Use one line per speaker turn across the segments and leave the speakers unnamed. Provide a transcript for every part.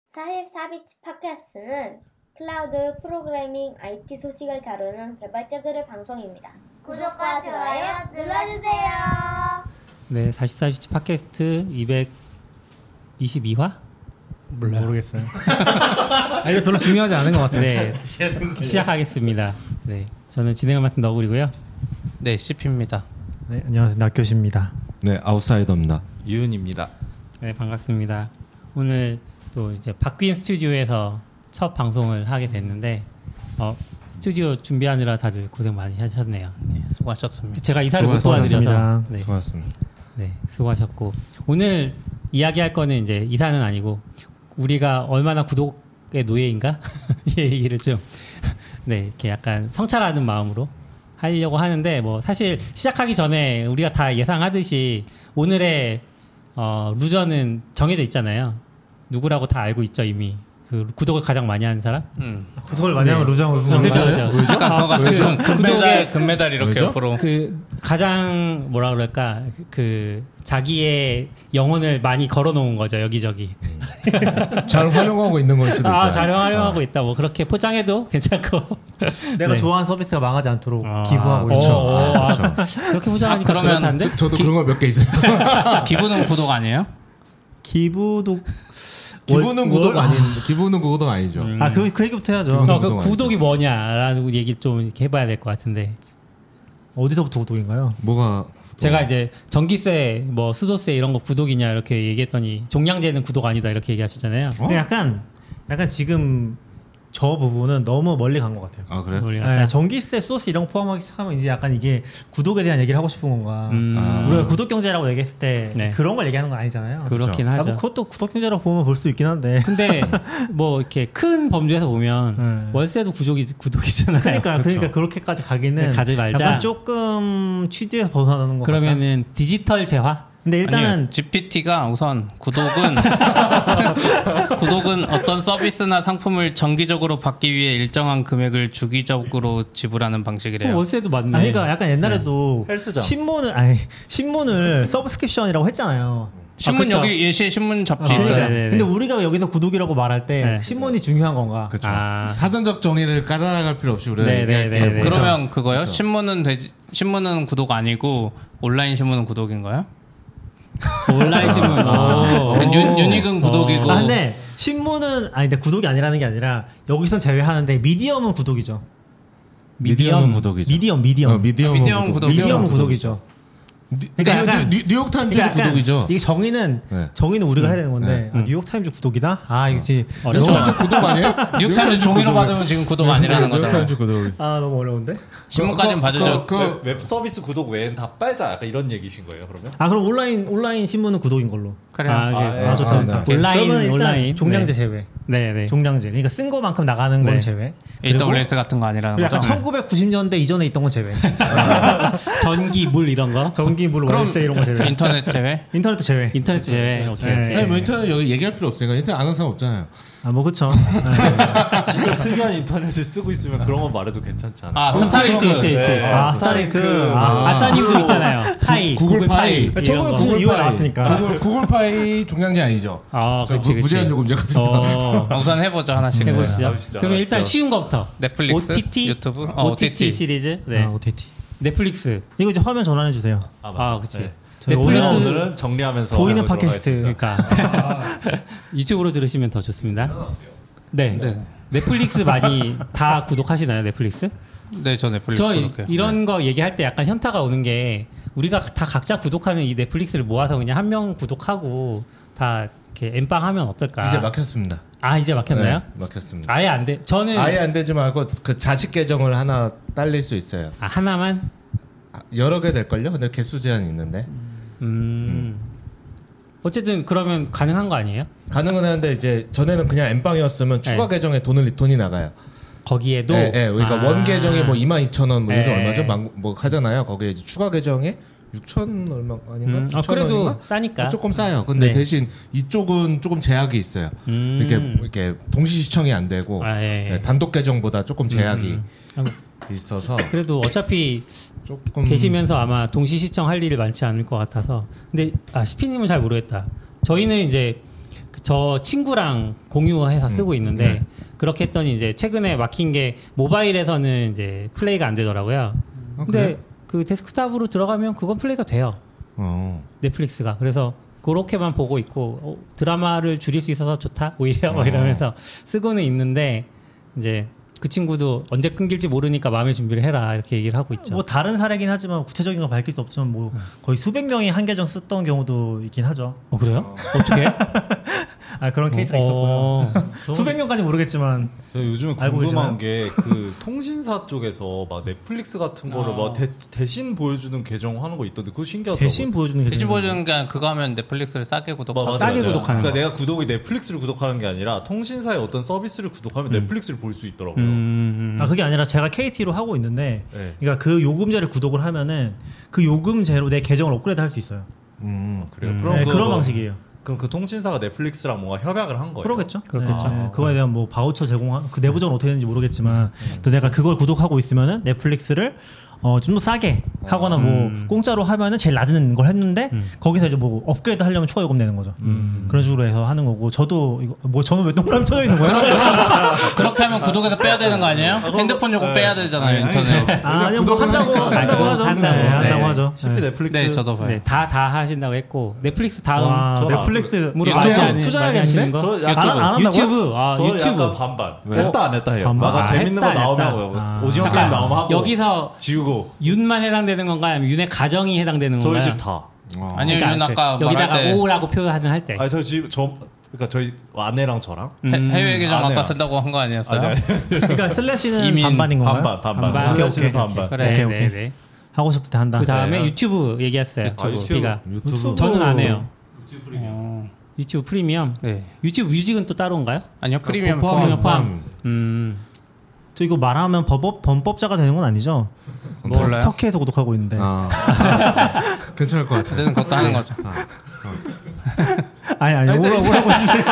44비치 팟캐스트는 클라우드 프로그래밍 IT 소식을 다루는 개발자들의 방송입니다. 구독과 좋아요 눌러주세요.
네, 44비치 팟캐스트 222화?
모르겠어요. 이게 별로 중요하지 않은 것 같아요.
네, 시작하겠습니다. 네, 저는 진행을 맡은 너구리고요.
네, CP입니다.
네, 안녕하세요. 낙교시입니다.
네, 아웃사이더입니다.
이은입니다.
네, 반갑습니다. 오늘 또 이제 바뀐 스튜디오에서 첫 방송을 하게 됐는데 스튜디오 준비하느라 다들 고생 많이 하셨네요.
네, 수고하셨습니다.
제가 이사를 못 도와드려서
네.
수고하셨습니다.
네, 수고하셨고 오늘 이야기할 거는 이제 이사는 아니고 우리가 얼마나 구독의 노예인가 이 얘기를 좀 네, 이렇게 약간 성찰하는 마음으로 하려고 하는데 뭐 사실 시작하기 전에 우리가 다 예상하듯이 오늘의 루저는 정해져 있잖아요. 누구라고 다 알고 있죠 이미. 그 구독을 가장 많이 하는 사람?
구독을 많이 하면 루저로
그죠.
약간 그거 같은 금메달 이렇게
왜죠?
옆으로.
그 가장 뭐라 그럴까 그 자기의 영혼을 많이 걸어놓은 거죠 여기저기.
잘 활용하고 있는 걸 수도 있잖아요.
잘 활용하고 있다. 뭐 그렇게 포장해도 괜찮고.
내가
네.
좋아하는 서비스가 망하지 않도록 기부하고
그렇죠.
그렇게 포장하니까
그러면
그렇다는데?
저도 그런 거 몇 개 있어요.
기부는 구독 아니에요?
기부도
기부는 구독 기부는 구독 아니죠.
그 얘기부터 해야죠.
기부는
그 구독이 뭐냐라는 얘기 좀 이렇게 해봐야 될 것 같은데.
어디서부터 구독인가요?
뭐가
제가 이제 전기세, 뭐 수도세 이런 거 구독이냐 이렇게 얘기했더니 종량제는 구독 아니다 이렇게 얘기하시잖아요.
근데 약간 지금 저 부분은 너무 멀리 간 것 같아요.
아 그래?
네, 전기세, 소스 이런 거 포함하기 시작하면 이제 약간 이게 구독에 대한 얘기를 하고 싶은 건가. 우리가 구독 경제라고 얘기했을 때
네.
그런 걸 얘기하는 건 아니잖아요.
그렇긴 하죠.
그것도 구독 경제라고 보면 볼 수 있긴 한데.
근데 뭐 이렇게 큰 범주에서 보면 월세도 구독이잖아요.
그러니까 그렇게까지 가기는
가지 말자.
약간 조금 취지에서 벗어나는 것 같다.
그러면은 디지털 재화?
근데 일단은
아니요, GPT가 우선 구독은 어떤 서비스나 상품을 정기적으로 받기 위해 일정한 금액을 주기적으로 지불하는 방식이래요.
월세도 맞네.
그러니까 약간 옛날에도
헬스장.
신문을 서브스크립션이라고 했잖아요.
신문
그쵸.
여기 예시에 신문 잡지 있어요.
그러니까.
네네네.
근데 우리가 여기서 구독이라고 말할 때
네.
신문이 중요한 건가?
그렇죠.
아.
사전적 정의를 깔아나갈 필요 없이 우리가
네네네.
얘기할게요.
네.
그러면 그거요?
그쵸.
신문은 구독 아니고 온라인 신문은 구독인가요?
온라인 신문.
유닉은 구독이고.
근데 신문은 근데 구독이 아니라는 게 아니라 여기선 제외하는데 미디엄은 구독이죠.
미디엄은 구독이죠.
미디엄.
미디엄 구독.
미디엄은 구독이죠. 그러니까 약간
뉴욕타임즈도 구독이죠.
이게 정의는 우리가 해야 되는 건데 뉴욕타임즈 구독이다? 이게
뉴욕타임즈 구독 아니에요?
뉴욕타임즈 종이로 받으면 지금 구독 아니라는 거잖아요.
뉴욕타임즈 구독.
너무 어려운데?
신문까지는 봐주죠.
웹 서비스 구독 외엔 다 빨자. 약간 이런 얘기신 거예요, 그러면?
그럼 온라인 신문은 구독인 걸로.
그래요.
좋다.
네.
그러면 일단
온라인.
종량제 제외.
네.
종량제. 그러니까 쓴 거만큼 나가는 건
네.
제외.
AWS 같은 거 아니라는
약간
거죠.
1990년대 이전에 있던 건 제외.
전기, 물 이런 거?
전기, 물,
그럼
월세 이런 거 제외.
인터넷 제외?
인터넷도 제외.
인터넷 제외. 오케이.
네.
사실 뭐 인터넷 여기 얘기할 필요 없으니까 인터넷 아는 사람 없잖아요.
뭐 그쵸.
진짜 특이한 인터넷을 쓰고 있으면 그런 거 말해도 괜찮지 않아?
스타링크.
있지.
스타링크.
아싸님도 있잖아요. 파이.
구글 파이.
이런 거.
1990 이후에 나왔으니까.
구글 파이 종량제 아니죠?
그치.
무제한 요금제거든요.
우선 해보죠 하나씩.
해보시죠.
아시죠,
그러면 일단
아시죠.
쉬운 거부터.
넷플릭스,
OTT,
유튜브,
OTT 시리즈. 네.
OTT.
넷플릭스.
이거 이제 화면 전환해 주세요.
맞아.
그치.
네.
저희
넷플릭스
오늘은 정리하면서
보이는
해보도록
팟캐스트.
하겠습니다.
그러니까 유튜브로 들으시면 더 좋습니다. 네. 넷플릭스 많이 다 구독하시나요? 넷플릭스?
네, 저 넷플릭스
저
구독해요.
이런 거 얘기할 때 약간 현타가 오는 게 우리가 다 각자 구독하는 이 넷플릭스를 모아서 그냥 한 명 구독하고 다 이렇게 엠빵 하면 어떨까?
이제 막혔습니다.
이제 막혔나요?
네, 막혔습니다.
아예 안 돼. 저는
아예 안 되지 말고 그 자식 계정을 하나 딸릴 수 있어요.
하나만.
여러 개 될걸요? 근데 개수 제한이 있는데.
어쨌든 그러면 가능한 거 아니에요?
가능은 하는데 이제 전에는 그냥 엠빵이었으면 추가 계정에 돈이 나가요.
거기에도.
그러니까 원 계정이 뭐 22,000원 뭐 요즘
네.
얼마죠? 뭐 하잖아요. 거기에 이제 추가 계정에 6,000 얼마 아닌가? 6,000
그래도
원인가?
싸니까.
조금 싸요. 근데
네.
대신 이쪽은 조금 제약이 있어요. 이렇게 동시 시청이 안 되고 네, 단독 계정보다 조금 제약이 있어서.
그래도 어차피
조금
계시면서 아마 동시 시청할 일이 많지 않을 것 같아서. 근데 시피님은 잘 모르겠다. 저희는 이제 저 친구랑 공유해서 쓰고 있는데 그렇게 했더니 이제 최근에 막힌 게 모바일에서는 이제 플레이가 안 되더라고요. 근데
그래?
그 데스크탑으로 들어가면 그건 플레이가 돼요. 넷플릭스가. 그래서 그렇게만 보고 있고 드라마를 줄일 수 있어서 좋다 오히려 뭐 이러면서 쓰고는 있는데 이제 그 친구도 언제 끊길지 모르니까 마음의 준비를 해라 이렇게 얘기를 하고 있죠.
뭐 다른 사례긴 하지만 구체적인 거 밝힐 수 없지만 뭐 거의 수백 명이 한 계정 쓰던 경우도 있긴 하죠.
그래요? 어떻게?
아 그런 케이스가 있었고요. 수백 명까지 모르겠지만
저 요즘에 궁금한 게 그 통신사 쪽에서 막 넷플릭스 같은 거를 막 대신 보여주는 계정 하는 거 있던데 그거 신기하더라고요.
대신 보여주는 게
대신 보여주는 게 그거 하면 넷플릭스를 싸게 구독하고
싸게 구독하는
그러니까
거.
내가 구독이 넷플릭스를 구독하는 게 아니라 통신사의 어떤 서비스를 구독하면 넷플릭스를 볼 수 있더라고요.
아 그게 아니라 제가 KT로 하고 있는데
네.
그러니까 그 요금제를 구독을 하면은 그 요금제로 내 계정을 업그레이드 할 수 있어요.
그래요.
네, 그런 방식이에요.
그럼 그 통신사가 넷플릭스랑 뭔가 협약을 한 거예요?
그러겠죠.
그렇겠죠.
네, 그거에 대한 뭐 바우처 제공한 그 내부적으로 어떻게 되는지 모르겠지만 또 내가 그걸 구독하고 있으면은 넷플릭스를 좀 더 싸게 하거나 뭐 공짜로 하면은 제일 낮은 걸 했는데 거기서 이제 뭐 업그레이드 하려면 추가 요금 내는 거죠. 그런 식으로 해서 하는 거고 저도 이거 뭐 저는 왜 동그라미 쳐져 있는 거야?
그렇게 하면 구독에서 빼야 되는 거 아니에요? 핸드폰 요금 빼야 되잖아요 인터넷.
아니요 뭐 한다고 하죠. 한다고 하죠.
쉽게 넷플릭스.
네 저도 봐요.
네, 다 하신다고 했고 넷플릭스 다음
와, 넷플릭스
유튜브
투자해야겠는데?
저
안 한다고?
유튜브
저
유튜브
약간 반반. 했다 안 했다 해요.
반반.
막 재밌는 거
했다,
나오면
했다.
하고 오징어 게임 나오면 하고
여기서
지우고
윤만 해당되는 건가요? 아니면 윤의 가정이 해당되는 건가요?
저희 집 다.
아니요 윤 아까
여기다가
말할 때
오라고 표현을 할 때.
아니 그러니까 저희 아내랑 저랑
해외 계정
아내야.
아까 쓴다고 한 거 아니었어요?
아니.
그러니까 슬래시는
이민
반반인 건가요?
반반.
반반.
오케이.
그래.
네,
오케이.
네, 네.
하고 싶을 때 한다.
그 다음에
네.
유튜브 얘기했어요. 비가.
유튜브
저는 안 해요.
어,
유튜브 프리미엄.
네.
유튜브 뮤직은 또 따로인가요?
아니요 프리미엄
포함.
포함.
저 이거 말하면 범법자가 되는 건 아니죠?
몰라요?
터키에서 구독하고 있는데.
괜찮을 것 같아.
어쨌든 그것도 하는 거죠.
아니 오라고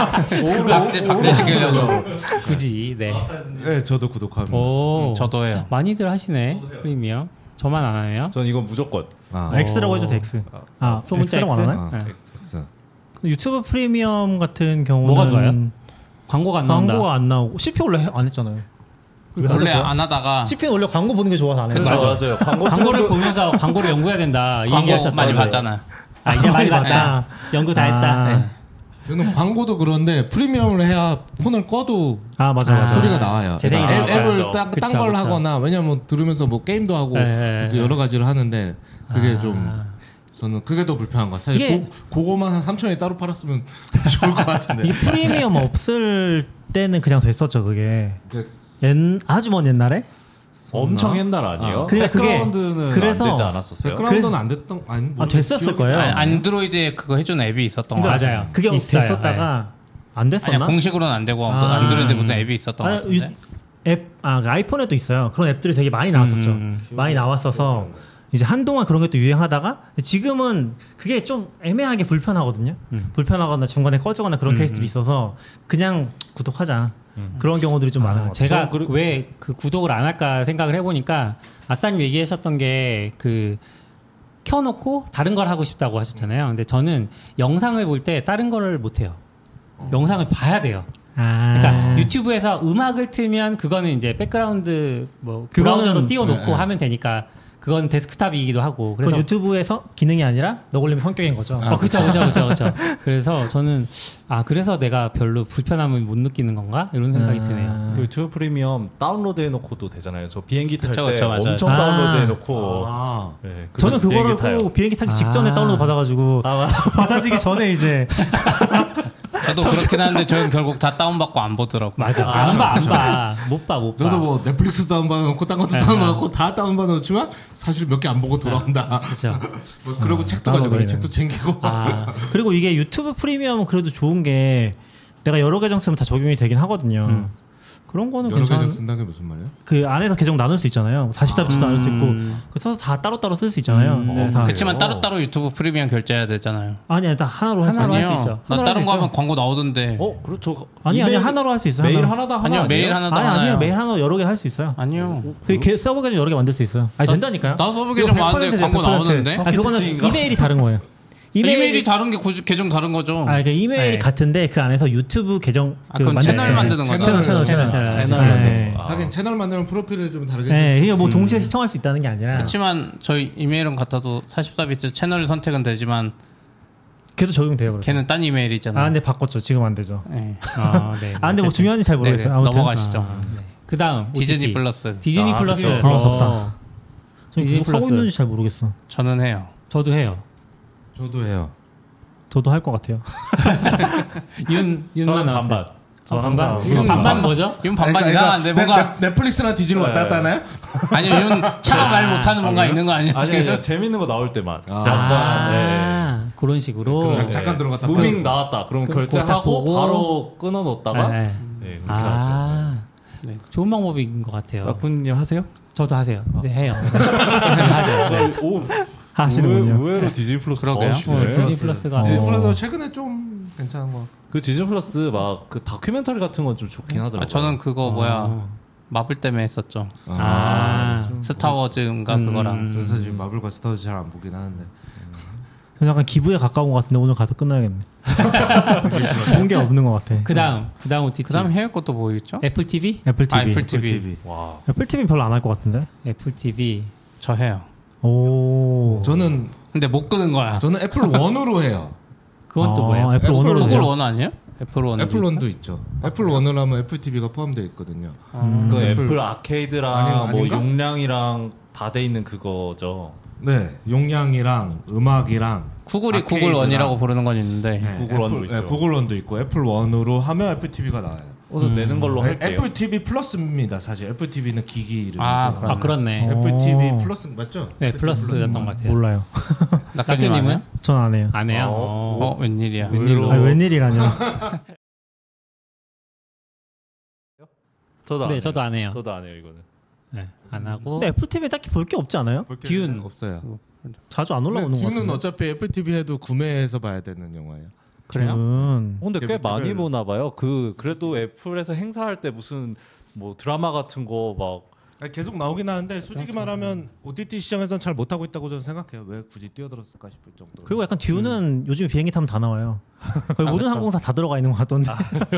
해주세요.
박제시키려고.
굳이. 네.
네, 저도 구독합니다.
오.
저도 해요.
많이들 하시네. 프리미엄. 저만 안 하네요.
전 이건 무조건.
X라고 해주세요. X.
소문자
X라고 안
X?
하나요?
네.
X.
유튜브 프리미엄 같은 경우는
뭐가 좋아요? 광고가 안 나온다.
광고가 안 나오고 CP 원래 안 했잖아요.
원래 안 하다가
CP는 원래 광고 보는 게 좋아서 안 해요.
맞아요.
광고를 보면서 광고를 연구해야 된다. 이
광고
얘기하셨다.
많이 봤잖아요.
이제 많이
많이
봤다. 연구 다 했다. 네.
저는 광고도 그런데 프리미엄을 해야 폰을 꺼도
맞아.
소리가 나와요.
재생이
그러니까
되니까.
앱을 딴 걸
그쵸.
하거나 왜냐면 들으면서 뭐 게임도 하고 이렇게 여러 가지를 하는데 그게 좀 저는 그게 더 불편한 것 같아요. 사실 그거만 한 3,000원에 따로 팔았으면 좋을 것 같은데.
이게 프리미엄 없을 때는 그냥 됐었죠. 그게 아주 먼 옛날에.
엄청 옛날 아니에요?
그러니까 그게
백그라운드는
그래서
안 되지 않았었어요?
백그라운드는 안 됐던 아니
됐었을 거예요.
안드로이드에 그거 해주는 앱이 있었던 거 같아요.
맞아요.
그게
있어요.
됐었다가 안 됐었나?
아니 공식으로는 안 되고 안드로이드에 무슨 앱이 있었던 거 같은데.
그 아이폰에도 있어요. 그런 앱들이 되게 많이 나왔었죠. 많이 나왔어서 이제 한동안 그런 것도 유행하다가 지금은 그게 좀 애매하게 불편하거든요. 불편하거나 중간에 꺼지거나 그런 케이스들이 있어서 그냥 구독하자. 그런 경우들이 좀 많은 것 같아요.
제가 왜 그 구독을 안 할까 생각을 해보니까 아싸님 얘기하셨던 게 그 켜놓고 다른 걸 하고 싶다고 하셨잖아요. 근데 저는 영상을 볼 때 다른 거를 못 해요. 영상을 봐야 돼요. 그러니까 유튜브에서 음악을 틀면 그거는 이제 백그라운드 뭐 브라우저로 띄워놓고 하면 되니까 그건 데스크탑이기도 하고. 그래서
그건 유튜브에서 기능이 아니라 너굴림의 성격인 거죠.
그렇죠. 그래서 저는 그래서 내가 별로 불편함을 못 느끼는 건가 이런 생각이 드네요.
그 유튜브 프리미엄 다운로드 해놓고도 되잖아요. 저 비행기 탈 때
그쵸, 맞아요.
엄청 다운로드 해놓고. 네,
저는 그거를
타요.
꼭 비행기 타기 직전에 다운로드 받아가지고 받아지기 전에 이제
저도 그렇긴 한데 저는 결국 다 다운받고 안 보더라고요.
맞아. 안 봐. 못 봐.
저도 뭐 넷플릭스 다운받아놓고 딴 것도 다운받아놓고 다 다운받아놓지만 사실 몇 개 안 보고 돌아온다.
그렇죠.
뭐 그리고 책도 가져가요. 책도 챙기고.
그리고 이게 유튜브 프리미엄은 그래도 좋은 게 내가 여러 계정 쓰면 다 적용이 되긴 하거든요. 그런 거는
여러 계정
괜찮은.
쓴다는 게 무슨 말이에요?
그 안에서 계정 나눌 수 있잖아요. 40달치도 나눌 수 있고 그래서 다 따로따로 쓸 수 있잖아요. 네, 다.
그렇지만 따로따로 유튜브 프리미엄 결제해야 되잖아요.
아니 다 하나로 할 수
하나로
있어요.
할 수 있죠.
나 다른 거 하면 광고 나오던데.
그렇죠.
아니 하나로 할 수 있어요.
매일
하나.
하나당 하나
아니요
아니에요?
매일 하나당
아니
하나요.
아니요 매일 하나 여러 개 할 수 있어요.
아니요.
그 서버 계정 여러 개 만들 수 있어요. 아니 된다니까요.
나 서버 계정 많은데 광고 나오는데.
그거는 이메일이 다른 거예요.
이메일이 다른 게 계정 다른 거죠.
그러니까 이메일이
네.
같은데 그 안에서 유튜브 계정
그건 채널 만드는 거죠.
채널.
채널.
하긴 채널 만들면 프로필을 좀 다르게.
네, 이게 뭐 동시에 시청할 수 있다는 게 아니라.
그렇지만 저희 이메일은 같아도 44비트 채널 선택은 되지만
계속 적용돼요. 그래서.
걔는 딴 이메일이잖아요.
근데 바꿨죠. 지금 안 되죠.
네.
네.
근데 뭐 중요한지 잘 모르겠어요.
네네,
아무튼
넘어가시죠.
그다음
디즈니
OTT.
플러스.
디즈니 플러스.
디즈니 플러스 없다.
디즈니
저는 하고
플러스.
있는지 잘 모르겠어.
저는 해요.
저도 해요.
저도 해요.
저도 할 것 같아요.
윤만
저는
나왔어요.
반반. 저
반반.
항상
윤 반반 뭐죠?
윤 반반 이상한데 뭔가
넷플릭스나 디즈니 왔다 갔다 하나요?
아니요 윤 차가 말 못하는 뭔가 있는 거 아니에요?
아니 재밌는 거 나올 때만.
그런 식으로.
잠깐 들어갔다.
무빙 나왔다. 그럼
그거 딱
결제하고
보고.
바로 끊어 놓었다가
네.
네, 그렇게 하죠.
네.
좋은 방법인 것 같아요.
라쿤님 하세요?
저도 하세요. 네, 해요. 하죠. 네.
오,
하시는군요.
의외로 디즈니 플러스
그러게요.
디즈니 플러스가
디즈니 플러스 최근에 좀 괜찮은 거.
그 디즈니 플러스 막 그 다큐멘터리 같은 건 좀 좋긴 하더라고요.
저는 그거 마블 때문에 했었죠. 스타워즈인가 그거랑.
저 사실 마블과 스타워즈 잘 안 보긴 하는데.
저는 약간 기부에 가까운 것 같은데 오늘 가서 끝나야겠네. 본 게 없는 것 같아.
그다음 OTT.
그다음 해외 것도 뭐 있죠?
애플 TV?
애플 TV.
애플 TV.
와.
애플 TV는 별로 안 할 것 같은데.
애플 TV.
저 해요.
오.
저는
근데 못 끄는 거야.
애플 원으로 해요.
그건 또 뭐예요?
애플 원으로
구글
해요?
원 아니에요? 애플 원.
애플 원도 있죠. 애플 원을 하면 애플 TV가 포함되어 있거든요.
그 애플 아케이드랑 뭐
아닌가?
용량이랑 다 돼 있는 그거죠.
네, 용량이랑 음악이랑
구글이
아케이드랑.
구글 원이라고 부르는 건 있는데
네,
구글 원도
애플,
있죠.
네, 구글 원도 있고 애플 원으로 하면 애플 TV가 나와요.
그래서 내는 걸로 할게요.
애플 TV 플러스입니다. 사실 애플 TV는 기기 이름이고.
그렇네.
애플 TV 플러스 맞죠?
네,
애플
플러스였던 것 같아요.
몰라요.
낙교님은?
전 안 해요.
안 해요?
웬일이야.
웬일로?
아니, 웬일이라뇨.
저도 안
네,
해요.
저도 안 해요.
저도 안 해요 이거는.
네, 안 하고.
근데 애플 TV에 딱히 볼 게 없지 않아요?
듄.
없어요.
자주 안 올라오는 것
듀는
같은데.
어차피 애플 TV 해도 구매해서 봐야 되는 영화예요.
그래요?
근데 꽤
애플
많이
TV를.
보나 봐요. 그래도 애플에서 행사할 때 무슨 뭐 드라마 같은 거 막
계속 나오긴 하는데 솔직히 말하면 OTT 시장에서는 잘 못하고 있다고 저는 생각해요. 왜 굳이 뛰어들었을까 싶을 정도로.
그리고 약간 듀는 요즘 비행기 타면 다 나와요. 거의 모든 항공사 다 들어가 있는 것 같던데.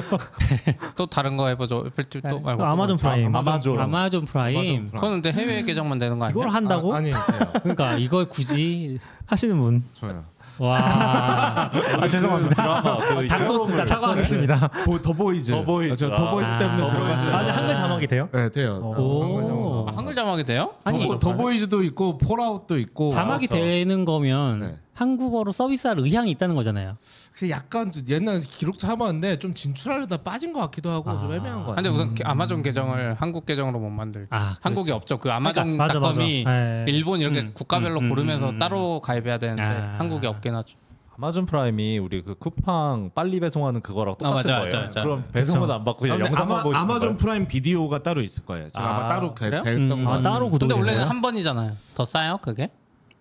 또 다른 거 해보죠. 애플 TV 또 말고.
아마존 프라임.
아마존 프라임.
그거는 근데 해외 계정만 되는 거 아니야?
이걸 한다고?
아니 돼요.
그러니까 이걸 굳이
하시는 분.
저요.
와.
죄송합니다.
드라마 그
닭로스다.
사과하겠습니다.
더보이즈.
더보이즈.
저 더보이즈 때문에
아,
들어갔어요.
아니 한글 자막이 돼요?
네 돼요.
오.
한글 자막이 돼요?
아니
더보이즈도 있고 폴아웃도 있고.
자막이 되는 거면
네.
한국어로 서비스할 의향이 있다는 거잖아요.
그 약간 옛날 기록도 해봤는데 좀 진출하려다 빠진 것 같기도 하고 좀 애매한 것
근데
같아요.
우선 아마존 계정을 한국 계정으로 못 만들. 한국이 없죠. 그 아마존
맞아, 맞아.
닷컴이
네.
일본 이렇게 국가별로 고르면서 따로 가입해야 되는데 한국이 없긴 하죠.
아마존 프라임이 우리 그 쿠팡 빨리 배송하는 그거랑 똑같은
맞아요,
거예요.
맞아요.
그럼 배송은 안 받고 그냥
근데
영상만 보시는
아마존
거예요?
프라임 비디오가 따로 있을 거예요. 제가 아마 따로
그래요?
됐던 거
따로 구독이
근데 원래는
되나요?
한 번이잖아요. 더 싸요 그게?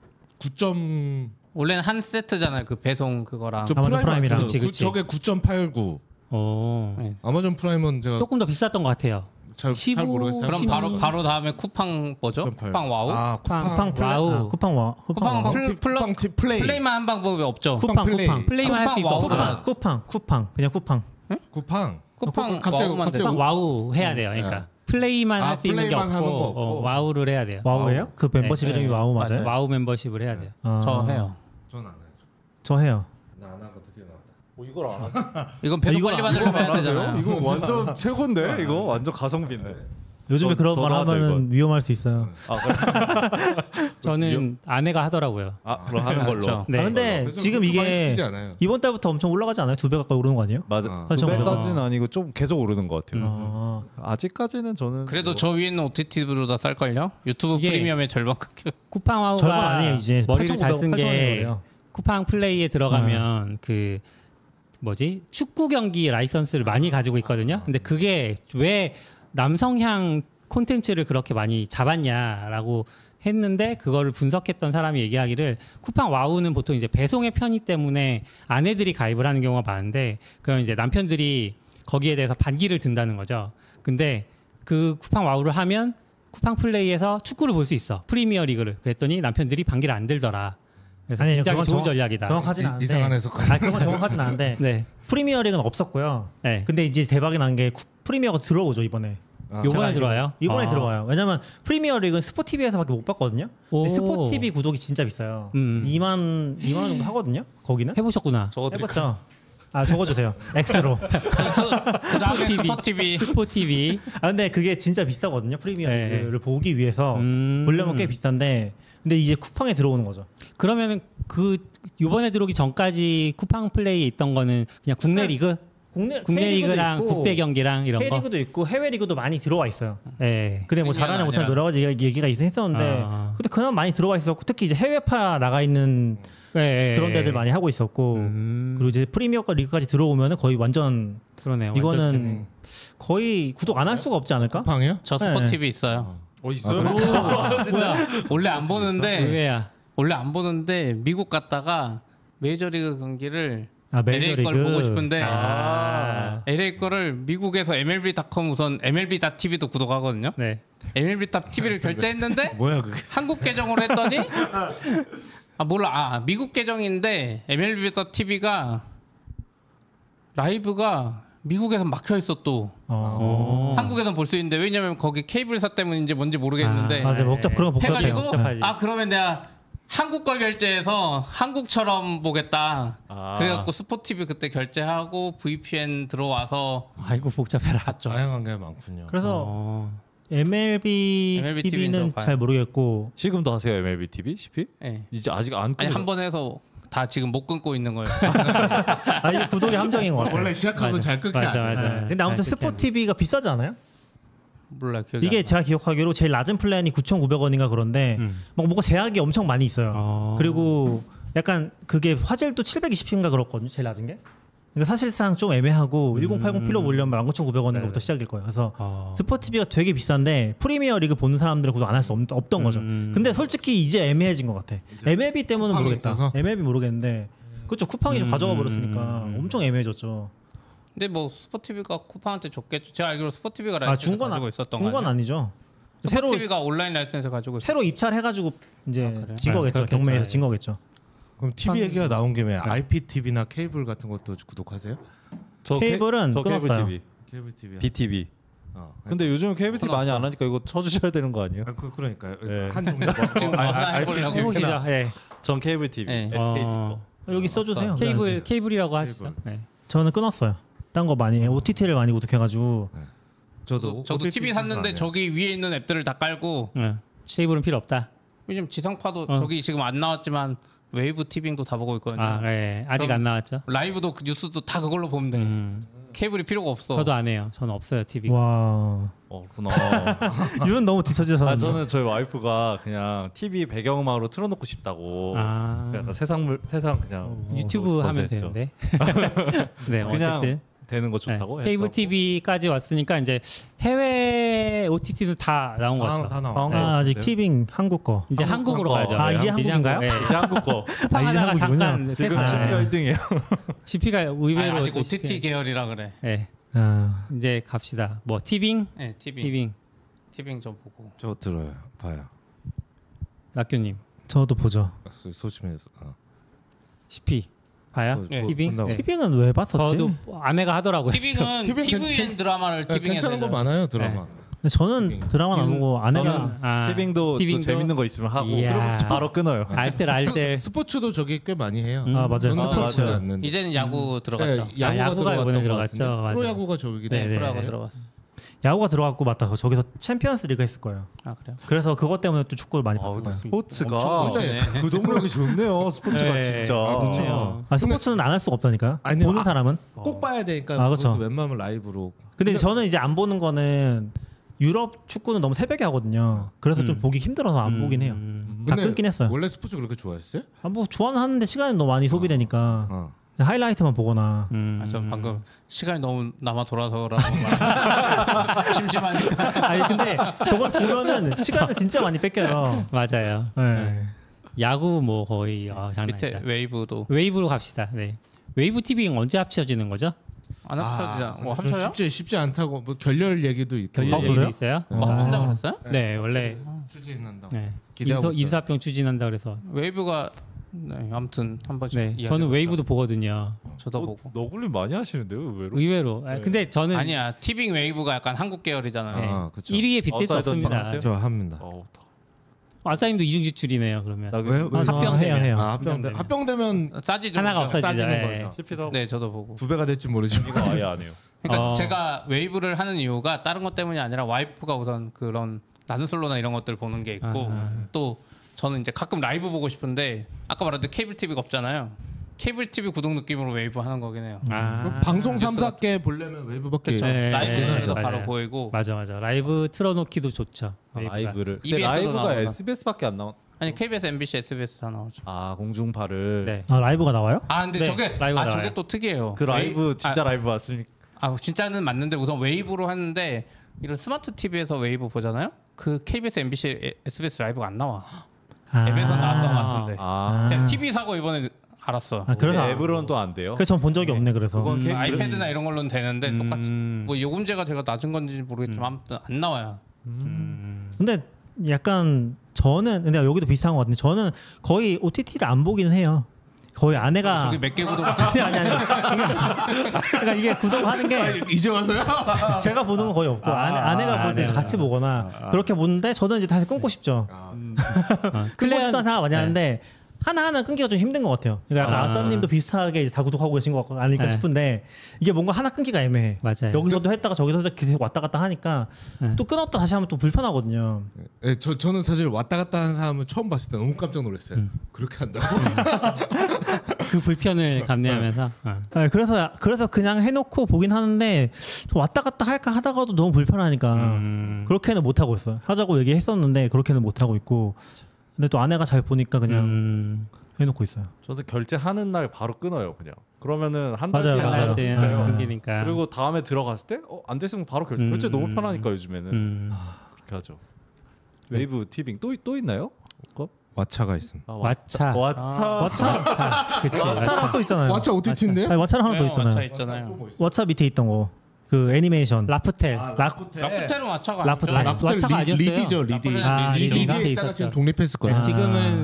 9점
원래는 한 세트잖아요. 그 배송 그거랑.
저
아마존 프라임이랑.
맞죠?
그치.
저게 9.89.
오.
네.
아마존 프라임은 제가
조금 더 비쌌던 것 같아요.
잘
15,
모르겠어요.
그럼
10만
바로 다음에 쿠팡 뭐죠?
9.8.
쿠팡 와우?
아,
쿠팡
와우.
와우. 쿠팡 와.
쿠팡
와우.
플-
플레이.
플레이만 한 방법이 없죠.
쿠팡
플레이.
쿠팡.
플레이만 할 수 있어.
쿠팡 와우가.
쿠팡 그냥 쿠팡.
쿠팡.
쿠팡
갑자기-
와우만 돼.
갑자기-
쿠팡 와우 해야 돼요. 그러니까 플레이만 할 수 있는 게
플레이만 하는 거
없고
없고.
와우를 해야 돼요.
와우예요? 그 멤버십
네,
이름이
네.
와우 맞아요?
와우 멤버십을 해야 돼요.
아,
저 해요.
전 안 해요.
저 해요.
나 안 하고 드디어 나왔다.
이걸 안 하죠?
이건 배송
이거
빨리
안
받으려면 해야 되잖아요.
이거 완전 최고인데 이거 완전 가성비인데.
요즘에 그런
저도
말
하죠,
하면은 위험할 수 있어요.
아 그래?
저는 아내가 하더라고요.
아 그럼 하는 걸로.
그렇죠.
네.
아, 근데
그래서
지금
그렇게 많이
이게
시키지 않아요.
이번 달부터 엄청 올라가지 않아요? 2배 가까이 오르는 거 아니에요?
맞아.
그렇죠.
2배까지는 아니고 좀 계속 오르는 것 같아요.
아,
아직까지는 저는
그래도
뭐-
저 위에는 OTT보다 쌀걸요? 유튜브
이게-
프리미엄의 절반 가격.
쿠팡 와우가
절반 아니에요 이제.
머리를 잘 쓴
8,900
게
거예요.
쿠팡 플레이에 들어가면 그 뭐지 축구 경기 라이선스를 많이 가지고 있거든요. 근데 그게 왜 남성향 콘텐츠를 그렇게 많이 잡았냐라고 했는데 그거를 분석했던 사람이 얘기하기를 쿠팡 와우는 보통 이제 배송의 편의 때문에 아내들이 가입을 하는 경우가 많은데 그럼 이제 남편들이 거기에 대해서 반기를 든다는 거죠. 근데 그 쿠팡 와우를 하면 쿠팡 플레이에서 축구를 볼 수 있어. 프리미어 리그를. 그랬더니 남편들이 반기를 안 들더라. 그래서
아니,
굉장히
그건
좋은
정확-
전략이다.
정확하진 않은데.
이상한 해석.
아, 그건 정확하진 않은데.
네.
프리미어리그는 없었고요.
네.
근데 이제 대박이 난 게 프리미어가 들어오죠 이번에.
요번에 들어와요?
이번에
아.
들어와요. 왜냐면 프리미어리그는 스포티비에서밖에 못 봤거든요. 근데
오.
스포티비 구독이 진짜 비싸요. 2만 원 정도 하거든요. 거기는.
해보셨구나.
해봤죠. 아 적어주세요. X로.
그 다음에 스포티비.
스포 TV.
아 근데 그게 진짜 비싸거든요. 프리미어리그를
네.
보기 위해서 보려면 꽤 비싼데, 근데 이제 쿠팡에 들어오는 거죠.
그러면은 그 요번에 들어오기 전까지 쿠팡 플레이에 있던 거는 그냥 국내 리그,
국내
리그랑
있고,
국대 경기랑 이런 거.
K리그도 있고 해외 리그도 많이 들어와 있어요.
네.
근데 뭐 잘하냐 못하냐 여러 가지 얘기가 있었는데,
아.
근데 그나마 많이 들어와 있었고, 특히 이제 해외파 나가 있는
네.
그런 데들 많이 하고 있었고, 그리고 이제 프리미어가 리그까지 들어오면은 거의 완전
그러네요.
이거는
완전
거의 구독 안 할 수가 없지 않을까?
쿠팡이요?
저 스포티비 있어요.
있어요?
뭐야?
원래 안 보는데
의외야.
원래 안 보는데 미국 갔다가 메이저리그 경기를
아,
LA 걸
메이저리그.
보고 싶은데
아.
LA 거를 미국에서 MLB.com 우선 MLB.tv도 구독하거든요.
네.
MLB.tv를 결제했는데
뭐야 그게?
한국 계정으로 했더니 미국 계정인데 MLB.tv가 라이브가 미국에서 막혀 있어 또. 한국에선 볼 수 있는데, 왜냐면 거기 케이블사 때문인지 뭔지 모르겠는데
맞아, 그런 거 복잡해요.
해가지고
복잡하지.
그러면 내가 한국 걸 결제해서 한국처럼 보겠다. 그래갖고 스포티비 그때 결제하고 VPN 들어와서
아이고 복잡해라.
다양한 게 많군요.
그래서 MLB TV는 잘 모르겠고,
지금도 하세요 MLB TV? CP?
네.
이제 아직 안
아니
끊어.
한 번 해서 다 지금 못 끊고 있는 거예요.
아 이게 구독의 함정인 것 같아요.
원래 시작하면 잘 끊기
맞아,
안 돼.
맞아.
네. 근데 아무튼
잘
스포 TV가 비싸지 않아요?
몰라 기억이
이게
안 나.
제가 기억하기로 제일 낮은 플랜이 9,900원인가 그런데 뭔가 제약이 엄청 많이 있어요. 그리고 약간 그게 화질도 720p인가 그렇거든요. 제일 낮은 게. 그러니까 사실상 좀 애매하고 1080 P로 보려면 19,900원인가부터 시작일 거예요. 그래서 스포티비가 되게 비싼데 프리미어 리그 보는 사람들은 구독 안 할 수 없던 거죠. 근데 솔직히 이제 애매해진 것 같아. MLB 때문은
쿠팡이
모르겠다.
있어서?
MLB 모르겠는데 그렇죠. 쿠팡이 좀 가져가 버렸으니까 엄청 애매해졌죠.
근데 뭐 스포티비가 쿠팡한테 줬겠죠. 제가 알기로 스포티비가 라이센스
준건
가지고 있었던
준
거
건
아니야?
아니죠. 새로
스포티비가 온라인 라이센스 가지고 있어.
새로 입찰해가지고 이제
그래요?
진 거겠죠.
네, 그렇겠죠.
경매에서
네.
진 거겠죠.
그럼 TV 얘기가 나온 김에 IPTV나 케이블 같은 것도 구독하세요?
저
케이블은
저 케이블
끊었어요.
TV,
케이블 TV.
BTV.
어.
근데 요즘 케이블 TV 많이 안 하니까 이거 쳐주셔야 되는 거 아니에요?
그러니까요.
네.
한 종류
지금 하나 해보려고.
해보시죠. 네.
전 케이블 TV,
네.
SK TV.
여기 써주세요.
케이블이라고 하시죠. 네.
저는 끊었어요. 딴 거 많이 OTT를 많이 구독해가지고
저도
TV 샀는데 저기 위에 있는 앱들을 다 깔고
네. 케이블은 필요 없다.
왜냐면 지상파도 저기 지금 안 나왔지만 웨이브 TV도 다 보고 있거든요.
아, 네. 아직
그럼
안 나왔죠.
라이브도 그 뉴스도 다 그걸로 보면 돼. 케이블이 필요가 없어.
저도 안 해요. 저는 없어요 TV.
와
그렇구나.
이건 너무 뒤처져서.
저는 저희 와이프가 그냥 TV 배경음악으로 틀어놓고 싶다고. 약간 세상 그냥
유튜브 하면
했죠.
되는데. 네,
그냥
어쨌든
되는 거 좋다고.
네. 케이블 TV까지 왔으니까 이제 해외 OTT는 다 나온 거죠.
다 나와.
네.
아직 티빙 한국 거.
이제 한국으로 가죠.
아, 이제 한국인가요?
네.
이제 한국 거.
쿠팡 하다가
이제
잠깐
한국이군요.
지금
세상
CP가 1등이에요.
CP가 의외로
아직
또
OTT
CP.
계열이라 그래.
네.
아,
이제 갑시다. 뭐 티빙?
네, TV.
티빙.
좀 보고.
저 들어요. 봐요.
낙교님
저도 보죠.
소심해서.
CP 봐요?
네.
티빙?
본다고.
네.
티빙은 왜 봤었지?
저도 아내가 하더라고요.
TV는 TVN 드라마를 TV에
괜찮은 거 많아요 드라마.
저는 드라마는 안 보고 아내가
티빙도 또 재밌는 거 있으면 하고
이야.
바로 끊어요.
알뜰.
스포츠도 저기 꽤 많이 해요.
아 맞아요.
스포츠
맞아요.
않는데.
이제는 야구 들어갔죠.
야구가 이번에 들어갔죠.
들어갔죠.
맞아요.
프로야구가 저기
네, 네.
프로야구 들어갔어.
야구가 들어갔고 맞다. 저기서 챔피언스 리그 했을 거예요.
아 그래요?
그래서 그것 때문에 또 축구를 많이
아,
봤어요.
근데 스포츠가
엄청 크네.
구독력이 좋네요. 스포츠가
네.
진짜.
그렇죠.
아, 스포츠는 안 할 수가 없다니까요.
아니,
보는 사람은.
꼭 봐야 되니까
아, 그쵸.
그것도 웬만하면 라이브로.
근데 저는 이제 안 보는 거는 유럽 축구는 너무 새벽에 하거든요. 그래서 좀 보기 힘들어서 안 보긴 해요. 다
근데
끊긴 했어요.
원래 스포츠 그렇게 좋아했어요?
아, 뭐 좋아는 하는데 시간이 너무 많이 소비되니까
어.
하이라이트만 보거나.
전 방금 시간이 너무 남아 돌아서라고 말. 심심하니까.
아니 근데 저걸 보면은 시간을 진짜 많이 뺏겨요.
맞아요.
네.
야구 뭐 거의 장난
밑에
아니다.
웨이브도
웨이브로 갑시다. 네. 웨이브 TV는 언제 합쳐지는 거죠?
안 합쳐지잖아. 뭐
좀
합쳐요?
쉽지 않다고 뭐 결렬 얘기도 있고.
결렬 얘기도
그래요?
있어요?
뭐 합친다 그랬어요?
네, 원래
추진한다.
네.
기대하고 있어요.
인사병 추진한다 그래서
웨이브가 네, 아무튼 한 번씩.
네, 저는 웨이브도 보거든요.
저도 보고.
너굴림 많이 하시는데요, 의외로?
의외로.
네.
근데 저는
아니야, 티빙 웨이브가 약간 한국 계열이잖아요.
네,
아, 그쵸.
1위에 빗댈 수
아웃사이더
없습니다.
하세요?
저 합니다.
아싸님도 이중 지출이네요. 그러면
나
왜요?
그
합병
해요, 해요.
아, 합병되면
싸지죠.
하나가 없어지죠.
싸지는
예.
거죠.
CP도 하고
네, 저도 보고.
두 배가 될지 모르지만
이거 아예 안 해요.
그러니까
어.
제가 웨이브를 하는 이유가 다른 것 때문이 아니라 와이프가 우선 그런 나는 솔로나 이런 것들 보는 게 있고 또 저는 이제 가끔 라이브 보고 싶은데 아까 말했듯이 케이블 TV가 없잖아요. 케이블 TV 구독 느낌으로 웨이브 하는 거긴 해요.
방송
뉴스
3-4개 보려면 웨이브밖에
그렇죠.
네,
라이브에서
네,
바로
맞아요.
보이고
맞아. 라이브 틀어놓기도 좋죠. 웨이브가.
라이브를. 근데
EBS 도
라이브가
나오나?
SBS밖에 안 나온.
아니 KBS, MBC, SBS 다 나오죠.
아 공중파를.
네.
아 라이브가 나와요?
아 근데
네,
저게
라이브가 나와요.
저게 또 특이해요.
그 라이브 진짜 라이브 왔습니까?
진짜는 맞는데 우선 웨이브로 하는데 이런 스마트 TV에서 웨이브 보잖아요. 그 KBS, MBC, SBS 라이브가 안 나와. 앱에서 나왔던 것 같은데. 그냥 TV 사고 이번에 알았어.
그래서
앱으로는 또 안 돼요.
그전 본 적이 없네 그래서.
그건 케이블-
아이패드나 이런 걸로는 되는데 똑같이 뭐 요금제가 제가 낮은 건지 모르겠지만 아무튼 안 나와요.
근데 약간 저는 근데 여기도 비슷한 것 같은데 저는 거의 OTT를 안 보기는 해요. 거의 아내가
저기 몇 개 구독
아니 그러니까 이게 구독하는 게
이제 와서요?
제가 보는 건 거의 없고 아내가 볼 때 같이 보거나 그렇게 보는데 저는 이제 다시 끊고 싶죠. 끊고 싶다는 생각 많이 하는데 하나하나 끊기가 좀 힘든 것 같아요. 그러니까 약간 아싸님도 비슷하게 이제 다 구독하고 계신 것 같고 아닐까
네.
싶은데 이게 뭔가 하나 끊기가 애매해.
맞아요.
여기서도 했다가 저기서도 계속 왔다 갔다 하니까 또 끊었다 다시 하면 또 불편하거든요.
네, 저는 사실 왔다 갔다 하는 사람을 처음 봤을 때 너무 깜짝 놀랐어요. 그렇게 한다고?
그 불편을 감내하면서
네, 그래서 그냥 해놓고 보긴 하는데 좀 왔다 갔다 할까 하다가도 너무 불편하니까 그렇게는 못 하고 있어요. 하자고 얘기했었는데 그렇게는 못 하고 있고. 근데 또 아내가 잘 보니까 그냥 해놓고 있어요.
저도 결제하는 날 바로 끊어요, 그냥. 그러면 한 달
맞아요,
뒤에
맞아요.
나가서
때
끊겨요.
끊기니까.
그리고 다음에 들어갔을 때 안 됐으면 바로 결제. 결제 너무 편하니까 요즘에는 그렇게 하죠. 웨이브 티빙 또 있나요? 그거?
왓챠가 있습니다.
왓챠.
왓챠.
그치.
왓챠랑 또 있잖아요.
왓챠 OTT인데요?
아니, 왓챠랑 하나 더 있잖아요.
왓챠 있잖아요.
왓챠 밑에 있던 거. 그 애니메이션.
라프텔.
라프텔은 왓챠가
라프텔.
아니죠?
왓챠가 아니었어요.
리디죠, 리디.
리디
리디가
리디에 있다가
있었죠.
지금 독립했을 거예요.
지금은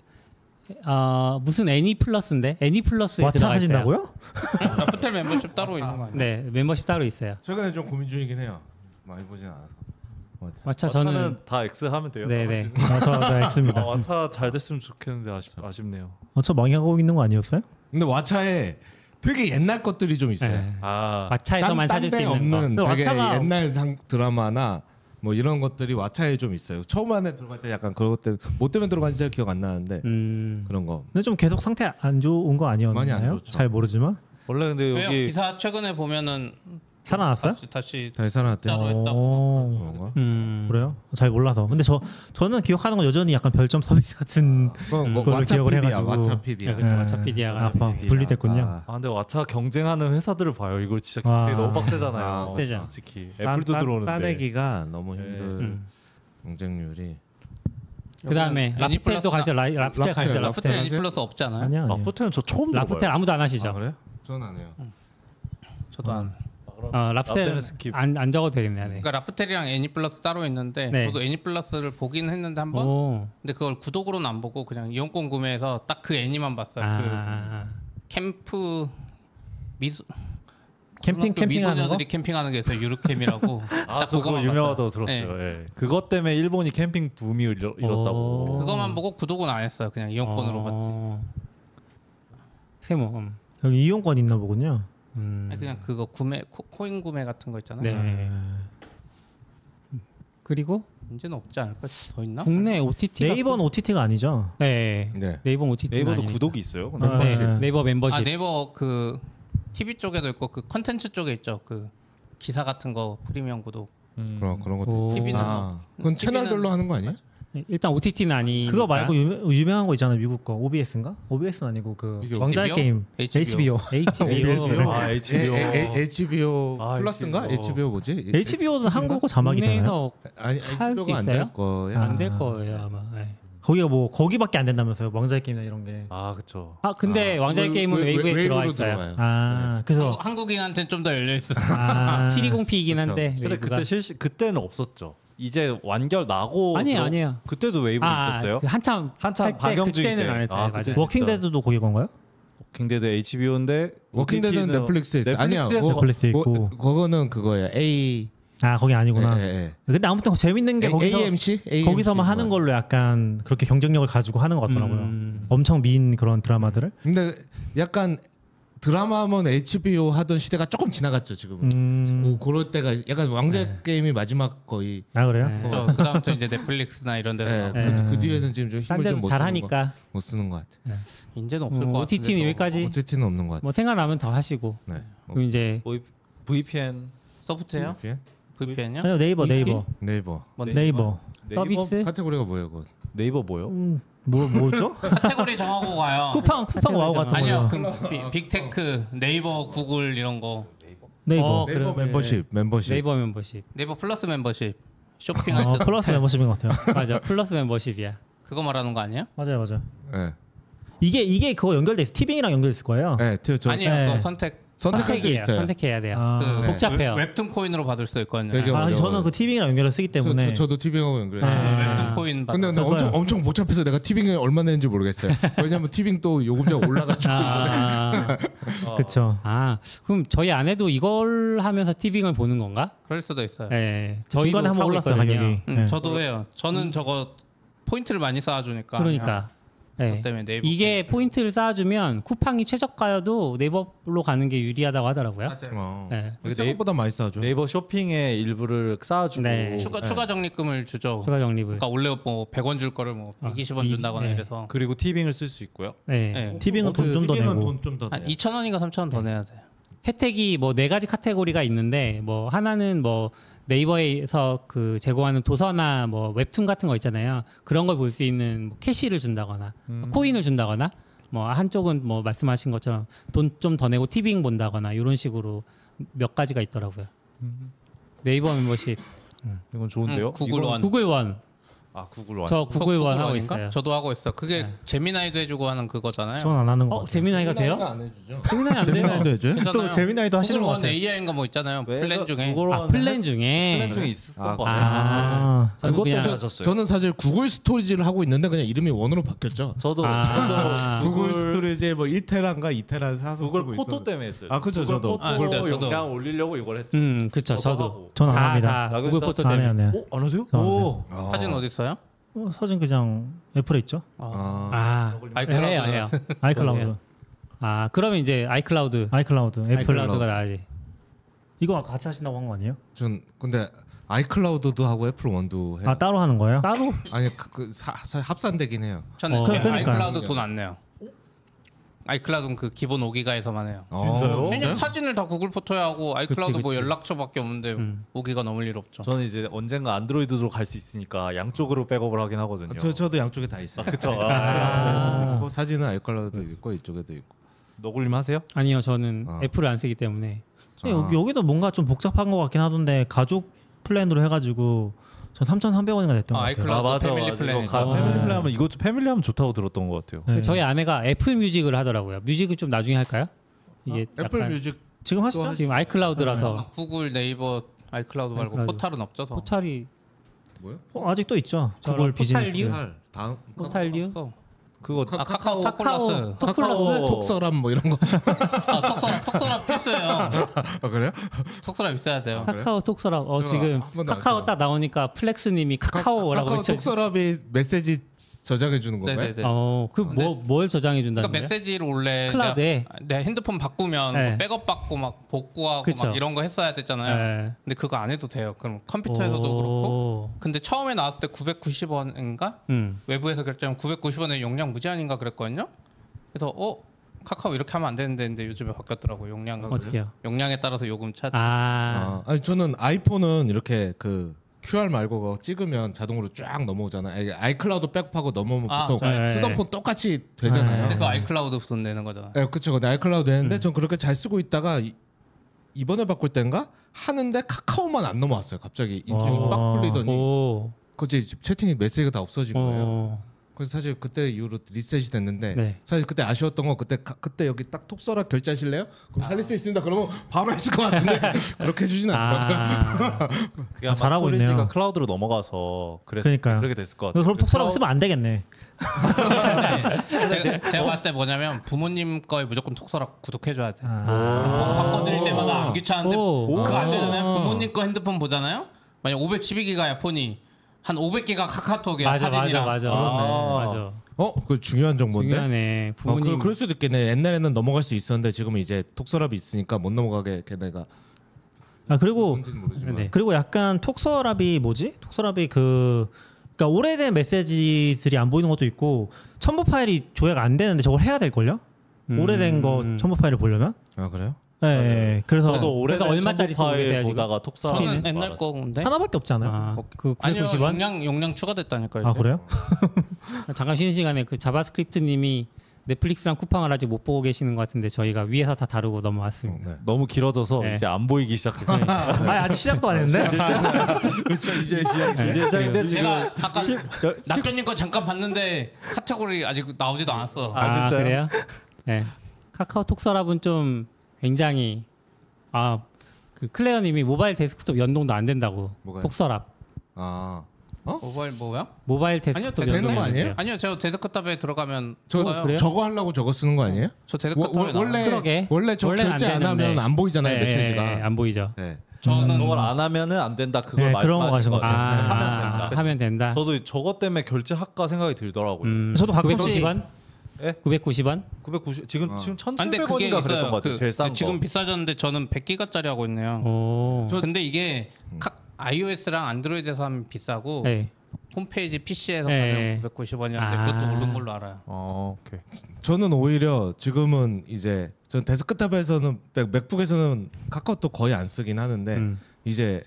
무슨 애니 플러스인데 애니 플러스에
왓챠
들어가 있어요.
하신다고요?
라프텔 멤버십 따로 있는 거 아니에요?
네, 멤버십 따로 있어요.
최근에 좀 고민 중이긴 해요. 많이 보진 않아서.
왓챠 저는
저는 다 X 하면 돼요.
네네.
왓챠 X입니다.
왓챠 잘 됐으면 좋겠는데 아쉽네요.
왓챠 망해가고 있는 거 아니었어요?
근데 왓챠에 되게 옛날 것들이 좀 있어요.
네.
아
왓챠에서만 찾을 수
데
있는 거.
없는
근데
되게
왓챠가-
옛날 드라마나 뭐 이런 것들이 왓챠에 좀 있어요. 처음 안에 들어갈 때 약간 그런 것들 뭐 때문에 들어간지 잘 기억 안 나는데 그런 거.
근데 좀 계속 상태 안 좋은 거
많이 안
아니었나요?
좋죠.
잘 모르지만
원래 근데
왜요?
여기
기사 최근에 보면은
살아났어요?
다시
잘 살아났대요.
따로 했다고.
오,
그런가?
그래요? 잘 몰라서. 근데 저는 기억하는 건 여전히 약간 별점 서비스 같은
그건 뭐
그걸로 기억을
왓챠피디야.
해가지고.
왓챠피디야.
그렇죠. 왓챠피디아가
아파 분리됐군요.
근데 왓챠 경쟁하는 회사들을 봐요. 이거 진짜
와.
되게 너무 빡세잖아요.
세죠.
솔직히 애플도 들어오는데.
따내기가 너무
네.
힘든 경쟁률이.
그다음에 라프텔도 가시죠. 라프텔 가시죠.
라프텔
라프텔.
애니 플러스 없지 않아요?
아니야.
라프텔은 저 처음
라프텔
들어봐요.
아무도 안 하시죠.
그래요?
저는 안 해요.
저도 안.
라프텔
라프텔은 스킵.
안 적어도 되겠네. 네.
그러니까 라프텔이랑 애니 플러스 따로 있는데
네.
저도 애니 플러스를 보긴 했는데 한번.
오.
근데 그걸 구독으로는 안 보고 그냥 이용권 구매해서 딱 그 애니만 봤어요. 그 캠프 미소
캠핑하는 거?
미소녀들이 캠핑하는 게 있어요. 유르캠이라고.
아, 저 그거
그거만
유명하다고
봤어요.
들었어요. 예. 그것 때문에 일본이 캠핑 붐이 일었다고.
그거만 보고 구독은 안 했어요. 그냥 이용권으로 봤지.
세모.
여기 이용권 있나 보군요.
아니, 그냥 그거 구매 코인 구매 같은 거 있잖아요.
네. 그리고
이제는 없지 않을까? 더 있나?
국내 OTT가
네이버는 OTT가 아니죠?
네.
네.
네이버 OTT
네이버도 구독이 있어요. 근데
아,
네. 네이버 멤버십.
아 네이버 그 TV 쪽에도 있고 그 컨텐츠 쪽에 있죠. 그 기사 같은 거 프리미엄 구독.
그런 것도.
오.
TV는
아, 그건 채널별로 하는 거 아니에요?
일단 OTT는 아니.
그거 말고 유명한 거 있잖아요. 미국 거 OBS인가? OBS는 아니고 그
이게
왕자의
HBO?
게임
HBO.
HBO.
아, HBO.
HBO
아,
플러스인가?
HBO.
HBO 뭐지?
HBO도 한국어 자막이 되나요?
국내에서
아니,
할수
HBO가 안
있어요?
될 거예요.
안 될 거예요 아마. 네.
거기가 뭐 거기밖에 안 된다면서요? 왕자의 게임이나 이런 게.
아, 그쵸.
아 근데 왕자의 게임은 웨이브에 들어와 있어요.
아 그래서
한국인한테는 좀 더 열려 있어.
720p이긴 한데.
근데 그때 그때는 없었죠. 이제 완결 나고
아니에요.
그때도 웨이브 있었어요?
그 한참
방영 중일
그때는
때.
안 했어요.
아,
맞아요.
그때
워킹데드도 거기 건가요?
워킹데드 HBO인데
워킹데드는 넷플릭스에 있어. 아니야.
넷플릭스에서
넷플릭스에 있고.
그거는 그거예요. A
아 거기 아니구나.
예.
근데 아무튼 재밌는 게 거기서
AMC?
거기서만 하는 걸로 약간 그렇게 경쟁력을 가지고 하는 것 같더라고요. 엄청 미인 그런 드라마들을.
근데 약간 드라마면 HBO 하던 시대가 조금 지나갔죠 지금은. 그럴 때가 약간 왕좌 게임이 마지막 거의.
아 그래요?
네.
그다음부터 이제 넷플릭스나 이런 데서
예,
네.
그 뒤에는 지금 좀
딴
힘을
데서
좀 못
잘하니까
쓰는 것 같아.
인제는 없을 것 같은데.
OTT는 여기까지
OTT는 없는 것 같아.
뭐 생각나면 더 하시고
네.
그럼 이제
VPN
소프트웨어? VPN요?
아니요 네이버.
네이버.
네이버.
서비스
카테고리가 뭐예요, 그거?
네이버 뭐요?
뭐죠?
카테고리 정하고 가요.
쿠팡 와우 같은
아니요,
거요.
그럼 빅테크, 네이버, 구글 이런 거.
네이버.
네이버
그러면
멤버십.
네이버 멤버십
네이버 플러스 멤버십. 쇼핑할 때
플러스 멤버십인 것 같아요.
맞아 플러스 멤버십이야.
그거 말하는 거 아니에요?
맞아요.
네.
이게 그거 연결돼 있어. 티빙이랑 연결돼 있을 거예요.
네,
아니요,
네.
그거 선택할 수
선택이에요.
있어요.
선택해야 돼요.
아,
그
복잡해요.
웹툰 코인으로 받을 수 있거든요.
되게
아니
어려워요.
저는 그 티빙이랑 연결을 쓰기 때문에
저도 티빙하고 연결해요.
네.
웹툰 코인 받을
근데
그래서요.
엄청 복잡해서 내가 티빙에 얼마 내는지 모르겠어요. 왜냐면 티빙 또 요금제가 올라가지고.
그쵸.
그럼 저희 아내도 이걸 하면서 티빙을 보는 건가?
그럴 수도 있어요.
네, 저희도
중간에 한번
하고
올랐어요
있거든요.
가격이. 네.
저도 해요. 저는 저거 포인트를 많이 쌓아주니까.
그러니까 네.
그것 때문에 네이버
이게 포인트를 쌓아주면 쿠팡이 최저가여도 네이버로 가는 게 유리하다고 하더라고요.
맞아요.
네.
생각보다 많이 싸죠.
네이버 쇼핑의 일부를 쌓아주고
네.
추가 적립금을 주죠.
추가 적립을.
그러니까 원래 뭐 100원 줄 거를 뭐 120원 준다거나
네.
이래서
그리고 티빙을 쓸 수 있고요.
네.
네.
티빙은 돈 좀 더 내고.
돈좀더
한 2,000원인가 3,000원 더 내야 돼요.
혜택이 뭐 네 가지 카테고리가 있는데 뭐 하나는 뭐 네이버에서 그 제공하는 도서나 뭐 웹툰 같은 거 있잖아요. 그런 걸 볼 수 있는 뭐 캐시를 준다거나 코인을 준다거나 뭐 한쪽은 뭐 말씀하신 것처럼 돈 좀 더 내고 티빙 본다거나 이런 식으로 몇 가지가 있더라고요. 네이버 멤버십,
이건 좋은데요.
구글
이건-
원.
구글 원.
구글 원.
저 구글 원 하고
원인가?
있어요.
저도 하고 있어. 그게
네.
재미나이도 해주고 하는 그거잖아요.
저는 안 하는 거 같아요.
재미나이가 돼요?
안 해주죠.
재미나이 안 돼요?
재미나이도 해줘요?
괜찮아요.
또 재미나이도 하시는
구글
것
원
같아요.
AI인가 뭐 있잖아요. 플랜 중에.
구글 원
플랜 중에.
플랜 중에 있었던 거
아, 저는
그것도
그냥
하셨어요.
저는 사실 구글 스토리지를 하고 있는데 그냥 이름이 원으로 바뀌었죠.
저도
구글 스토리지 뭐 1테라인가 2테라 사서
구글
쓰고
포토
있었는데.
때문에 했어요.
아, 그쵸,
구글
저도.
포토
아, 진짜 저도.
용량 올리려고 이걸 했죠.
그쵸. 저도.
하고.
저는 안
다,
합니다.
다 구글 포토
안 해요,
때문에.
안 해요.
안 하세요?
저는 안
오.
사진 어디 있어요?
사진 그냥 애플에 있죠.
아이클라우드.
해요.
아이클라우드.
그러면 이제 아이클라우드.
애플.
아이클라우드가 나야지.
이거 같이 하신다고 한 거 아니에요?
전 근데 아이클라우드도 하고 애플 원도 해요.
아 따로 하는 거예요?
따로?
아니 합산되긴 해요.
저는
그러니까요.
아이클라우드 돈 안 내요. 아이클라우드는 그 기본 5기가에서만 해요.
진짜요?
왜냐면 사진을 다 구글 포토에 하고 아이클라우드
그치,
뭐
그치.
연락처밖에 없는데 5기가 넘을 일 없죠.
저는 이제 언젠가 안드로이드로 갈 수 있으니까 양쪽으로 백업을 하긴 하거든요.
저도 양쪽에 다 있어요.
그쵸.
있고, 사진은 아이클라우드도 있고 이쪽에도 있고.
너굴림 하세요?
아니요, 저는
어.
애플을 안 쓰기 때문에.
근데 여기도 뭔가 좀 복잡한 것 같긴 하던데 가족 플랜으로 해가지고 전 3,300원인가 냈던 것 같아요.
아이클라우드 패밀리 플랜이
패밀리 플랜 하면 이것도 패밀리 하면 좋다고 들었던 것 같아요.
네.
저희 아내가 애플 뮤직을 하더라고요. 뮤직을 좀 나중에 할까요? 이게
애플
약간
뮤직
지금 하시죠?
지금 아이클라우드라서
구글, 네이버, 아이클라우드 말고
아이클라우드.
포탈은 없죠. 더.
포탈이
뭐요?
아직 또 있죠. 구글 비즈니스.
포탈류?
다음
포탈류?
그거
카카오 톡플러스.
톡플러스?
톡서랍 뭐 이런 거.
톡서랍 필수예요.
아 그래요?
톡서랍 있어야 돼요.
카카오 톡서랍.
그럼
지금
한 번도 안
카카오
써요.
딱 나오니까 플렉스님이 카카오라고
카카오
외쳐.
톡서랍이 메시지 저장해 주는 건가요?
네네네.
뭘 저장해 준다는
그러니까
거예요?
메시지를 원래
클라우드에?
내 핸드폰 바꾸면
네.
뭐 백업 받고 막 복구하고
그쵸.
막 이런 거 했어야 됐잖아요.
네.
근데 그거 안 해도 돼요. 그럼 컴퓨터에서도 그렇고. 근데 처음에 나왔을 때 990원인가? 외부에서 결제하면 990원에 용량 무제한인가 그랬거든요. 그래서 카카오 이렇게 하면 안 되는데 근데 요즘에 바뀌었더라고.
어떻게요?
용량에 따라서 요금 차지.
아니 저는 아이폰은 이렇게 그 QR 말고 그거 찍으면 자동으로 쫙 넘어오잖아요. 아이클라우드 백업하고 넘어오면 보통
네.
쓰던 폰 똑같이 되잖아요.
근데 그 아이클라우드 돈 내는 거잖아.
네, 그쵸. 근데 아이클라우드 했는데 전 그렇게 잘 쓰고 있다가 이번에 바꿀 땐가 하는데 카카오만 안 넘어왔어요. 갑자기 인증이 빡 풀리더니 그치 채팅이 메시지가 다 없어진 거예요. 그래서 사실 그때 이후로 리셋이 됐는데
네.
사실 그때 아쉬웠던 건 그때 여기 딱 톡서랍 결제하실래요? 그럼 살릴 수 있습니다. 그러면 바로 했을 것 같은데 그렇게 해주진 않더라고요.
그게 아마
잘하고
스토리지가
있네요.
클라우드로 넘어가서
그러니까요.
그렇게 됐을 것 같아요.
그럼 톡서랍 쓰면 안 되겠네.
제가 봤을 때 뭐냐면 부모님 거에 무조건 톡서랍 구독해줘야 돼.
아.
바꿔드릴 때마다 안 귀찮은데
오.
그거 안 되잖아요. 부모님 거 핸드폰 보잖아요. 만약 512기가야 폰이 한 500기가 카카오톡이야
맞아
사진이랑.
맞아. 맞아.
그 중요한 정보인데.
중요하네. 부모님
그럴 수도 있겠네. 옛날에는 넘어갈 수 있었는데 지금은 이제 톡서랍이 있으니까 못 넘어가게 걔네가.
그리고
뭔지는 모르지만.
네.
그리고 약간 톡서랍이 뭐지? 톡서랍이 그러니까 오래된 메시지들이 안 보이는 것도 있고 첨부 파일이 조회가 안 되는데 저걸 해야 될 걸요? 오래된 거 첨부 파일을 보려면?
아 그래요?
네. 그래서
저도 오래된
얼마짜리 쓰고 계세요,
파일
지금?
보다가 톡서랍
저는 옛날 건데.
하나밖에 없지 않아요?
그
아니요
990원?
용량 추가됐다니까요.
아
이제.
그래요?
잠깐 쉬는 시간에 그 자바스크립트님이 넷플릭스랑 쿠팡을 아직 못 보고 계시는 것 같은데 저희가 위에서 다 다루고 넘어왔습니다.
네.
너무 길어져서
네.
이제 안 보이기 시작했어요.
아직 시작도 안 했는데?
그렇죠. 이제
이제 시작인데 지금
제가 아까 낙견님 거 잠깐 봤는데 카테고리 아직 나오지도 않았어.
아, 진짜요?
그래요? 네. 카카오톡 서랍은 좀 굉장히 그 클레어님이 모바일 데스크톱 연동도 안 된다고.
뭐가요?
톡서랍.
모바일 뭐야?
모바일
아니요
데스크톱
되는
연동이
거
안
아니에요?
돼요.
아니요 저 데스크탑에 들어가면
그래요?
저거 하려고 저거 쓰는 거 아니에요?
저 데스크탑에 나와요.
원래 저
원래는
결제 안
되는데.
하면 안 보이잖아요 메시지가.
안 보이죠.
네.
저는
그걸 안 하면은 안 된다. 그걸
네, 그런 거
말씀하신 것
같아요.
같아요. 하면 된다.
하면 된다.
저도 저것 때문에 결제할까 생각이 들더라고요.
저도 가끔씩
990원?
예?
990원?
990 지금
아, 근데
1,100원인가
그게
그랬던
있어요.
것 같아요. 제일 싼 거.
지금 비싸졌는데 저는 100기가짜리 하고 있네요.
오.
근데 이게 iOS랑 안드로이드에서 하면 비싸고
네.
홈페이지 PC에서
네.
가면 990원이었는데
아.
그것도 오른 걸로 알아요.
오케이.
저는 오히려 지금은 이제 전 데스크탑에서는 맥북에서는 카카오톡 거의 안 쓰긴 하는데 이제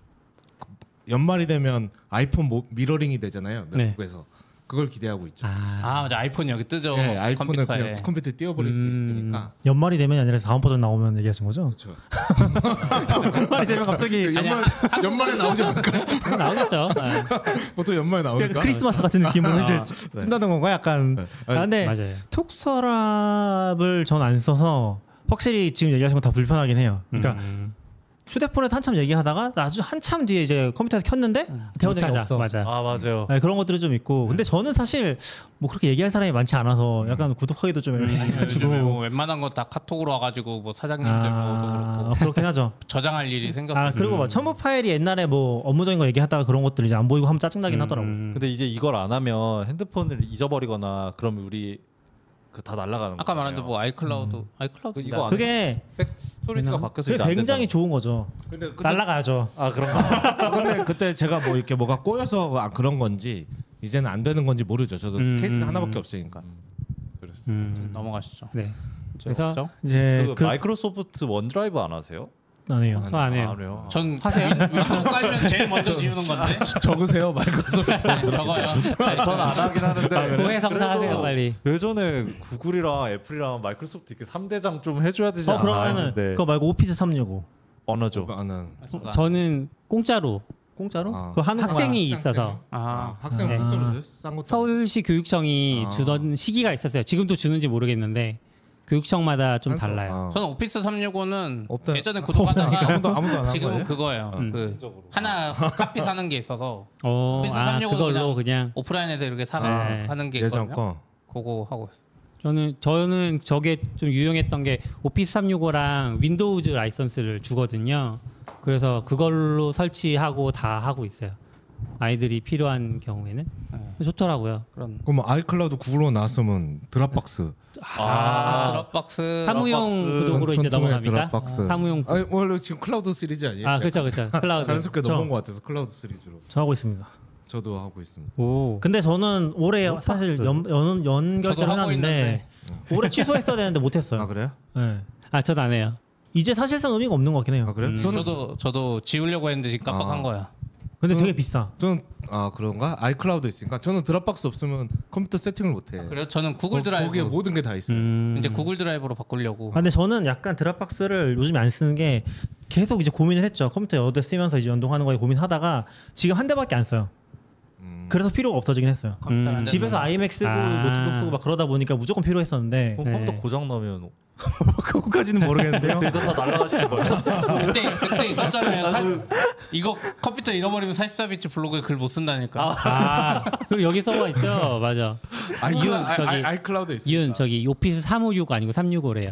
연말이 되면 아이폰 미러링이 되잖아요. 맥북에서. 그걸 기대하고 있죠.
맞아 아이폰 여기 뜨죠.
네, 아이폰을
컴퓨터에.
그냥 컴퓨터에 띄워버릴 수 있으니까.
연말이 되면이 아니라 다음 버전 나오면 얘기하신 거죠?
그렇죠.
연말이 되면 갑자기
연말에 나오지 않을까?
나오겠죠.
보통 연말에 나오니까.
크리스마스 같은 느낌으로 이제 뜬다는 건가 약간. 근데
맞아요.
톡서랍을 전 안 써서 확실히 지금 얘기하신 건 다 불편하긴 해요. 그러니까 휴대폰에서 한참 얘기하다가 아주 한참 뒤에 이제 컴퓨터에서 켰는데 대화되는 게 없어.
맞아.
아 맞아요.
네, 그런 것들이 좀 있고. 근데 저는 사실 뭐 그렇게 얘기할 사람이 많지 않아서 약간 구독하기도 좀
요즘에
애매해가지고.
뭐 웬만한 거 다 카톡으로 와가지고 뭐 사장님들로도 그렇고
그렇긴 하죠.
저장할 일이 생겼어요.
그리고 막 첨부 파일이 옛날에 뭐 업무적인 거 얘기하다가 그런 것들 이제 안 보이고 하면 짜증나긴 하더라고.
근데 이제 이걸 안 하면 핸드폰을 잊어버리거나 그러면 우리 그 다 날아가는
아까
거잖아요.
말한 뭐 아이클라우드
이거 안
그게
스토리지가 바뀌어서 이제 안
굉장히
되잖아.
좋은 거죠.
근데
날라가야죠.
아 그런가?
근데 그때 제가 뭐 이렇게 뭐가 꼬여서 그런 건지 이제는 안 되는 건지 모르죠. 저도 케이스가 하나밖에 없으니까.
그랬어.
넘어가시죠.
네.
그래서
그래서
이제
그 마이크로소프트 원드라이브 안 하세요?
안 해요.
저 안 해요.
안 해요.
전 윈도우 깔면 제일 먼저 지우는 건데
적으세요 마이크로소프트.
적어요.
전 안 하긴 하는데
고해 성사하세요 빨리.
예전에 구글이랑 애플이랑 마이크로소프트 이렇게 3대장 좀 해줘야 되지 않나
그러면은
했는데
그거 말고 오피스 365
언어죠.
저는 공짜로
공짜로?
아.
그거 하는 거야.
학생이 있어서
학생
네.
공짜로 줘요? 싼 것도.
서울시 교육청이 주던 시기가 있었어요. 지금도 주는지 모르겠는데 교육청마다 좀 달라요.
저는 오피스 365는
없다.
예전에 구독하다가
아무도 안 한
지금은
거예요?
그거예요. 그 하나 카피 사는 게 있어서 오피스 365는
그걸로 그냥
오프라인에서 이렇게 사가
네.
하는 게
예전
있거든요.
거.
그거 하고 있어요.
저는 저게 좀 유용했던 게 오피스 365랑 윈도우즈 라이선스를 주거든요. 그래서 그걸로 설치하고 다 하고 있어요. 아이들이 필요한 경우에는 좋더라고요.
그런
그럼 아이클라우드 구글로 나왔으면 드랍박스.
드랍박스
사무용 구독으로 이제
전통의
넘어갑니까?
드랍박스.
사무용
아니, 원래 지금 클라우드 시리즈 아니에요?
그렇죠. 클라우드.
자연스럽게 넘어온 것 같아서 클라우드 시리즈로.
저 하고 있습니다.
저도 하고 있습니다.
오.
근데 저는 올해 사실 연결제를
저도 하고
해놨는데 올해 취소했어야 되는데 못했어요.
아 그래요?
네.
저도 안 해요.
이제 사실상 의미가 없는 것 같긴 해요.
아 그래요?
저도 지우려고 했는데 지금 깜빡한 거야.
근데 되게 비싸.
저는 그런가? 아이클라우드 있으니까 저는 드랍박스 없으면 컴퓨터 세팅을 못 해.
그래요? 저는 구글 드라이브
거기에 모든 게 다 있어요.
이제 구글 드라이브로 바꾸려고.
근데 저는 약간 드랍박스를 요즘에 안 쓰는 게 계속 이제 고민을 했죠. 컴퓨터 여러 대 쓰면서 이제 연동하는 거에 고민하다가 지금 한 대밖에 안 써요. 그래서 필요가 없어지긴 했어요.
컴퓨터를 안
집에서
되는
아이맥 쓰고 노트북 쓰고 막 그러다 보니까 무조건 필요했었는데
그럼 컴퓨터 고장 나면
그거까지는 모르겠는데요.
빌더 다 날라가시는 거예요?
그때 있었잖아요. 이거 컴퓨터 잃어버리면 44비치 블로그에 글 못 쓴다니까.
그리고 여기 써가 있죠. 맞아. 이윤 저기
아이클라우드 있어요.
이윤 저기 오피스 356 아니고 365래요.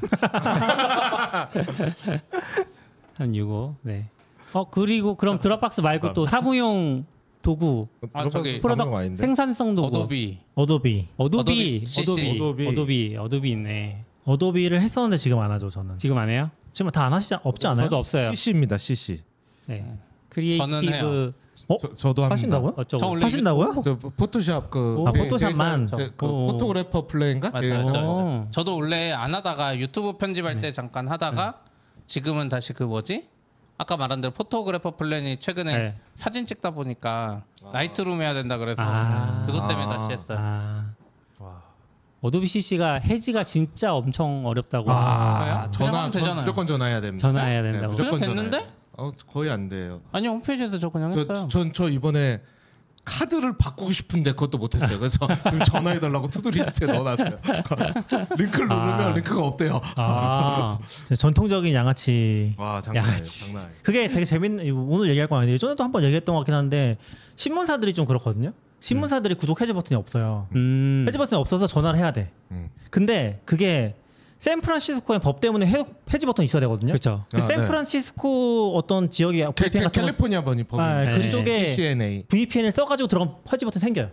365. 네. 그리고 그럼 드롭박스 말고 또 사무용 도구
저기
프로덕트 생산성 도구
어도비
어도비
CC.
어도비 있네.
어도비를 했었는데 지금 안 하죠 저는.
지금 안 해요?
지금 다 안 하시지 없지 않아요?
저도 없어요.
CC입니다. CC.
네.
저는
크리에이티브
저도 합니다.
하신다고요?
저 원래
하신다고요?
저 포토샵
포토샵만.
포토그래퍼 플레인가?
맞아요. 저도 원래 안 하다가 유튜브 편집할 때 잠깐 하다가 지금은 다시 그 뭐지? 아까 말한 대로 포토그래퍼 플랜이 최근에 사진 찍다 보니까 라이트룸 해야 된다 그래서 그것 때문에 다시 했어요.
어도비 CC가 해지가 진짜 엄청 어렵다고.
무조건 전화해야 됩니다.
전화해야 된다고.
무조건
됐는데?
거의 안 돼요.
아니 홈페이지에서 저 그냥 했어요.
저 이번에 카드를 바꾸고 싶은데 그것도 못했어요. 그래서 전화해달라고 투두리스트에 넣어놨어요. 링크를 누르면 링크가 없대요.
전통적인 양아치.
와 장난 아니에요.
그게 되게 재밌는 오늘 얘기할 거 아니에요. 예전에도 한번 얘기했던 것 같긴 한데 신문사들이 좀 그렇거든요. 신문사들이 구독 해지 버튼이 없어요. 해지 버튼이 없어서 전화를 해야 돼. 근데 그게 샌프란시스코의 법 때문에 해지 버튼이 있어야 되거든요.
그렇죠.
샌프란시스코 어떤 지역이 VPN 같은
캘리포니아 번이 법이
그쪽에
CCNA
VPN을 써가지고 들어가면 해지 버튼 생겨요.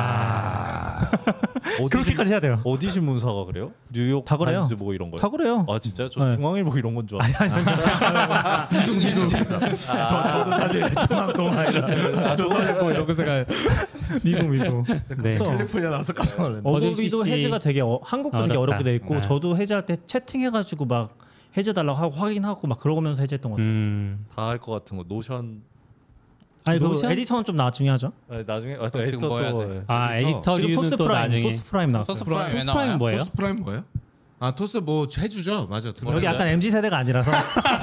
그렇게까지 해야 돼요.
어디 신문사가 그래요? 뉴욕
다 그래요.
타임즈 뭐 이런 거요?
다 그래요.
아 진짜요? 저 중앙일보 이런 건 줄 알았어요.
저도 사실 중앙동아이라 조선일보 이런 거 생각.
미국.
네.
캘리포니아 나와서 깜짝 놀랐네.
어도비도 해지가 되게 한국도 되게 어렵게 돼 있고 저도 해지할 때 채팅해가지고 막 해제달라고 하고 확인하고 막 그러면서 해제했던 것 같아요.
다 할 것 같은 거 노션.
아니 그 에디터는 좀 나중에 하죠.
나중에 에디터 또
에디터 류는 또 나중에
토스프라임 나왔어요.
토스프라임 뭐예요?
토스프라임 뭐예요? 토스 뭐 해주죠. 맞아.
여기 약간 MZ 세대가 아니라서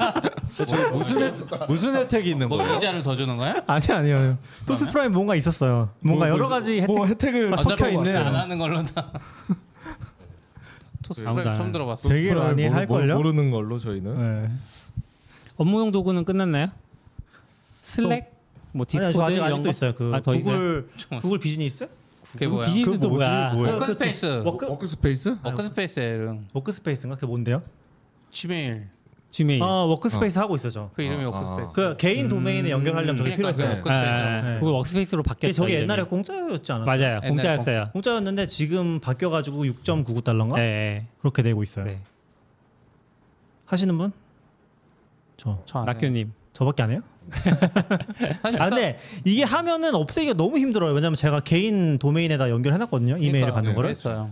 무슨 혜택이 있는 거예요?
기자를 더 주는 거야?
아니요. 토스프라임 뭔가 있었어요. 뭔가 여러 가지
혜택을
섞여 있는.
안 하는 걸로 다. 토스프라임 처음 들어봤어.
되게 많이 할 걸요.
모르는 걸로 저희는.
업무용 도구는 끝났나요? 슬랙, 뭐 디스코드
아직
이런 거
있어요. 그 구글 비즈니스?
그게 뭐야?
비즈니스도 뭐야?
워크스페이스.
워크스페이스?
워크스페이스인가? 그게 뭔데요?
지메일.
워크스페이스 하고 있어요.
그 이름이 워크스페이스.
그 개인 도메인에 연결하려면 저게 필요했어요.
그거 워크스페이스로 바뀌었죠.
저게 옛날에 공짜였지 않았나요?
맞아요. 공짜였어요.
공짜였는데 지금 바뀌어가지고 6.99달러인가?
네.
그렇게 되고 있어요.
네.
하시는 분?
낙교님.
저밖에 안 해요? 근데 이게 하면은 없애기가 너무 힘들어요. 왜냐면 제가 개인 도메인에다 연결해놨거든요. 이메일을 받는 거를.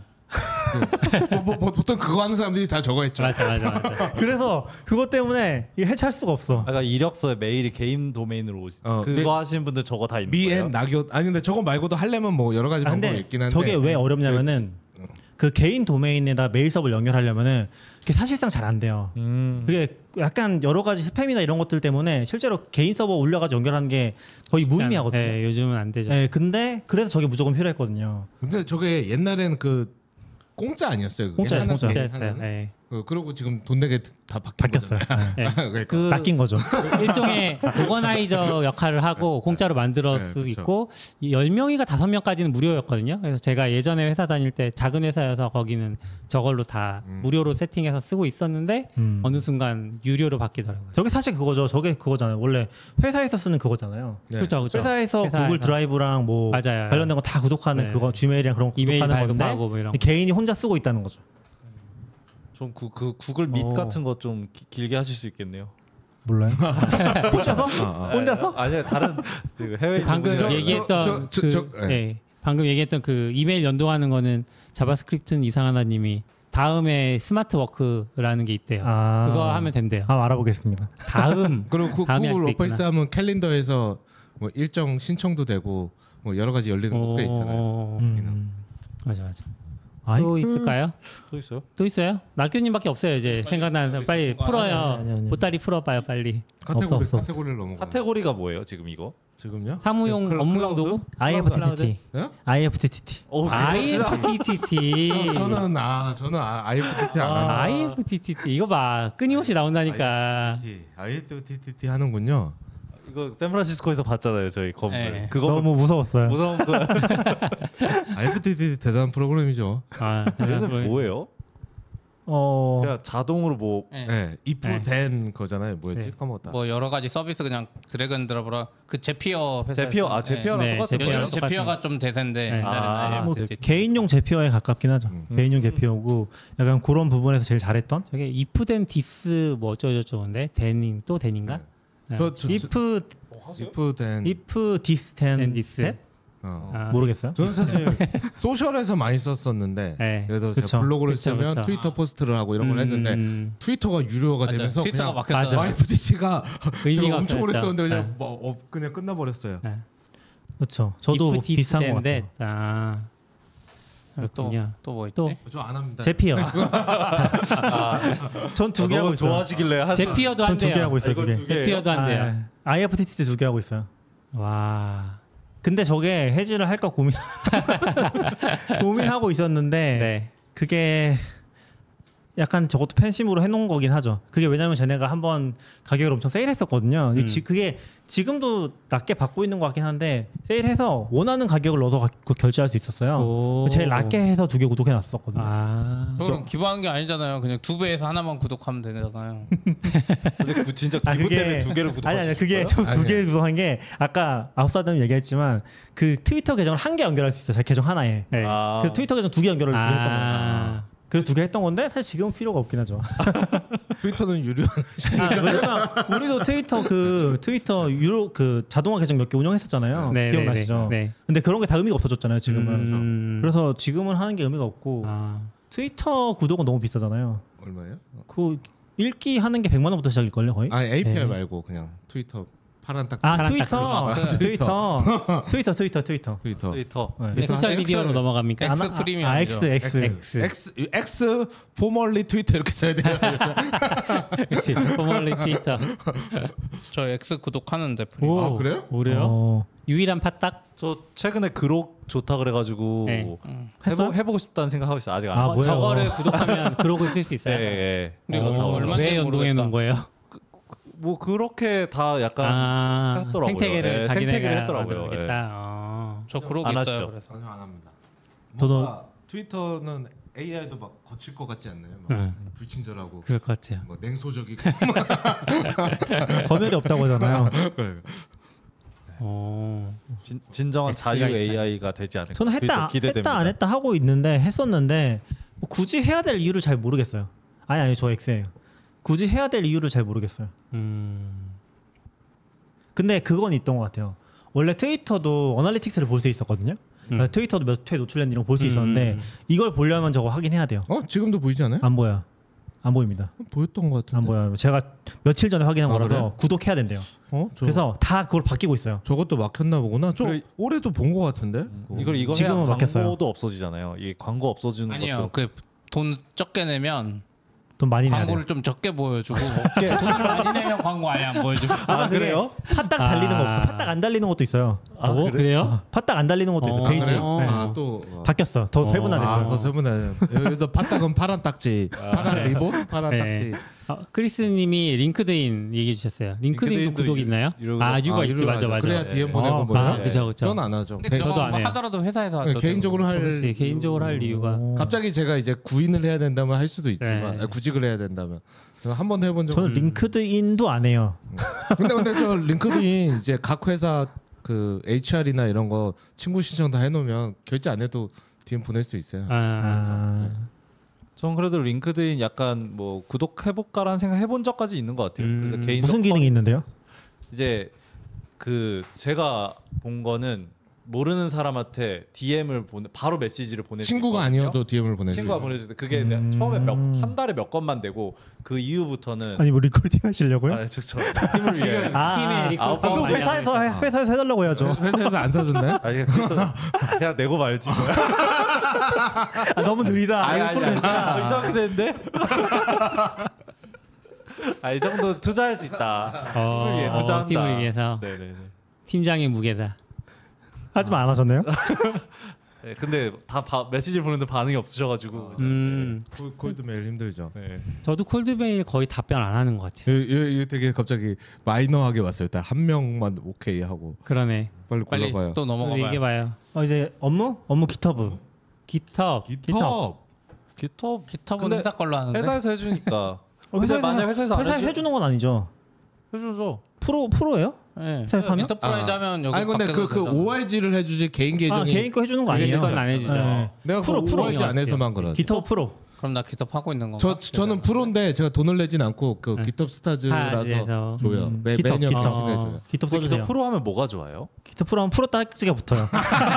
보통 그거 하는 사람들이 다 저거 했죠.
맞아.
그래서 그것 때문에 이게 해체할 수가 없어.
그러니까 이력서에 메일이 개인 도메인으로 오지. 그거 하시는 분들 저거 다 있는 거예요?
낙교 아니 근데 저거 말고도 하려면 뭐 여러 가지 방법이 있긴 한데
저게 왜 어렵냐면은 그 개인 도메인에다 메일 서버를 연결하려면은 그게 사실상 잘 안 돼요. 그게 약간 여러 가지 스팸이나 이런 것들 때문에 실제로 개인 서버 올려가지고 연결하는 게 거의 무의미하거든요.
네, 요즘은 안 되죠.
네, 근데 그래서 저게 무조건 필요했거든요.
근데 저게 옛날에는 그 공짜 아니었어요.
공짜였어요. 네.
그리고 지금 돈 내게 다
바뀌었어요.
네.
낚인 거죠.
일종의 오거나이저 역할을 하고 공짜로 만들어 수 있고 10명이가 5명까지는 무료였거든요. 그래서 제가 예전에 회사 다닐 때 작은 회사여서 거기는 저걸로 다 무료로 세팅해서 쓰고 있었는데 어느 순간 유료로 바뀌더라고요.
저게 사실 그거죠. 저게 그거잖아요. 원래 회사에서 쓰는 그거잖아요.
네. 그렇죠.
회사에서 구글 드라이브랑 뭐
맞아요.
관련된 거 다 구독하는 그거 지메일이랑 그런 거
이메일
구독하는 건데
뭐 이런
개인이 혼자 쓰고 있다는 거죠.
좀 그 구글 밋 같은 거 좀 길게 하실 수 있겠네요.
몰라요. 혼자서? 혼자서?
아니요 다른 해외
방금 얘기했던 방금 얘기했던 그 이메일 연동하는 거는 자바스크립트는 이상하나님이 다음에 스마트 워크라는 게 있대요. 그거 하면 된대요.
알아보겠습니다.
그리고 구글 오피스 하면 캘린더에서 뭐 일정 신청도 되고 뭐 여러 가지 열리는 거 꽤 있잖아요.
맞아. 또 있을까요?
또 있어요?
또 있어요? 낙규님밖에 없어요. 이제 생각나는 사람 빨리 풀어요.
아니.
보따리 풀어봐요 빨리.
없어.
카테고리를 넘어가.
카테고리가 뭐예요 지금 이거?
지금요?
사무용
클라우드?
업무용 도구?
IFTTT.
예?
IFTTT.
IFTTT.
저는 IFTT 안 하는.
IFTTT 이거 봐 끊임없이 나온다니까.
IFTT 하는군요.
이거 샌프란시스코에서 봤잖아요 저희 건물.
네.
그거
너무 무서웠어요.
무서운 거.
IFTT 대단한 프로그램이죠.
얘는 뭐예요? 그냥 자동으로 뭐
네.
네, if
네.
then 거잖아요. 뭐였지?
네.
까먹었다.
뭐 여러 가지 서비스 그냥 드래그 앤 드롭으로 그 제피어 회사
제피어랑
네,
똑같은
제피어랑
거예요?
요즘 제피어가 좀 대세인데
네.
옛날에는
뭐
IFTTT.
개인용 제피어에 가깝긴 하죠. 개인용 제피어고 약간 그런 부분에서 제일 잘했던.
저게 if then this 뭐 어쩌고저쩌고인데 then 또 then인가? 네.
if
if
this
then
then
this.
that?
아,
모르겠어요.
저는 사실 소셜에서 많이 썼었는데
네.
예를 들어서
그쵸.
제가 블로그를
그쵸,
쓰면
그쵸.
트위터 포스트를 하고 이런 걸 했는데 트위터가 유료가
맞아요.
되면서
트위터가
그냥
막혔잖아요.
IFTT가
의미가
엄청 오래
없어졌죠.
썼는데
네.
그냥 그냥 끝나버렸어요.
네.
그렇죠. 저도
if this
비슷한 것
then
같아요.
that. 아 그렇군요.
또뭐 있지?
또
저 안 합니다.
제피어. 전 두 개 하고
너무
있어요.
좋아하시길래
제피어도
전 두 개
한대요.
하고 있어요. 두 개.
제피어도 한대요.
IFTT 두 개 하고 있어요.
와.
근데 저게 해지를 할까 고민하고 있었는데
네.
그게 약간 저것도 팬심으로 해놓은 거긴 하죠. 그게 왜냐면 쟤네가 한번 가격을 엄청 세일했었거든요. 그게 지금도 낮게 받고 있는 것 같긴 한데 세일해서 원하는 가격을 넣어서 결제할 수 있었어요.
오.
제일 낮게 해서 두 개 구독해놨었거든요.
아.
그럼 기부하는 게 아니잖아요. 그냥 2배에서 하나만 구독하면 되잖아요.
근데 진짜 기부 때문에 두 개를 구독하셨어요?
아니 그게 저 두 개를 구독한 게 아까 아웃사이더님 얘기했지만 그 트위터 계정을 한 개 연결할 수 있어요. 제 계정 하나에.
네.
그 트위터 계정 두 개 연결을 했던 거예요.
아.
그래서 두 개 했던 건데 사실 지금은 필요가 없긴 하죠.
트위터는 유료.
왜냐면 우리도 트위터 유로 그 자동화 계정 몇 개 운영했었잖아요.
네,
기억나시죠?
네, 네.
근데 그런 게 다 의미가 없어졌잖아요. 지금은. 그래서 지금은 하는 게 의미가 없고
아.
트위터 구독은 너무 비싸잖아요.
얼마예요?
그 읽기 하는 게 100만 원부터 시작일 걸요, 거의.
아니 API
네.
말고 그냥 트위터 파란 딱.
아
파란
트위터.
트위터.
네.
네, 소셜 미디어로 넘어갑니까?
X 프리미엄이죠.
X formerly 트위터 이렇게 써야 돼요.
그렇지. 포멀리 트위터.
저 X 구독하는데 프리.
오.
아, 그래요?
오래요? 유일한 팥딱?
저 최근에 그록 좋다 그래가지고
네.
했어요?
해보고 싶다는 생각하고 있어요. 아직 안
아,
해봤어요.
뭐예요?
저거를 구독하면 그러고 쓸 수 있어요.
예, 예.
그리고 다 얼마인지
왜 연동해 놓은 거예요?
뭐 그렇게 다 약간 했더라고요.
생태계를
예,
자기네가
생태계를 했더라고요.
만들겠다.
저 그룹
안
있어요.
하시죠?
그래서.
전혀 안 합니다.
저도-
뭔가 트위터는 AI도 막 거칠 것 같지 않나요? 막 불친절하고
그럴 것 같아요.
뭐 냉소적이고.
검열이 없다고 하잖아요.
진정한 자유
X가 있다.
AI가 되지 않을까.
저는 했다
기대됩니다.
안 했다 하고 있는데 했었는데 뭐 굳이 해야 될 이유를 잘 모르겠어요. 아니 저 X예요. 굳이 해야 될 이유를 잘 모르겠어요. 근데 그건 있던 것 같아요. 원래 트위터도 어널리틱스를 볼 수 있었거든요. 그러니까 트위터도 몇 회 노출된 이런 거 볼 수 있었는데 이걸 보려면 저거 확인해야 돼요.
지금도 보이지 않아요?
안 보여요. 안 보입니다.
보였던 것 같은데.
안 보여요. 제가 며칠 전에 확인한
아,
거라서
그래요?
구독해야 된대요. 그래서 다 그걸 바뀌고 있어요.
저것도 막혔나 보구나. 저
그래-
올해도 본 것 같은데.
이거
지금은
해야
막혔어요.
광고도 없어지잖아요. 이 광고 없어지는
아니요.
것도
그 돈 적게 내면
돈 많이 내야 돼요.
광고를 좀 적게 보여주고 돈을 많이 내면 광고 아예 안 보여주고.
아, 그래요? 팥딱 달리는
아.
것부터 팥딱 안 달리는 것도 있어요.
오, 그래요?
팥딱 안 달리는 것도 있어요.
어,
페이지.
그래요?
네.
또
바뀌었어. 더 세분화됐어요.
더 세분화돼요. 여기서 팥딱은 파란 딱지, 파란 리본, 파란
네.
딱지.
크리스님이 링크드인 얘기해 주셨어요. 링크드인도
링크드인도
구독 있나요?
유료-
유가 있지. 맞아.
그래야 DM
네.
보내고 뭐예요?
그죠.
저는 안 하죠.
근데
저도
저도
안 해요.
하더라도 회사에서 하죠.
개인적으로 할
그렇지. 개인적으로 할 이유가
갑자기 제가 이제 구인을 해야 된다면 할 수도 있지만
네.
구직을 해야 된다면 한 번 해본 적.
저는 링크드인도 안 해요.
근데 저 링크드인 이제 각 회사 그 HR이나 이런 거 친구 신청 다 해놓으면 결제 안 해도 DM 보낼 수 있어요.
전 그래도 링크드인 약간 뭐 구독해볼까라는 생각 해본 적까지 있는 것 같아요. 그래서 개인
무슨 기능이 있는데요?
이제 그 제가 본 거는 모르는 사람한테 DM을 바로 메시지를 보낼 수
친구가
있거든요.
아니어도 DM을 보내줘.
친구가 보내줄 때 그게 처음에 한 달에 몇 건만 되고 그 이후부터는
아니 뭐 리코딩 하시려고요?
저 팀을 위해
팀의 리코딩
그거
많이 하고
회사에서 해달라고 해야죠.
회사에서 안 사줬나요?
아니 그냥 내고 말지.
아, 너무 느리다. 이거 풀어냈다.
이상하게 되는데? 이 정도 투자할 수 있다. 팀을 위해 투자한다.
팀을 위해서.
네네네.
팀장의 무게다.
하지만 안 하셨네요.
네, 근데 다 메시지 보는데 반응이 없으셔가지고.
콜드메일 힘들죠.
네.
저도 콜드메일 거의 답변 안 하는 것 같아요.
이거 되게 갑자기 마이너하게 왔어요. 딱 한 명만 오케이 하고
그러네.
빨리
빨리
골라봐요.
또 넘어가봐요.
얘기해봐요.
이제 업무 기터브.
깃허브.
깃허브는
근데
회사 걸로 하는데.
회사에서 해주니까. 근데 만약 회사에서 안
회사에서 해주는 건 아니죠.
해주죠.
프로예요?
네.
회사에서 하면?
엔터프라이즈 하면 여기
아니 근데
밖에서
그
되잖아.
ORG를 해주지 개인 계정이
개인 거 해주는 거 아니에요?
그건 안 해주죠.
네.
내가
프로,
그 ORG 안에서만 그러지.
기터브 프로.
그럼 나 깃허브 하고 있는 건가?
저는 프로인데 제가 돈을 내진 않고 그 깃허브 스타즈라서
스타즈에서.
줘요. 매년
깃허브.
갱신해줘요.
기터브 써주세요.
프로 하면 뭐가 좋아요?
기터브 프로 하면 프로 딱지가 붙어요.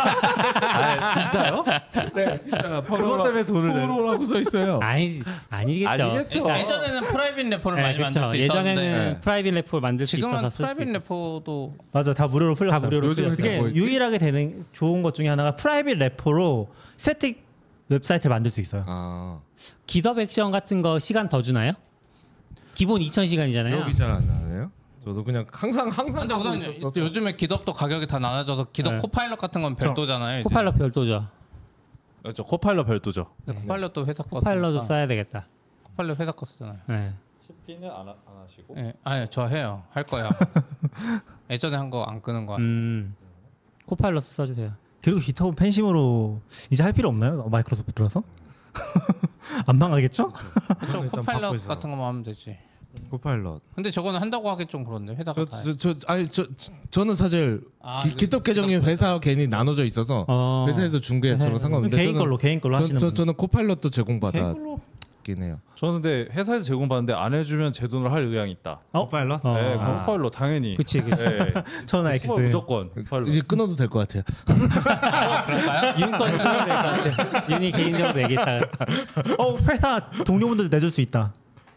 진짜요?
네, 진짜
그것 때문에 돈을 내요.
프로라고 써 있어요.
아니겠죠.
아니겠죠.
예전에는 프라이빗 레포를 많이 만들 수 있었는데
예전에는 프라이빗 레포 만들 수
지금은
있어서 쓸 수
프라이빗
있어요.
레포도
맞아, 다 무료로 풀렸어요.
다 무료로
요즘
풀렸어요.
그게
뭐였지?
유일하게 되는 좋은 것 중에 하나가 프라이빗 레포로 스태틱 웹사이트를 만들 수 있어요.
아,
깃허브 액션 같은 거 시간 더 주나요? 기본 2,000시간이잖아요.
기억이 잘 안 나네요. 저도 그냥 항상
근데
하고
우선
있었어서.
요즘에 깃허브도 가격이 다 나눠져서 깃허브
네.
코파일럿 같은 건 별도잖아요. 이제.
코파일럿 별도죠.
그렇죠. 코파일럿 별도죠.
근데 코파일럿도 회사 거.
코파일럿도 써야 되겠다.
코파일럿 회사 거 쓰잖아요.
네.
CP는 안 하시고.
예, 아니 저 해요. 할 거야. 예전에 한 거 안 끄는 거 같아요.
코파일럿 써주세요.
그리고 기터브 팬심으로 이제 할 필요 없나요? 마이크로소프트 들어서? 안 망하겠죠?
그렇죠.
일단 받고
코파일럿
있어.
같은 거만 하면 되지.
코파일럿.
근데 저거는 한다고 하기 좀 그런데 회사가 다 해.
저는 사실 깃허브 계정이 회사 괜히 나눠져 있어서 회사에서 준 게 저랑 상관없는데
개인 걸로 하시는 분.
저는 코파일럿도 제공받았긴 해요.
저는 근데 회사에서 제공받는데 안 해주면 제 돈을 할 의향이 있다.
코파일럿?
네, 코파일럿 당연히.
그치.
네.
저는 X.
무조건. 코파일럿.
이제 끊어도 될 것 같아요.
윤 거는 끊어야 될 것 같아. 윤이 개인적으로 내겠다.
회사 동료분들 내줄 수 있다.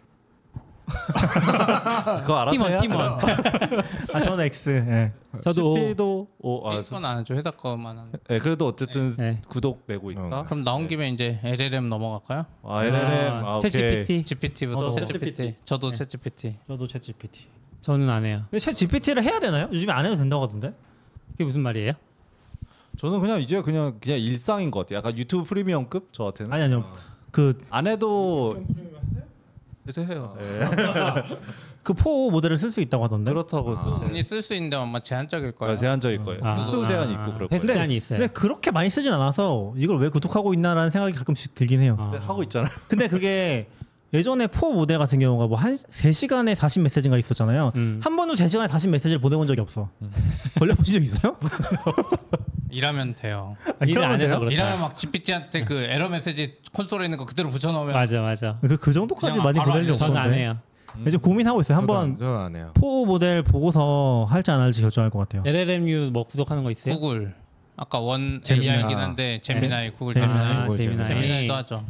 그거 알아서
팀원.
저는 X. 예.
저도
CP도
그건 안 하죠. 회사 거만 하는.
네, 그래도 어쨌든
네.
구독 내고 있다.
그럼 나온 김에 이제 LLM 넘어갈까요?
LLM. 오케이.
챗GPT.
GPT부터
저도
챗GPT. 저도 챗GPT.
저도 챗 GPT.
저는 안 해요.
근데 챗 GPT를 해야 되나요? 요즘에 안 해도 된다고 하던데.
그게 무슨 말이에요?
저는 그냥 이제 그냥 일상인 것 같아요. 약간 유튜브 프리미엄급 저한테는.
아니요. 그
안 해도 이제 해요.
그 포 모델을 쓸 수 있다고 하던데.
그렇다고 또
본인이 쓸 수 있는데 아마 제한적일 거예요.
제한적일 거예요. 수 제한 있고 그럴 거예요.
횟수 제한이 있어요.
근데 그렇게 많이 쓰진 않아서 이걸 왜 구독하고 있나라는 생각이 가끔씩 들긴 해요.
근데 하고 있잖아요.
근데 그게 예전에 포 모델 같은 경우가 뭐 한 3시간에 40메시지가 있었잖아요. 한 번도 3시간에 40메시지를 보내본 적이 없어. 걸려보신 적 있어요?
일하면 돼요.
일을 안 해서 그렇다.
일하면 막 GPT한테 그 에러 메시지 콘솔에 있는 거 그대로 붙여넣으면
맞아.
그 정도까지
그냥
많이
바로
보내려고
저는 안
그러는데.
해요.
이제 고민하고 있어요. 한번
저는 안 해요.
포 모델 보고서 할지 안 할지 결정할 것 같아요.
LLMU 뭐 구독하는 거 있어요?
구글 아까 원
제미나이.
AI긴 한데 제미나이 구글
제미나이.
제미나이
제미나이.
제미나이도 하죠.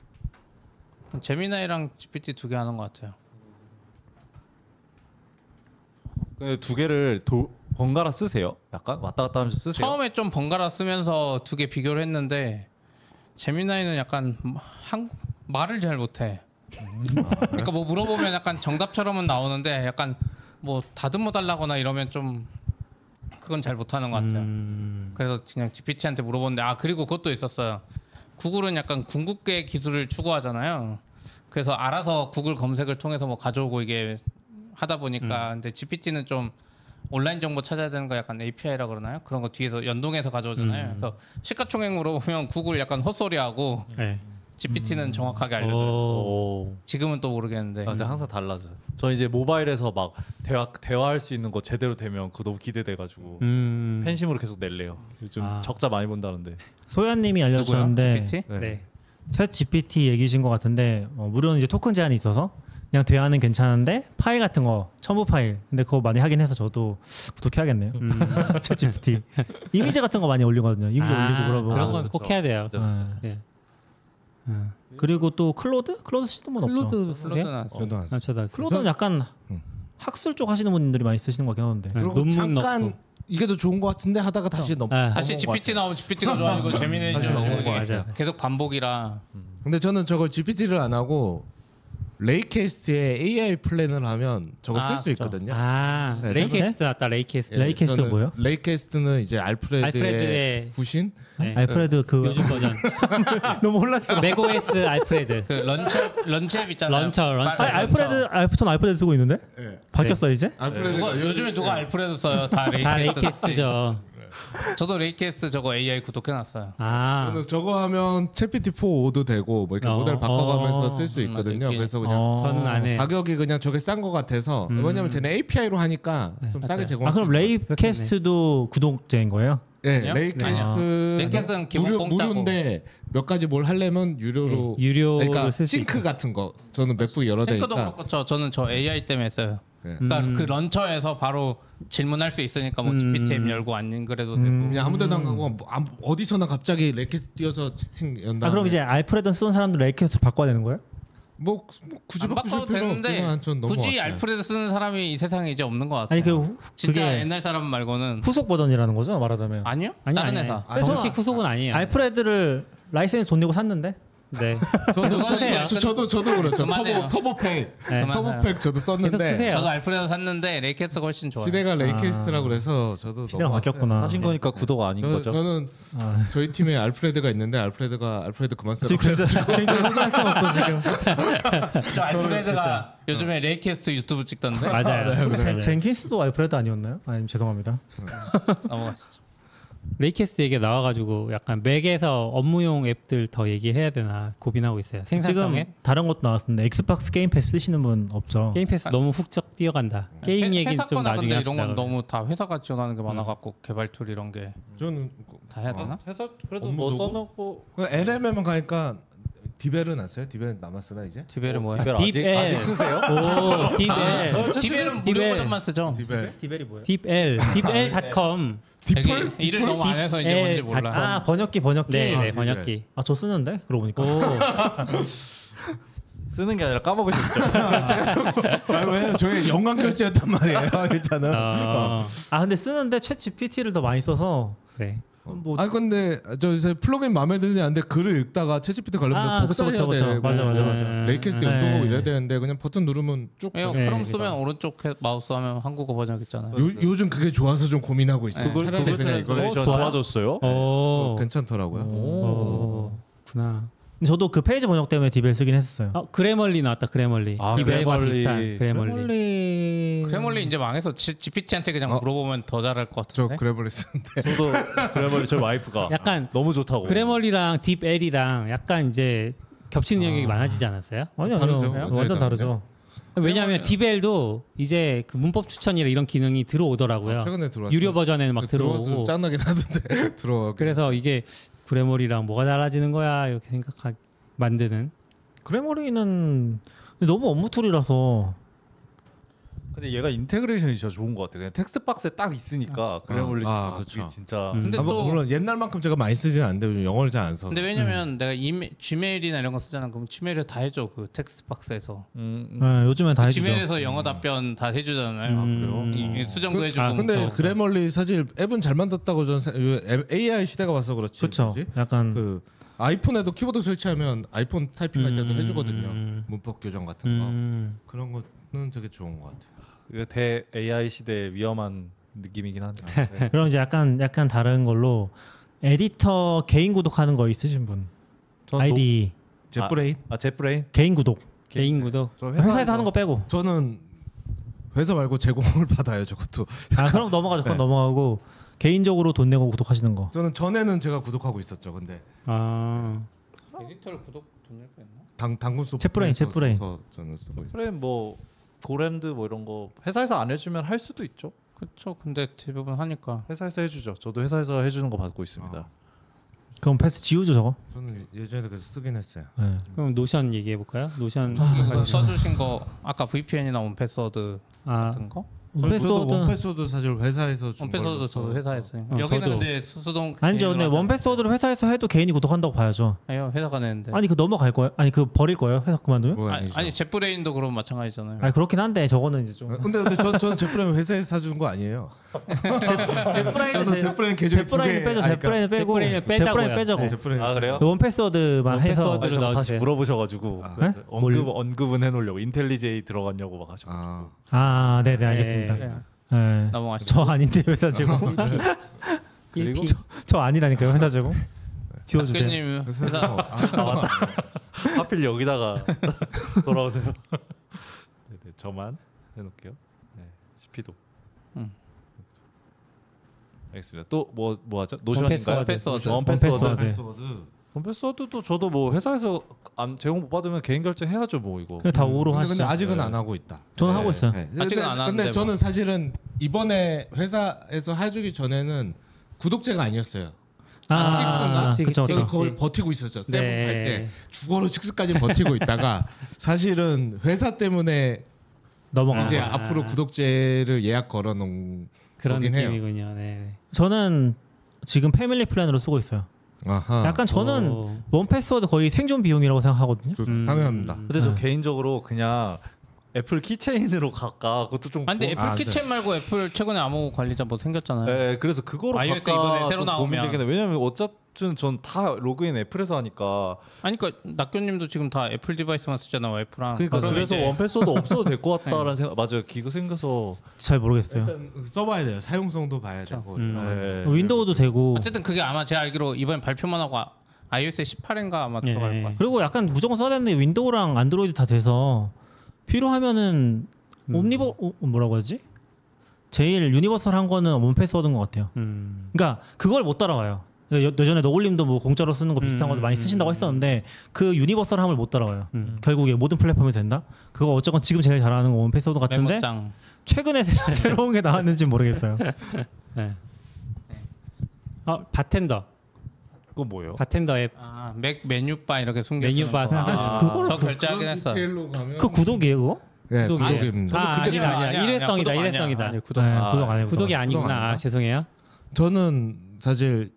제미나이랑 GPT 2개 하는 것 같아요.
근데 두 개를 번갈아 쓰세요? 약간 왔다 갔다 하면서 쓰세요?
처음에 좀 번갈아 쓰면서 2개 비교를 했는데 제미나이는 약간 말을 잘 못해. 그러니까 뭐 물어보면 약간 정답처럼은 나오는데 약간 뭐 다듬어 달라거나 이러면 좀 그건 잘 못하는 것 같아요. 그래서 그냥 GPT한테 물어봤는데 그리고 그것도 있었어요. 구글은 약간 궁극계 기술을 추구하잖아요. 그래서 알아서 구글 검색을 통해서 뭐 가져오고 이게 하다 보니까 근데 GPT는 좀 온라인 정보 찾아야 되는 거 약간 API라 그러나요? 그런 거 뒤에서 연동해서 가져오잖아요. 그래서 시가총액 물어보면 구글 약간 헛소리하고
네.
GPT는 정확하게 알려줘요.
오.
지금은 또 모르겠는데.
맞아, 항상 달라져요. 저 이제 모바일에서 막 대화할 수 있는 거 제대로 되면 그거 너무 기대돼가지고 팬심으로 계속 낼래요. 요즘 적자 많이 본다는데.
소연님이
누구요?
알려주셨는데
GPT?
네.
챗 GPT 얘기신 것 같은데 무료는 이제 토큰 제한이 있어서 그냥 대화는 괜찮은데 파일 같은 거 첨부 파일 근데 그거 많이 하긴 해서 저도 구독해야겠네요. 챗 GPT 이미지 같은 거 많이 올리거든요. 이미지 올리고 그러고
그런 건 꼭 해야 돼요. 네.
그리고 또 클로드 쓰시는 분 없죠?
클로드 쓰세요?
클로드는 안 써.
저도 안 써요.
저도 안 써요.
클로드는 약간 학술 쪽 하시는 분들이 많이 쓰시는 것 같긴 하던데.
네.
그리고
논문
잠깐
넣고.
이게 더 좋은 것 같은데 하다가 다시
다시 GPT 나오면 GPT가 좋아지고 재미있는
넘어온 것
같아요.
계속 반복이라.
근데 저는 저걸 GPT를 안 하고 레이캐스트에 AI 플랜을 하면 저걸 쓸 수
그렇죠.
있거든요.
네, 레이캐스트 왔다. 레이캐스트.
레이캐스트가
저는
뭐예요?
레이캐스트는 이제 알프레드의
알프레드의
부신.
네.
알프레드 그
요즘 버전.
너무 몰랐어.
맥OS 알프레드.
그 런처 앱 있잖아요.
런처.
전 알프레드 쓰고 있는데
네.
바뀌었어 이제?
요즘에 누가 알프레드 써요? 다
다
레이캐스트.
레이캐스트죠.
저도 레이캐스트 저거 AI 구독해놨어요.
저는 저거 하면 챗GPT 4.5도 되고 뭐 이렇게 모델 바꿔가면서 쓸 수 있거든요.
맞아요.
그래서 그냥
저는 안 해.
가격이 그냥 저게 싼 것 같아서 왜냐면 쟤네 API로 하니까 좀 싸게 제공할 수
그럼 레이캐스트도 구독제인 거예요?
네,
아니요?
레이캐스트는
기본 공짜고.
무료인데 몇 가지 뭘 하려면 유료로
유료로
그러니까
쓸 수
싱크
있죠.
같은 거 저는 맥북이 여러
탱크도
대니까
그렇죠. 저는 저 AI 때문에 했어요.
네.
그러니까 그 런처에서 바로 질문할 수 있으니까 뭐 GPT 앱 열고 안 그래도 되고.
그냥 아무데나 안 가고 어디서나 갑자기 레이캐스트 띄워서 채팅 연다.
그럼 이제 알프레드 쓰는 사람들 레이캐스트 바꿔야 되는 거예요?
뭐 굳이
안 바꿔도
바꾸실 필요
되는데
없지만 전
굳이
넘어갔어요.
알프레드 쓰는 사람이 이 세상에 이제 없는 것 같아요.
아니
진짜
그게
옛날 사람 말고는
후속 버전이라는 거죠 말하자면.
아니요?
아니요,
다른
아니요.
회사.
정식 후속은 아니에요.
알프레드를 라이센스 돈 내고 샀는데
네.
그거 쓰세요.
저도 그렇죠.
그만해요.
터보팩
네.
터보팩 저도
계속
썼는데
쓰세요.
저도 알프레드 샀는데 레이캐스트가 훨씬 좋아요.
시대가 레이캐스트라고 그래서 저도
시대가
넘어갔어요.
바뀌었구나.
하신 거니까 구독 아닌 거죠?
저는 저희 팀에 알프레드가 있는데 알프레드 그만 쓰라고
지금 굉장히 혼란스러웠어 지금.
저 알프레드가 요즘에 레이캐스트 유튜브 찍던데.
맞아요.
젠킨스도 알프레드 아니었나요? 아니 죄송합니다.
넘어가시죠.
레이캐스트 얘기 나와가지고 약간 맥에서 업무용 앱들 더 얘기해야 되나 고민하고 있어요. 생산성
지금
앱.
다른 것도 나왔는데 엑스박스 게임 패스 쓰시는 분 없죠?
게임 패스 너무 훅적 뛰어간다. 게임 얘기는
회사
좀
거나
나중에
근데
합시다.
이런 건
그러면.
너무 다 회사가 지원하는 게 많아갖고 개발 툴 이런 게 다
저는
해야 되나?
회사 그래도
업무
뭐
누구?
써놓고
LMM은 가니까 디벨은 안 써요? 디벨은 남았으나 이제?
디벨은 뭐야?
디벨
딥
아직 쓰세요?
오, 딥엘.
디벨은 무료
디벨.
버전만 쓰죠.
디벨
디벨이 뭐예요?
딥엘. 딥엘.com.
되게 일을 너무 안 해서 이제 뭔지 몰라.
아 번역기.
네, 번역기.
아 저 쓰는데 그러고 보니까.
오.
쓰는 게 아니라 까먹으셨죠?
왜냐면 저게 연관 결제였단 말이에요. 일단은.
아 근데 쓰는데 챗 GPT를 더 많이 써서
네.
뭐
아 근데 저 요새 플러그인 마음에 드는데 안 돼. 글을 읽다가 챗GPT 관련된 복사해야
그쵸.
되고
맞아.
레이캐스트
네.
연동하고 이래야 되는데 그냥 버튼 누르면 쭉.
네, 크롬 쓰면 오른쪽 마우스 하면 한국어 번역 있잖아요.
요즘 그게 좋아서 좀 고민하고 있어요.
네.
차라리 그냥 이걸
트랜sl레이션 좋아졌어요?
오.
괜찮더라고요.
오. 구나.
저도 그 페이지 번역 때문에 디벨 쓰긴 했었어요.
그래멀리 나왔다. 그래멀리.
아,
디벨과
그래멀리.
비슷한 그래멀리.
그래멀리 이제 망해서 GPT한테 그냥 물어보면 더 잘할 것
저
같은데.
그래버리 쓰는데.
저도 그래버리 저희 와이프가
약간
너무 좋다고.
그래멀리랑 딥엘이랑 약간 이제 겹치는 영역이 많아지지 않았어요?
아니요,
다르죠.
아니요.
완전히
완전 다르죠.
왜냐하면 딥엘도 이제 그 문법 추천이나 이런 기능이 들어오더라고요.
최근에 들어왔어요.
유료 버전에는 막
들어와서
들어오고.
짠나긴 하던데 들어와.
그래서 이게 그래멀이랑 뭐가 달라지는 거야 이렇게 만드는.
그래머리는 너무 업무 툴이라서
근데 얘가 인테그레이션이 진짜 좋은 것 같아요. 그냥 텍스트 박스에 딱 있으니까 그래멀리
그쵸.
진짜.
근데
뭐,
또
물론 옛날만큼 제가 많이 쓰지는 않는데 요즘 영어를 잘 안 써.
근데 왜냐면 내가 지메일이나 이런 거 쓰잖아. 그럼 지메일을 다 해줘 그 텍스트 박스에서.
네, 요즘엔 다 해주죠.
지메일에서 영어 답변 다 해주잖아요. 이 수정도 해주고.
근데
뭐
그래멀리 사실 앱은 잘 만들었다고 저는 AI 시대가 와서 그렇지.
그렇죠.
뭐지?
약간
그 아이폰에도 키보드 설치하면 아이폰 타이핑할 때도 해주거든요. 문법 교정 같은 거. 그런 거는 되게 좋은 것 같아요.
이거 대 AI 시대의 위험한 느낌이긴 하네요. 네.
그럼 이제 약간 다른 걸로 에디터 개인 구독하는 거 있으신 분?
전
아이디
젯브레인?
젯브레인?
개인 구독.
개인 구독.
저
회사에서 하는 거 빼고.
저는 회사 말고 제공을 받아요. 저것도.
아 그럼 넘어가죠. 그럼
네.
넘어가고 개인적으로 돈 내고 구독하시는 거.
저는 전에는 제가 구독하고 있었죠. 근데
에디터를 구독 돈 낼 거 있나?
당군 소프트
챗브레인.
저는 쓰고 있어요.
챗브레인 뭐 고랜드 뭐 이런 거 회사에서 안 해주면 할 수도 있죠.
그렇죠. 근데 대부분 하니까.
회사에서 해주죠. 저도 회사에서 해주는 거 받고 있습니다.
그럼 패스 지우죠 저거.
저는 예전에 그래서 쓰긴 했어요.
네.
그럼 노션 얘기해 볼까요? 노션.
이거 써주신 거 아까 VPN이나 온패스워드
아,
같은 거?
원패스워드
원패스워드 사실 회사에서 준
원패스워드
걸로
저도
써.
회사에서
저도.
여기는 근데 수동
아니죠. 근데 원패스워드를 회사에서 해도 개인이 구독한다고 봐야죠.
아니요 회사가 내는데
아니 그 넘어갈 거예요? 아니 그 버릴 거예요? 회사 그만두면?
그거
아니,
아니죠.
아니 젯브레인도 그럼 마찬가지잖아요.
아니 그렇긴 한데 저거는 이제 좀
근데 저는 제프레임 회사에서 사주는 거 아니에요.
제프라인
제프라인 계정이 두 개.
빼죠. 제프라인 빼고
제프라인을 빼자고요.
제프라인 빼자고.
네.
제프라인.
아 그래요?
원 패스워드만 해서
원패스워드로
다시
넣어주세요.
물어보셔가지고
네?
언급은 해놓으려고 인텔리제이 들어갔냐고 막 하셔가지고.
네네 알겠습니다.
네.
네.
넘어가시죠.
저 아닌데 회사 제공.
그리고
저 아니라니까요 회사 제공. 지워주세요.
학교님 회사
맞다. 하필 여기다가 돌아오세요. 네네, 저만 해놓을게요. 네, CP도. 알겠습니다. 또 뭐 하죠? 노션인가요?
패스워드.
원패스워드도 저도 뭐 회사에서 제공 못 받으면 개인 결제해야죠 뭐 이거.
그냥 다 오로
근데
하시죠.
아직은 안 하고 있다.
저는 하고 있어요.
네.
아직은 안 하는데
근데 저는 사실은 이번에 회사에서 해주기 전에는 구독자가 아니었어요. 식스인가?
그쵸,
저는
그쵸.
그걸 버티고 있었죠. 세븐
네.
갈 때 죽어로 식스까지 버티고 있다가 사실은 회사 때문에
넘어가.
이제 앞으로 구독제를 예약 걸어놓은
그런
거긴 해요.
느낌이군요. 네.
저는 지금 패밀리 플랜으로 쓰고 있어요.
아하.
약간 저는
오.
원 패스워드 거의 생존 비용이라고 생각하거든요.
당연합니다.
근데 저 개인적으로 그냥 애플 키체인으로 갈까 그것도 좀.
근데 애플 키체인 말고 애플 최근에 암호 관리자 뭐 생겼잖아요.
네, 그래서 그거로
iOS
갈까
이번에 새로
좀
나오면.
고민되긴 해. 왜냐면 어쨌든 전 다 로그인 애플에서 하니까.
아니 그러니까 낙교님도 지금 다 애플 디바이스만 쓰잖아요. 애플랑.
그러니까
그러면
그래서
이제
원패스워드 없어도 될 것 같다라는 생각. 맞아요. 기가 생겨서.
잘 모르겠어요.
일단 써봐야 돼요. 사용성도 봐야 되고.
네.
윈도우도 되고.
어쨌든 그게 아마 제가 알기로 이번에 발표만 하고 iOS 18인가 아마 들어갈
예.
거예요.
그리고 약간 무조건 써야 되는데 윈도우랑 안드로이드 다 돼서 필요하면은 뭐라고 하지? 제일 유니버설한 거는 원 패스워드인 것 같아요. 그러니까 그걸 못 따라와요. 예전에 너굴님도 뭐 공짜로 쓰는 거 비슷한 것도 많이 쓰신다고 했었는데 그 유니버설함을 못 따라와요. 결국에 모든 플랫폼이 된다. 그거 어쨌건 지금 제일 잘하는 건 원 패스워드 같은데
메모장.
최근에 새로운 게 나왔는지 모르겠어요.
네. 바텐더.
그건 뭐예요?
바텐더 앱.
맥 메뉴바 이렇게 숨겨.
메뉴바
그거를
저 결제하긴 했어.
디테일로 가면
그 구독이에요, 그거?
네,
구독이-
구독입니다.
아니다. 일회성이다.
구독
일회성이다.
아니야.
구독 아니고
구독이 아니구나.
아닌가?
죄송해요.
저는 사실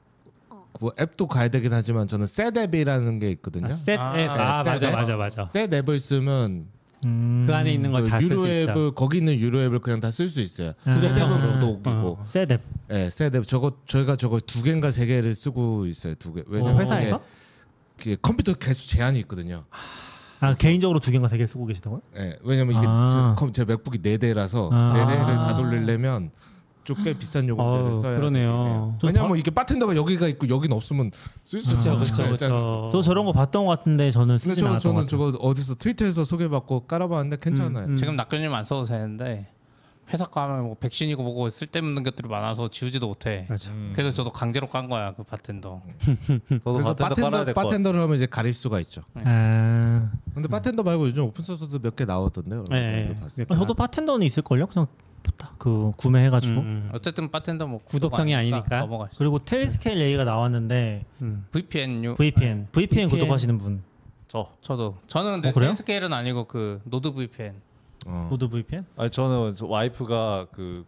뭐 앱도 가야 되긴 하지만 저는 셋앱이라는 게 있거든요.
셋 앱.
네, 셋 앱.
맞아.
셋 앱을 쓰면
그 안에 있는 걸 다 쓸 수
유료
있죠.
앱을 거기 있는 유료 앱을 그냥 다 쓸 수 있어요.
아.
셋 앱으로도 오고.
셋앱.
네, 셋 앱. 저희가 저거 2개인가 3개를 쓰고 있어요. 2개. 왜냐면
회사에서?
이게 컴퓨터 개수 제한이 있거든요.
개인적으로 2개인가 3개 쓰고 계시다고요?
네, 왜냐면 이게 제 맥북이 4대라서 4대를 다 돌리려면 좀 꽤 비싼 요금대를 써야
그러네요.
돼요. 왜냐면 이게 바텐더가 여기가 있고 여긴 없으면 쓸 수 없잖아요.
그렇죠.
저 저런 거 봤던 것 같은데 저는
근데
쓰진 않았던 것
저는
같아요.
저거 어디서 트위터에서 소개받고 깔아봤는데 괜찮아요.
지금 낙교님 안 써도 되는데 회사 가면 뭐 백신이고 뭐고 쓸데없는 것들이 많아서 지우지도 못해. 그래서 저도 강제로 깐 거야 그 바텐더.
저도
그래서
바텐더 깔아야 될 것 같아요.
바텐더를 하면 이제 가릴 수가 있죠.
아,
근데 바텐더 말고 요즘 오픈 소스도 몇 개 나오던데요.
네.
저도 파텐더는 있을걸요? 그냥 그 구매해가지고.
어쨌든 바텐더 뭐
구독형이 아니니까.
넘어가시죠.
그리고 테일스케일 얘기가 나왔는데
VPN
VPN 구독하시는 분.
저도 저는 근데
그래요?
테일스케일은 아니고 그 노드 VPN.
노드 VPN?
아니 저는 와이프가 그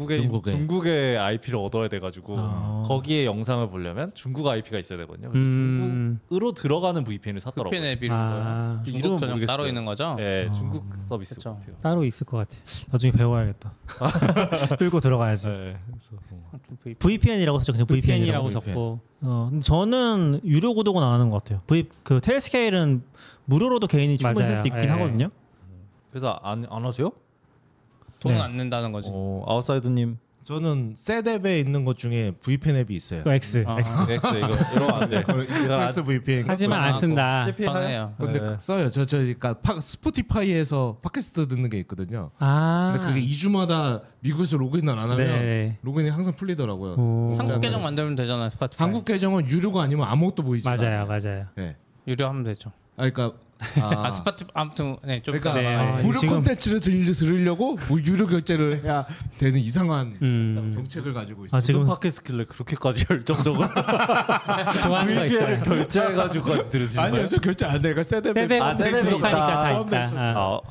중국의 IP를 얻어야 돼가지고 거기에 영상을 보려면 중국 IP가 있어야 되거든요. 그래서 중국으로 들어가는 VPN을 샀더라고요.
VPN 앱 이름은
이름은
중국 전용
모르겠어요.
따로 있는 거죠?
네, 중국 서비스
그쵸.
같아요.
따로 있을 것 같아.
나중에 배워야겠다. 끌고 들어가야지.
네, 그래서
VPN이라고 썼죠. 그냥
VPN이라고
VPN이라고.
적고.
근데 저는 유료 구독은 안 하는 것 같아요. 그 테일스케일은 무료로도 개인이 충분히 쓸 수 있긴
맞아요. 예.
하거든요.
그래서 안 하세요?
돈은
네.
안 낸다는 거지.
아웃사이드님.
저는 셋앱에 있는 것 중에 VPN 앱이 있어요.
그 X.
X 이거 이러면 안 돼.
익스프레스 VPN.
하지만 안 쓴다.
전해요.
근데 써요. 그러니까 스포티파이에서 팟캐스트 듣는 게 있거든요. 근데 그게 2주마다 미국에서 로그인을 안 하면
네.
로그인이 항상 풀리더라고요.
한국 계정 만들면 되잖아요. 스파티파이.
한국 계정은 유료가 아니면 아무것도 보이지 않아요.
맞아요.
네.
유료하면 되죠.
그러니까
스파티 아무튼 좀
그러니까
이따가
무료
지금-
콘텐츠를 들으려고 뭐 유료 결제를 해야 되는 이상한 정책을 가지고 있어요.
지금
팟캐스트를 그렇게까지 열정적으로
좋아하는 거 있어요.
결제해가지고까지 들으시는
아니요,
거예요?
저 결제 안 돼. 그러니까 셋앱
세대 구독하니까 다 있다.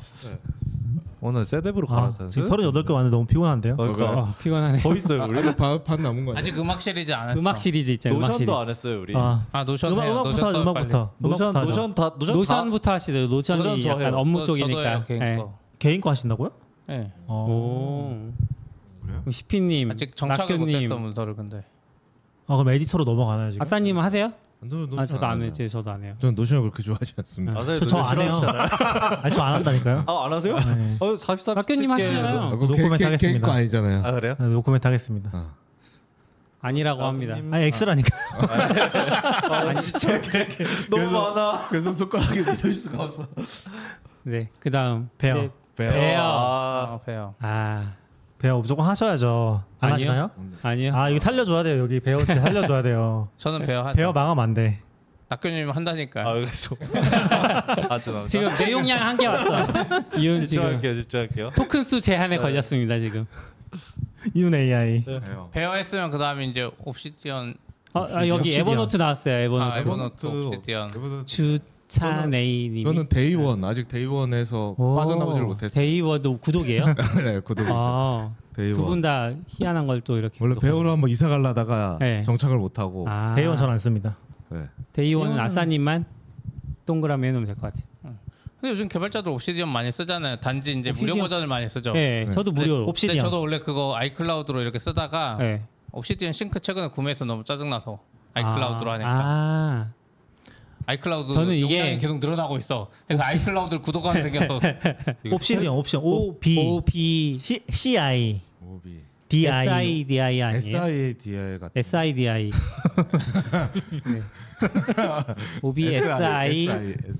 오늘 셋앱으로 갈아타요.
지금 38개 왔는데 너무 피곤한데요.
그러니까
피곤하네.
더 있어요 우리.
반 남은 거 아니야?
아직 음악 시리즈 안 했어.
음악 시리즈 있잖아요. 음악 시리즈.
노션도 안 했어요 우리.
노션 해요.
음악부터.
노션
하죠.
노션 다 노션
노션부터 하시죠. 노션이
노션 저
약간
해요.
업무
저도 해요,
쪽이니까.
개인
네.
거.
개인 거 하신다고요?
네.
오. 시피님,
아직 정착을
낙교님.
못했어 문서를 근데.
그럼 에디터로 넘어가나요 지금?
아싸님은 하세요? 저도 안
해요.
해요. 저도 안 해요.
저는 노션을 그렇게 좋아하지 않습니다.
아세요?
저 안 해요. 아니 저 안 한다니까요.
안 하세요?
네.
44
낙교님 하시잖아요.
노코멘트 하겠습니다.
거 아니잖아요.
아 그래요?
네, 노코멘트 하겠습니다.
아니라고 합니다.
아니 X라니까.
진짜 너무 많아.
그래서 손가락에 믿을 수가 없어.
네, 그다음
배어.
네,
배어.
배어.
배요.
배어 무조건 하셔야죠. 안
아니요.
하시나요?
아니요.
이거 살려줘야 돼요. 여기 배어 살려줘야 돼요.
저는 배요 하죠.
배어 망하면 안 돼.
낙교님 한다니까.
그래서 죄송합니다.
지금 내용량 한 개 왔어. 이윤 지금
집중할게요.
토큰 수 제한에 걸렸습니다 지금.
이윤 AI.
배어 했으면 그 다음에 이제 옵시디언.
여기
옵시디언.
에버노트 나왔어요. 에버노트.
에버노트 옵시디언.
주찬에이님.
저는 데이원 아직 데이원에서 빠져나오질 못했어요.
데이워도 구독이에요?
네, 구독이죠. 데이원.
두 분 다 희한한 걸 또 이렇게.
원래 배우로 한번 이사 가려다가
네.
정착을 못하고.
대이원 전 안 씁니다.
네.
데이원은 아싸님만 동그라미 해놓으면 될 것 같아요.
근데 요즘 개발자들 옵시디언 많이 쓰잖아요. 단지 이제 무료
옵시디언-
버전을 많이 쓰죠.
네, 저도 무료.
근데
옵시디언.
저도 원래 그거 아이클라우드로 이렇게 쓰다가
네.
옵시디언 싱크 최근에 구매해서 너무 짜증나서 아이클라우드로 하니까. 아이클라우드
저는 이게-
용량이 계속 늘어나고 있어. 그래서 아이클라우드를 구독하게 생겼어.
옵시디언 CI
오비.
DI
SIDI 아니에요?
SIDI 같은.
SIDI. OBSI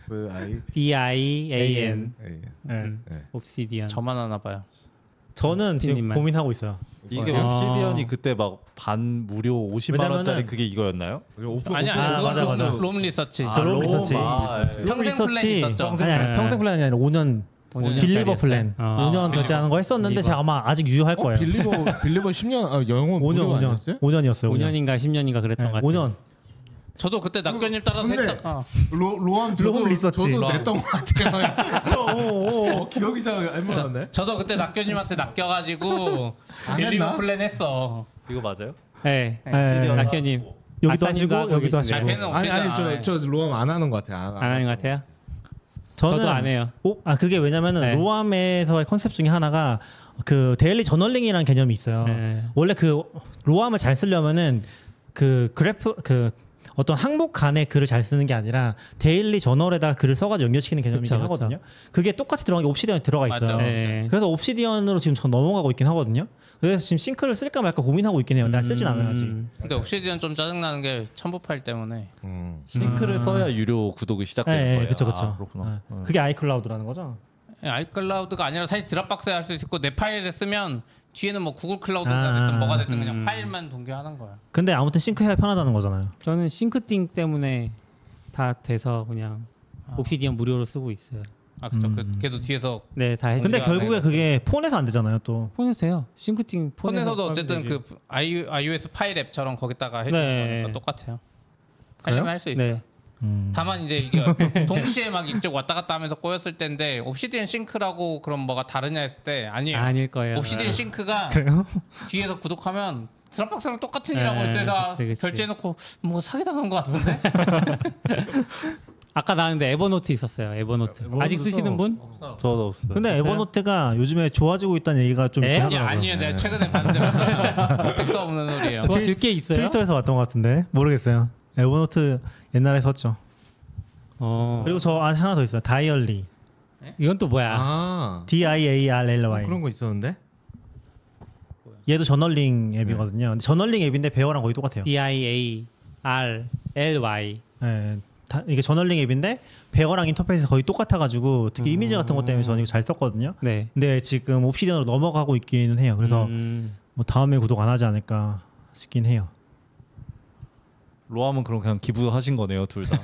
DIAN.
네.
옵시디언.
저만 하나 봐요.
저는 지금
옵시디언만.
고민하고 있어요.
이게
아.
옵시디언이 그때 막 반 무료 50만 원짜리
왜냐면은-
그게 이거였나요?
아니야,
맞아, 맞아.
롬 리서치.
롬 리서치.
평생 플랜 있었죠.
아니 평생 플랜이 아니라 5년 빌리버 플랜. 5년 결제하는 거 했었는데
빌리버.
제가 아마 아직 유효할 거예요.
빌리버 10년 영원
5년 5년이었어요.
5년인가 10년인가 그랬던 것 같아요.
5년.
저도 그때 낙교님 따라서
근데
했다.
로암
롬 리서치.
저도
롬.
냈던 것 같아요. 기억이 잘 안 나네.
저도 그때 낙교님한테 낚여가지고 빌리버 플랜 했어.
이거 맞아요?
네.
네.
낙현님
여기도
아싸님도
하시고
하고
여기도
계시네요.
하시고.
배는
아니
옵시디언 안 해.
저 로암 안 하는 것 같아요.
안 하는 것 같아요? 저도 안 해요.
그게 왜냐면은
네.
로암에서의 컨셉 중에 하나가 그 데일리 저널링이라는 개념이 있어요.
네.
원래 그 로암을 잘 쓰려면은 그 그래프 그 어떤 항목 간의 글을 잘 쓰는 게 아니라 데일리 저널에다 글을 써가지고 연결시키는 개념이긴
그쵸, 그쵸.
하거든요. 그게 똑같이 들어간 게 옵시디언에 들어가 있어요.
맞아.
네.
그래서 옵시디언으로 지금 전 넘어가고 있긴 하거든요. 그래서 지금 싱크를 쓸까 말까 고민하고 있긴 해요. 난 쓰진 않아요 아직.
근데 옵시디언 좀 짜증나는 게 첨부 파일 때문에.
싱크를 써야 유료 구독이 시작되는 거예요.
그렇죠, 그렇죠.
아, 그렇구나.
그게 아이클라우드라는 거죠.
아이클라우드가 아니라 사실 드랍박스에 할 수 있고 내 파일에 쓰면 뒤에는 뭐 구글 클라우드가 됐든 뭐가 됐든 그냥 파일만 동기화하는 거야.
근데 아무튼 싱크해야 편하다는 거잖아요.
저는 싱크띵 때문에 다 돼서 그냥 옵시디언 무료로 쓰고 있어요.
아 그죠. 걔도 뒤에서
네, 다 해서.
근데
동기화
결국에
내가
그게 폰에서 안 되잖아요. 또
폰에서 돼요. 싱크띵
폰에서도 어쨌든
되지.
그 iOS 파일 앱처럼 거기다가 해주는
네.
거니까 똑같아요.
그래요?
하려면 할 수 있어요.
네.
다만 이제 이게 동시에 막 이쪽 왔다 갔다 하면서 꼬였을 때인데 옵시디언 싱크라고 그럼 뭐가 다르냐 했을 때 아니에요.
아닐 거예요.
옵시디언 싱크가
그래요?
뒤에서 구독하면 드랍박스랑 똑같은
네,
일하고 있어서
그치, 그치.
결제해놓고 뭐 사기당한 것 같은데.
아까 나왔는데 에버노트 있었어요. 에버노트. 아직 쓰시는 분?
저도 없어요.
근데 에버노트가 요즘에 좋아지고 있다는 얘기가 좀 있긴
아니
하더라고요.
아니에요. 내가 최근에 봤는데 맞아요. 택도 없는 소리예요.
좋아질 게 있어요?
트위터에서 왔던 것 같은데 모르겠어요. 에버노트 옛날에 썼죠. 그리고 저 하나 더 있어요. 다이얼리.
이건 또 뭐야?
아
DIARLY.
그런 거 있었는데.
얘도 저널링 앱이거든요. 근데 저널링 앱인데 배어랑 거의 똑같아요.
DIARLY.
네, 이게 저널링 앱인데 배어랑 인터페이스 거의 똑같아가지고 특히 이미지 같은 것 때문에 저는 이거 잘 썼거든요.
네.
근데 지금 옵시디언으로 넘어가고 있기는 해요. 그래서 뭐 다음에 구독 안 하지 않을까 싶긴 해요.
로암은 그럼 그냥 기부하신 거네요, 둘 다.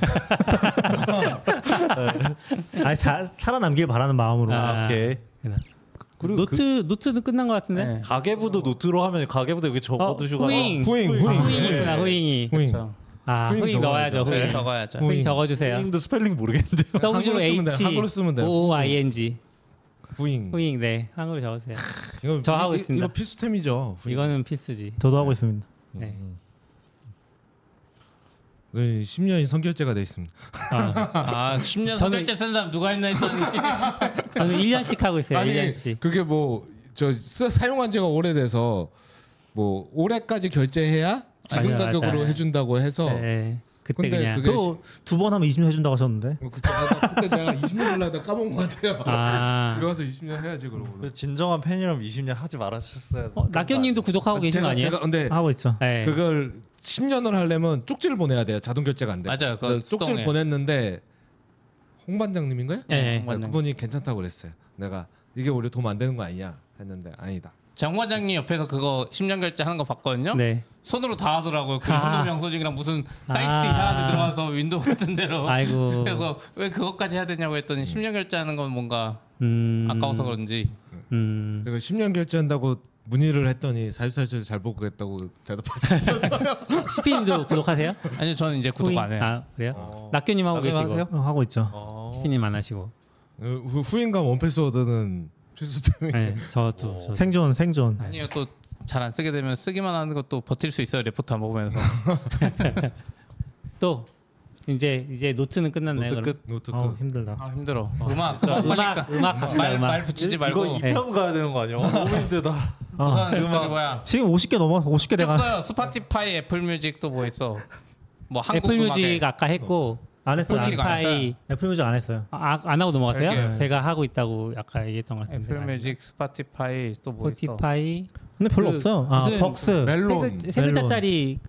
아니 살아남길 바라는 마음으로.
오케이.
그리고 노트는 끝난 것 같은데?
네.
가계부도 노트로 하면 가계부도 여기 적어두시고
후잉.
후잉.
후잉이구나, 후잉이.
후잉.
아, 후잉 넣어야죠,
네,
후잉.
적어야죠.
후잉 적어주세요.
후잉도 스펠링 모르겠는데요.
한글로 쓰면 돼요.
WHOING.
후잉.
후잉, 네. 한글로 적으세요.
이거
저 하고 있습니다.
이거 필수템이죠. 후잉.
이거는 필수지.
저도 하고 있습니다.
네.
네, 10년이 선결제가 돼 있습니다.
10년
저는-
선결제 쓴 사람 누가 있나 했더니
저는 1년씩 하고 있어요, 1년씩.
그게 뭐 사용한 지가 오래돼서 뭐 올해까지 결제해야 지금
맞아,
가격으로
맞아.
해준다고 해서
네. 그때
근데
그냥
그게
그거 2번 하면 20년 해준다고 하셨는데.
그때 제가 20년 하려다 까먹은 것 같아요. 들어가서 20년 해야지 그러고.
그 진정한 팬이라면 20년 하지 말았었어야.
낙견님도 구독하고 계신 거 아니에요?
제가 근데
하고 있죠.
네.
그걸 10년을 하려면 쪽지를 보내야 돼요. 자동 결제가 안 돼.
맞아요. 그거
쪽지를
수동에.
보냈는데 홍 반장님인가요?
네,
그분이 괜찮다고 그랬어요. 내가 이게 우리 도움 안 되는 거 아니냐 했는데 아니다.
정 과장님 옆에서 그거 10년 결제하는 거 봤거든요.
네.
손으로 다 하더라고요. 그
아.
현금 영수증이랑 무슨 사이트
아.
이상한 데 들어가서 윈도우 같은 데로.
아이고.
그래서 왜 그것까지 해야 되냐고 했더니 10년 결제하는 건 뭔가 아까워서 그런지.
내가 10년 결제한다고 문의를 했더니 사유사실을 잘 보겠다고 대답하셨어요.
시피님도 구독하세요?
아니 저는 이제 구독 안 해요.
아 그래요? 낙견님 하고 계시고
하세요?
하고 있죠.
시피님 안 하시고.
후인감 원패스워드는 필수템이.
네, 저도.
생존.
아니요 또 잘 안 쓰게 되면 쓰기만 하는 것도 버틸 수 있어요. 레포트 안 먹으면서.
또 이제 노트는 끝났나요?
노트
그럼?
끝.
노트
아
그
힘들다.
아 힘들어. 음악
음악 갑시다. 음악.
말 붙이지 말고.
이거 2편 가야 되는 거 아니야? 너무 힘들다.
우선 저기 뭐야.
지금 50개 넘어 50개
쭉
내가
써요. 스파티파이, 애플뮤직 또 뭐 있어? 뭐 한국
애플뮤직
음악에.
아까 했고
안 했어요.
애플뮤직 안 했어요?
스파티파이
애플뮤직 안 했어요.
안 하고 넘어갔어요?
이렇게.
제가 하고 있다고 아까 얘기했던 것 같은데.
애플뮤직, 스파티파이 또 뭐 있어?
스포티파이
근데 별로
그
없어요. 아
무슨
벅스.
멜론.
세 글자짜리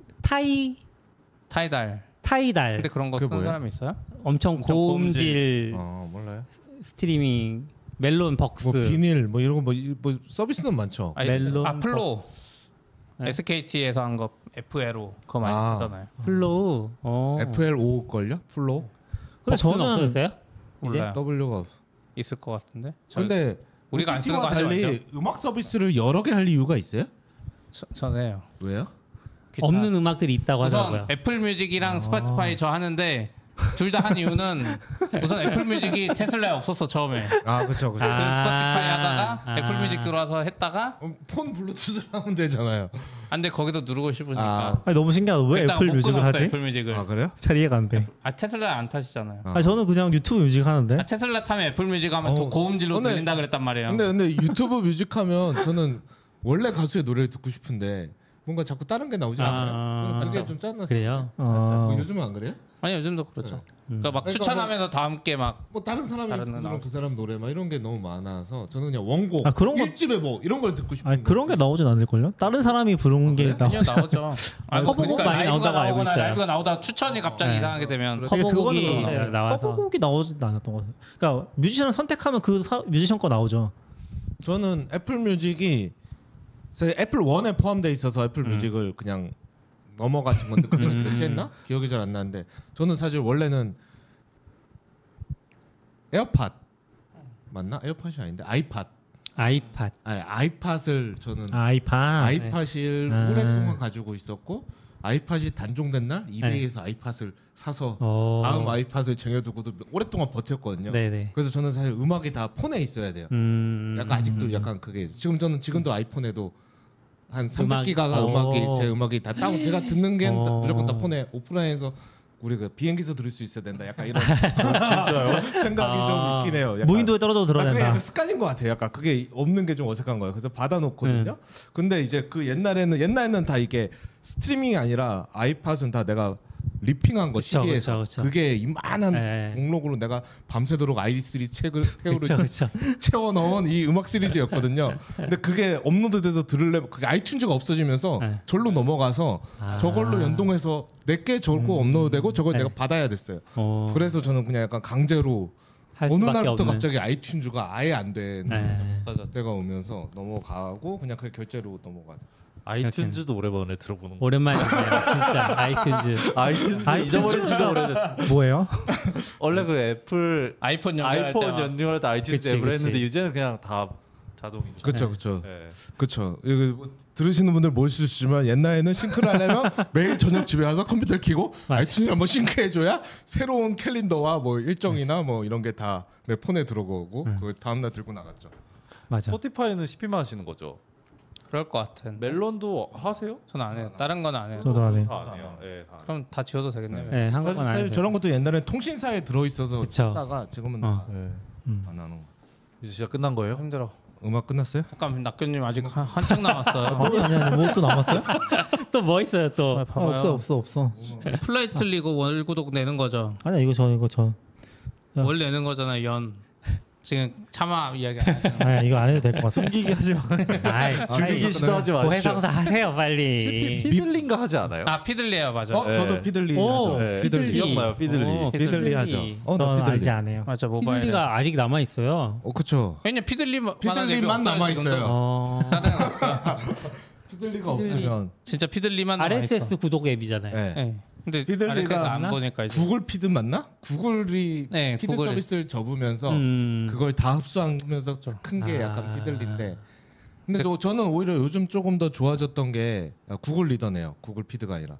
타이달.
타이달
근데 그런 거
그게
쓰는
뭐예요?
사람이 있어요?
엄청
엄청
고음질
몰라요.
스트리밍 멜론 벅스
뭐 비닐 뭐 이런 거 뭐 서비스는 많죠.
아니,
멜론
플로.
네.
SKT에서 한 거 FLO 그거 많이
아.
쓰잖아요.
플로우.
FL5 걸요? 플로?
근데
벅스는
저는
없어졌어요?
몰라요.
W가 없어.
있을 것 같은데.
근데
우리가 안 쓰는 거
OTT와
하지
달리
말죠.
음악 서비스를 여러 개 할 이유가 있어요?
전에요.
왜요?
없는 음악들이 있다고
우선
하더라고요.
애플뮤직이랑 스파티파이 저 하는데 둘 다 한 이유는 우선 애플뮤직이 테슬라에 없었어 처음에.
아 그렇죠.
그래서 스파티파이 하다가 애플뮤직 들어와서 했다가
폰 블루투스를 하면 되잖아요.
안돼 거기서 누르고 싶으니까.
아니, 너무 신기하다. 왜
일단
애플
못
뮤직을
끊었어,
하지?
애플뮤직을.
아 그래요?
잘 이해가 안 돼.
테슬라 안 타시잖아요.
아니 저는 그냥 유튜브 뮤직 하는데.
테슬라 타면 애플뮤직 하면 더 고음질로
근데-
들린다 그랬단 말이에요.
근데 유튜브 뮤직 하면 저는 원래 가수의 노래를 듣고 싶은데 뭔가 자꾸 다른 게 나오지 않아요? 그게 좀 짠났어요.
그래요?
어.
요즘은 안 그래요?
아니 요즘도 그렇죠. 그러니까 막
그러니까
추천하면서 다 함께 막
뭐 다른 사람이
다른
부르는
나오죠.
그 사람 노래 막 이런 게 너무 많아서 저는 그냥 원곡
아, 그런 거-
1집에 뭐 이런 걸 듣고 싶은데
아니 그런 게 나오진 않을 걸요? 다른 사람이 부른 게 나.
아니요 나오죠. 아니,
커버곡 많이
라이브가
나온다고 알고
나오거나
있어요.
라이브가 나오다 추천이 갑자기
네.
이상하게 되면
커버곡이 나와서
커버곡이 나오진 않았던 것 같아요. 그러니까 뮤지션을 선택하면 그 뮤지션 거 나오죠.
저는 애플 뮤직이 사실 애플 1에 포함되어 있어서 애플 뮤직을 그냥 넘어가진 건데 그때는 교체했나? 기억이 잘 안 나는데 저는 사실 원래는 에어팟 맞나? 에어팟이 아닌데 아이팟
아이팟.
아이팟을 저는
아이팟.
아이팟을
아.
오랫동안 가지고 있었고 아이팟이 단종된 날 이베이에서 아이팟을 사서 다음 아이팟을 쟁여두고도 오랫동안 버텼거든요.
네네.
그래서 저는 사실 음악이 다 폰에 있어야 돼요. 약간 아직도 약간 그게 있어요. 지금도 아이폰에도 한 300기가가 음악이 제 음악이 다 다운 제가 듣는 게 무조건 다 폰에 오프라인에서 우리가 비행기에서 들을 수 있어야 된다. 약간 이런 진짜요? 생각이 좀 있긴 해요. 약간.
무인도에 떨어져도 들어야
그게
된다.
약간 습관인 것 같아요. 약간 그게 없는 게 좀 어색한 거예요. 그래서 받아놓거든요. 근데 이제 그 옛날에는 다 이게 스트리밍이 아니라 아이팟은 다 내가 리핑한 거
그쵸,
CD에서
그쵸.
그게 이만한
네.
목록으로 내가 밤새도록 아이디3 책을
그쵸, 그쵸.
채워 넣은 이 음악 시리즈였거든요. 근데 그게 업로드돼서 들으려면 그게 아이튠즈가 없어지면서
네.
절로 넘어가서 저걸로 연동해서 내게 저거 업로드되고 저걸
네.
내가 받아야 됐어요.
어,
그래서 저는 그냥 약간 강제로
할
어느
수밖에
날부터
없는.
갑자기 아이튠즈가 아예 안 되는
네.
때가 오면서 넘어가고 그냥 그 결제로 넘어가서
아이튠즈도 오랜만에 들어보는 거.
오랜만이네요. 진짜 아이튠즈.
아이튠즈 잊어버린 지가 오래됐.
뭐예요?
원래 그 애플
아이폰 연결할
아이폰
때만
연결할 때 아이튠즈
그치,
앱을
그치.
했는데 이제는 그냥 다 자동이죠.
그렇죠.
네.
그렇죠. 이거 뭐 들으시는 분들 모를 수 있지만 옛날에는 싱크를 하려면 매일 저녁 집에 와서 컴퓨터 켜고
맞아.
아이튠즈 한번 싱크해줘야 새로운 캘린더와 뭐 일정이나 뭐 이런 게 다 내 폰에 들어오고 그걸 다음 날 들고 나갔죠.
맞아.
스포티파이는 CP만 하시는 거죠.
그럴 것 같은.
멜론도 하세요?
저는 안 해요. 다른 건 안 해요.
저도 안 해요.
다 안 해요. 예, 다.
그럼 다 지워도 되겠네요.
네, 한국은
사실
아니죠.
저런 것도 옛날에 통신사에 들어있어서
그쵸.
쓰다가 지금은
어.
예.
안 하는 거.
이제 진짜 끝난 거예요?
힘들어.
음악 끝났어요?
잠깐 낙교님 아직 한창 남았어요.
아니 뭐 또 남았어요?
또 뭐 있어요 또?
봐봐요.
없어.
플라이트 리그 월 구독 내는 거죠.
아니야 이거 전. 야.
월 내는 거잖아요. 연. 지금 차마 이야기 안 하시는
아니 이거 안 해도 될 것 같아.
숨기게 하지 마.
줄이기
시도하지 마시죠.
고해성사 하세요 빨리.
피들린가 하지 않아요?
아 피들리예요, 맞아.
어, 저도 피들리
오,
하죠.
네,
피들리.
기억나요, 피들리.
피들리 하죠. 나
저는
피들리.
이제 안 해요.
맞아 모바일.
피들리가 아직 남아 있어요.
그쵸.
왜냐
피들리만 남아 있어요.
다른 건 없어요.
피들리가 없으면
진짜 피들리만 남아 있어.
RSS 구독 앱이잖아요.
네.
네. 근데
피들리가
RSS 안
맞나?
보니까 이제.
구글 피드 맞나? 구글이
네,
피드
구글.
서비스를 접으면서
음.
그걸 다 흡수하면서 큰 게 약간
아.
피들리인데. 근데 저는 오히려 요즘 조금 더 좋아졌던 게 구글 리더네요. 구글 피드가 아니라.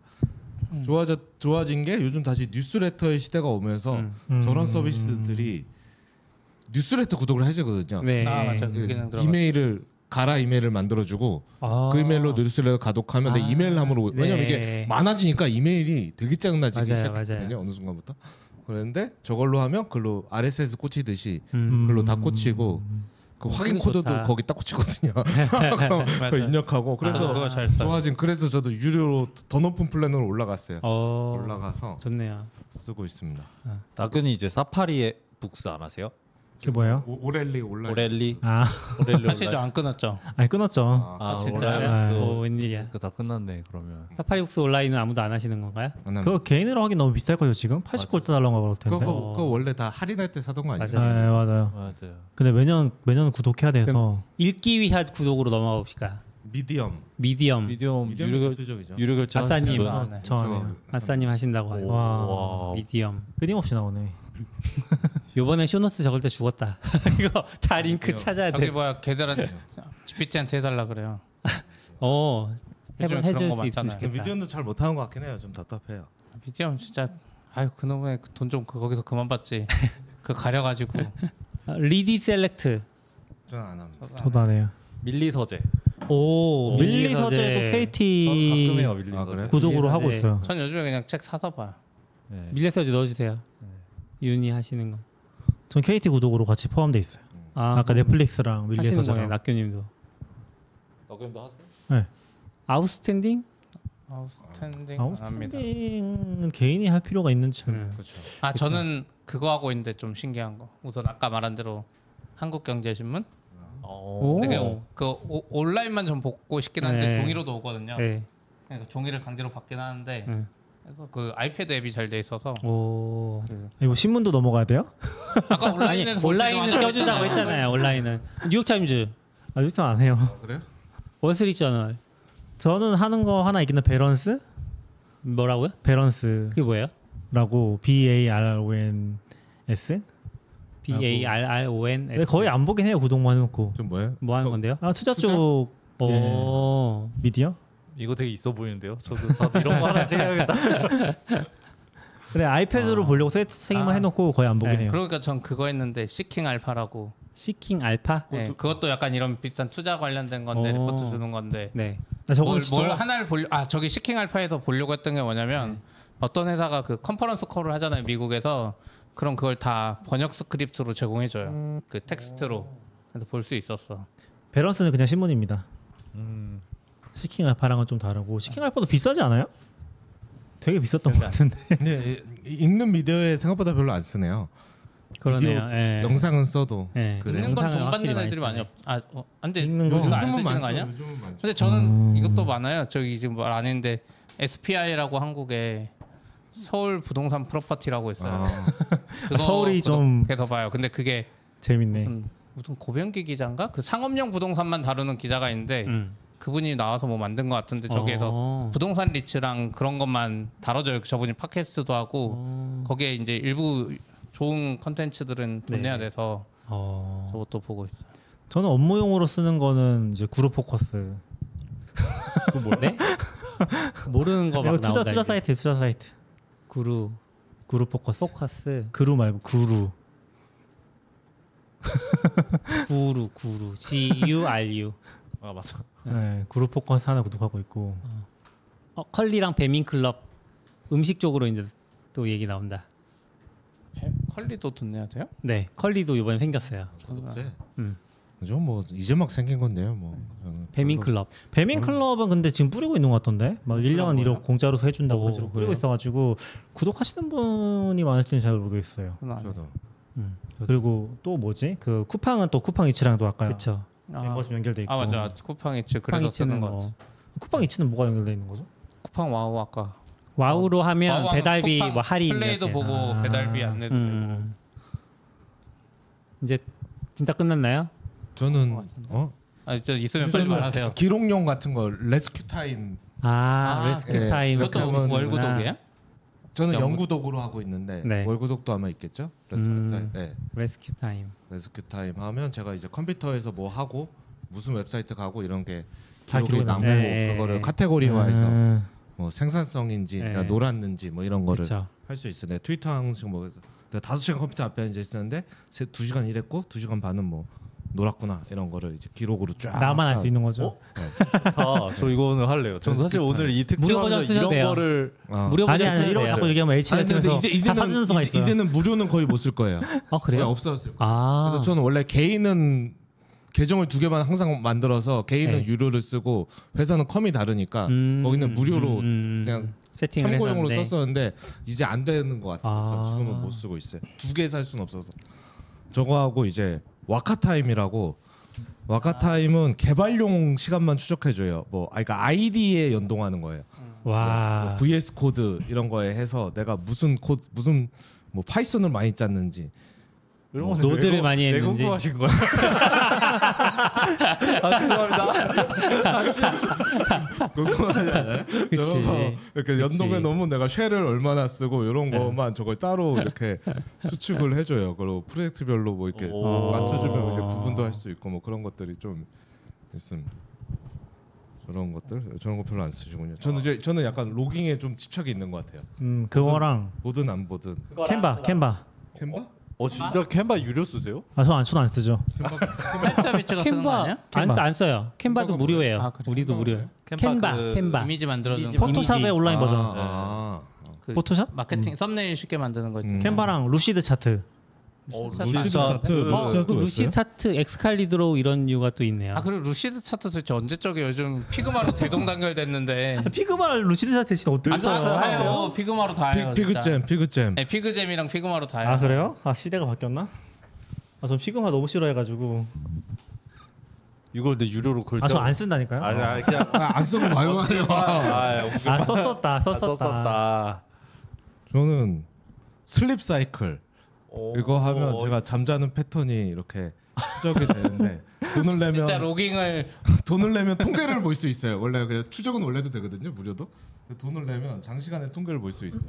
좋아진 게 요즘 다시 뉴스레터의 시대가 오면서 저런 서비스들이 뉴스레터 구독을 해주거든요.
네.
아 맞아.
그
그게는 들어가.
이메일을 만들어주고
아.
그 이메일로 뉴스레터 가독하면 내 이메일함으로
네.
왜냐면 이게 많아지니까 이메일이 되게 짜증나지기
맞아요,
시작했거든요.
맞아요.
어느 순간부터. 그런데 저걸로 하면 글로 RSS 꽂히듯이
음.
글로 다 꽂히고 그 확인
그건
코드도
좋다.
거기 딱 꽂히거든요. 그럼 그거
맞아요.
입력하고 그래서
그거 잘 써요.
좋아진 그래서 저도 유료로 더 높은 플랜으로 올라갔어요. 올라가서
좋네요.
쓰고 있습니다.
낙견이 이제 사파리에 북스 안 하세요?
그게 뭐예요?
오렐리 온라인.
오렐리.
아,
오렐리
하시죠? 안 끊었죠?
아니 끊었죠.
아,
진짜요?
오 웬일이야.
그다 끝났네 그러면.
사파리북스 온라인은 아무도 안 하시는 건가요?
안 합니다.
그거 개인으로 하긴 너무 비쌀 거죠 지금. 80골 달러인가 그럴 텐데.
그거 원래 다 할인할 때 사던 거 아니에요?
맞아요.
네 맞아요.
맞아요.
근데 매년 구독해야 돼서
읽기 위한 구독으로 넘어가 봅시다.
미디엄.
미디엄.
미디엄
미디엄이 대표적이죠.
유료 결제
아싸님.
하시는 분?
네.
저 안 해요.
아싸님 하신다고 하요.
와.
미디엄.
끊임없이 나오네.
요번에 쇼노트 적을 때 죽었다. 이거 다 링크 찾아야
저기
돼.
뭐야 걔들한테 GPT한테 해달라 그래요.
해줄
요즘에 그런 거
수 있으면
많잖아요.
좋겠다.
미디엄도 잘 못하는 것 같긴 해요. 좀 답답해요.
미디엄 진짜 아유 그놈의 돈 좀 거기서 그만 받지. 그 가려가지고
리디 셀렉트.
저는 안 합니다.
저도 안 해요.
밀리 서재.
오
밀리 서재도
저는
KT
가끔 해요 밀리
아,
서재.
그래요?
구독으로
밀리
하고
서재.
있어요.
전 요즘에 그냥 책 사서 봐요.
네.
밀레서지 넣어주세요. 윤이 하시는 거.
전 KT 구독으로 같이 포함돼 있어요. 아까 넷플릭스랑 밀리
하시는 거네.
서재랑.
낙교님도.
낙견도 하세요?
네.
아웃스탠딩?
아웃스탠딩 안 합니다.
아웃스탠딩은 개인이 할 필요가 있는지.
그렇죠.
아 저는 그거 하고 있는데 좀 신기한 거. 우선 아까 말한 대로 한국경제신문.
오.
되게 온라인만 좀 보고 싶긴 한데
네.
종이로도 오거든요.
네.
그러니까 종이를 강제로 받긴 하는데
네.
그래서 그 아이패드 앱이 잘 돼 있어서
오.
이거 신문도 넘어가야 돼요?
아까
아니
온라인에서 볼
온라인은
수 있는
껴주자고 했잖아요. 온라인은 뉴욕타임즈,
아 요즘 안 해요.
그래요?
월스트리트저널.
저는 하는 거 하나 있긴 해. 밸런스?
뭐라고요?
밸런스라고
그게 뭐예요?
BARONS?
BARRON.
근데 거의 안 보긴 해요. 구독만 해놓고.
좀 뭐예요?
뭐 하는 건데요?
아 투자 쪽
오.
미디어?
이거 되게 있어 보이는데요. 저도 나도 이런 거 하나씩 해야겠다.
근데 아이패드로 보려고 세팅만 해놓고 거의 안 보긴
네.
해요.
그러니까 전 그거 했는데 시킹 알파라고.
시킹 알파?
네, 그것도 약간 이런 비슷한 투자 관련된 건데
오.
리포트 주는 건데.
네.
나 저건
뭘 하나를 저기 시킹 알파에서 보려고 했던 게 뭐냐면 어떤 회사가 그 컨퍼런스 콜을 하잖아요 미국에서. 그럼 그걸 다 번역 스크립트로 제공해줘요. 그 텍스트로. 그래서 볼 수 있었어.
밸런스는 그냥 신문입니다. 시킹 알파랑은 좀 다르고 시킹 알파도 비싸지 않아요? 되게 비쌌던 것 같은데.
근데 읽는 미디어에 생각보다 별로 안 쓰네요.
그러네요.
비디오,
예.
영상은 써도
네.
그래요.
읽는 건
영상을
돈 받는
확실히
애들이 많이
많이
없. 근데
읽는 거.
요즘 안
요즘은
쓰시는 거
많죠.
아니야?
요즘은 많죠.
근데 저는 이것도 많아요. 저기 지금 말 안 했는데 SPI라고 한국에 서울 부동산 프로퍼티라고 있어요.
아,
그거
서울이 좀
계속 봐요. 근데 그게
재밌네.
무슨 고병기 기자인가? 그 상업용 부동산만 다루는 기자가 있는데 그분이 나와서 뭐 만든 것 같은데 저기에서 부동산 리츠랑 그런 것만 다뤄줘요. 저분이 팟캐스트도 하고 거기에 이제 일부 좋은 컨텐츠들은 돈
네.
내야 돼서 저것도 보고 있어요.
저는 업무용으로 쓰는 거는 이제 그룹 포커스.
그 뭐래? 모르는 거 막
이거
나온다.
투자 사이트 투자 사이트. 그룹 포커스.
포커스.
그루 말고 구루.
구루 GURU.
아 맞아.
네, 그룹 포커스 하나 구독하고 있고.
컬리랑 배민클럽 음식 쪽으로 이제 또 얘기 나온다.
컬리도 돈 내야 돼요?
네, 컬리도 이번에 생겼어요.
구독제. 그죠? 뭐 이제 막 생긴 건데요. 뭐
배민 클럽.
배민 클럽은 근데 지금 뿌리고 있는 것 같던데. 막 1년 1억 공짜로 해준다고
오,
뿌리고
그래요?
있어가지고 구독하시는 분이 많을지는 잘 모르겠어요.
저도
그리고 또 뭐지? 그 쿠팡은 또 쿠팡 이츠랑도 아까
그렇죠.
멤버십 연결돼 있고.
아 맞아. 쿠팡 이츠 그래서 쓰는 거 같아.
쿠팡 이츠는 뭐가 연결돼 있는 거죠?
쿠팡 와우 아까
와우로 하면
와우 하면
배달비
쿠팡
뭐 할인
플레이도
이렇게.
보고 배달비 안내도 되고.
이제 진짜 끝났나요?
저는
아 진짜 있으면 빨리 말하세요.
기록용 같은 거 레스큐 타임
레스큐
예.
타임.
이것도
그러면-
월구독이야?
저는
영구독.
영구독으로 하고 있는데
네.
월구독도 아마 있겠죠? 레스큐 타임. 네.
레스큐 타임.
레스큐 타임 하면 제가 이제 컴퓨터에서 뭐 하고 무슨 웹사이트 가고 이런 게
다
기록이
기록이
남고
네.
그거를 카테고리화해서 뭐 생산성인지
네.
그러니까 놀았는지 뭐 이런 거를
그렇죠.
할 수 있어요. 내가 트위터 항상 뭐 내가 5시간 컴퓨터 앞에 앉아 있었는데 2시간 일했고 2시간 반은 뭐 놀았구나 이런 거를 이제 기록으로 쫙
나만 알 수 있는 거죠.
저 이거는 할래요. 저는 사실 오늘 이
무료 버전
특집하면서
쓰셔도
이런
돼요.
거를
무료
아니
버전
아니
써도
이런 거
돼요.
자꾸 얘기하면
아니
H넷에서
근데
다 사주는 수가 있어요.
이제는 무료는 거의 못 쓸 거예요.
그래요?
없어졌을 거예요. 그래서 저는 원래 개인은 계정을 2개만 항상 만들어서 개인은
네.
유료를 쓰고 회사는 컴이 다르니까 거기는 무료로 그냥
세팅을
참고용으로
했었는데.
썼었는데 이제 안 되는 것 같아요. 그래서 지금은 못 쓰고 있어요. 2개 살 수는 없어서 저거 하고 이제 와카타임이라고 와카타임은 개발용 시간만 추적해줘요. 뭐 그러니까 아이디에 연동하는 거예요.
와.
뭐 VS 코드 이런 거에 해서 내가 무슨 뭐 파이썬을 많이 짰는지
이런 거
노드를 많이 했는지.
궁금하신 거야? 죄송합니다.
궁금하지 않아요?
그치.
저거 이렇게 연동해
그치.
놓으면 내가 쉘을 얼마나 쓰고 이런 것만 저걸 따로 이렇게 추측을 해줘요. 그리고 프로젝트별로 뭐 이렇게
오.
맞춰주면 이제 구분도 할 수 있고 뭐 그런 것들이 좀 있습니다. 저런 거 별로 안 쓰시군요. 저는 약간 로깅에 좀 집착이 있는 것 같아요.
그거랑
보든 안 보든.
캔바.
캔바?
진짜 캔바 유료 쓰세요?
저는 안 쓰죠.
셀프 비치가 쓰는 거 아니야?
안 써요. 캔바도 무료예요.
아, 그래요?
우리도 무료예요.
캔바
캔바.
이미지 만들어주는 거.
포토샵의 온라인 버전.
그
포토샵?
마케팅 썸네일 쉽게 만드는 거 있잖아.
캔바랑 루시드 차트.
루시드 차트도
루시
있어요?
차트, 엑스칼리드로 이런 이유가 또 있네요.
아 그리고 루시드 차트 도대체 언제적에 요즘 피그마로 대동단결됐는데
피그마를 루시드 차트 진짜 어떻게
다
써요?
해요. 피그마로 다 해요. 진짜.
피그잼.
네, 피그잼이랑 피그마로 다 해요.
아 그래요? 시대가 바뀌었나? 전 피그마 너무 싫어해가지고
이걸 내 유료로 걸자.
저 안 쓴다니까요.
그냥
안 쓰고 말만 해요.
썼었다.
저는 슬립 사이클 이거 하면
오.
제가 잠자는 패턴이 이렇게 추적이 되는데 돈을
진짜
내면
로깅을
통계를 볼 수 있어요. 원래 그냥 추적은 원래도 되거든요. 무료도. 돈을 내면 장시간의 통계를 볼 수 있어요.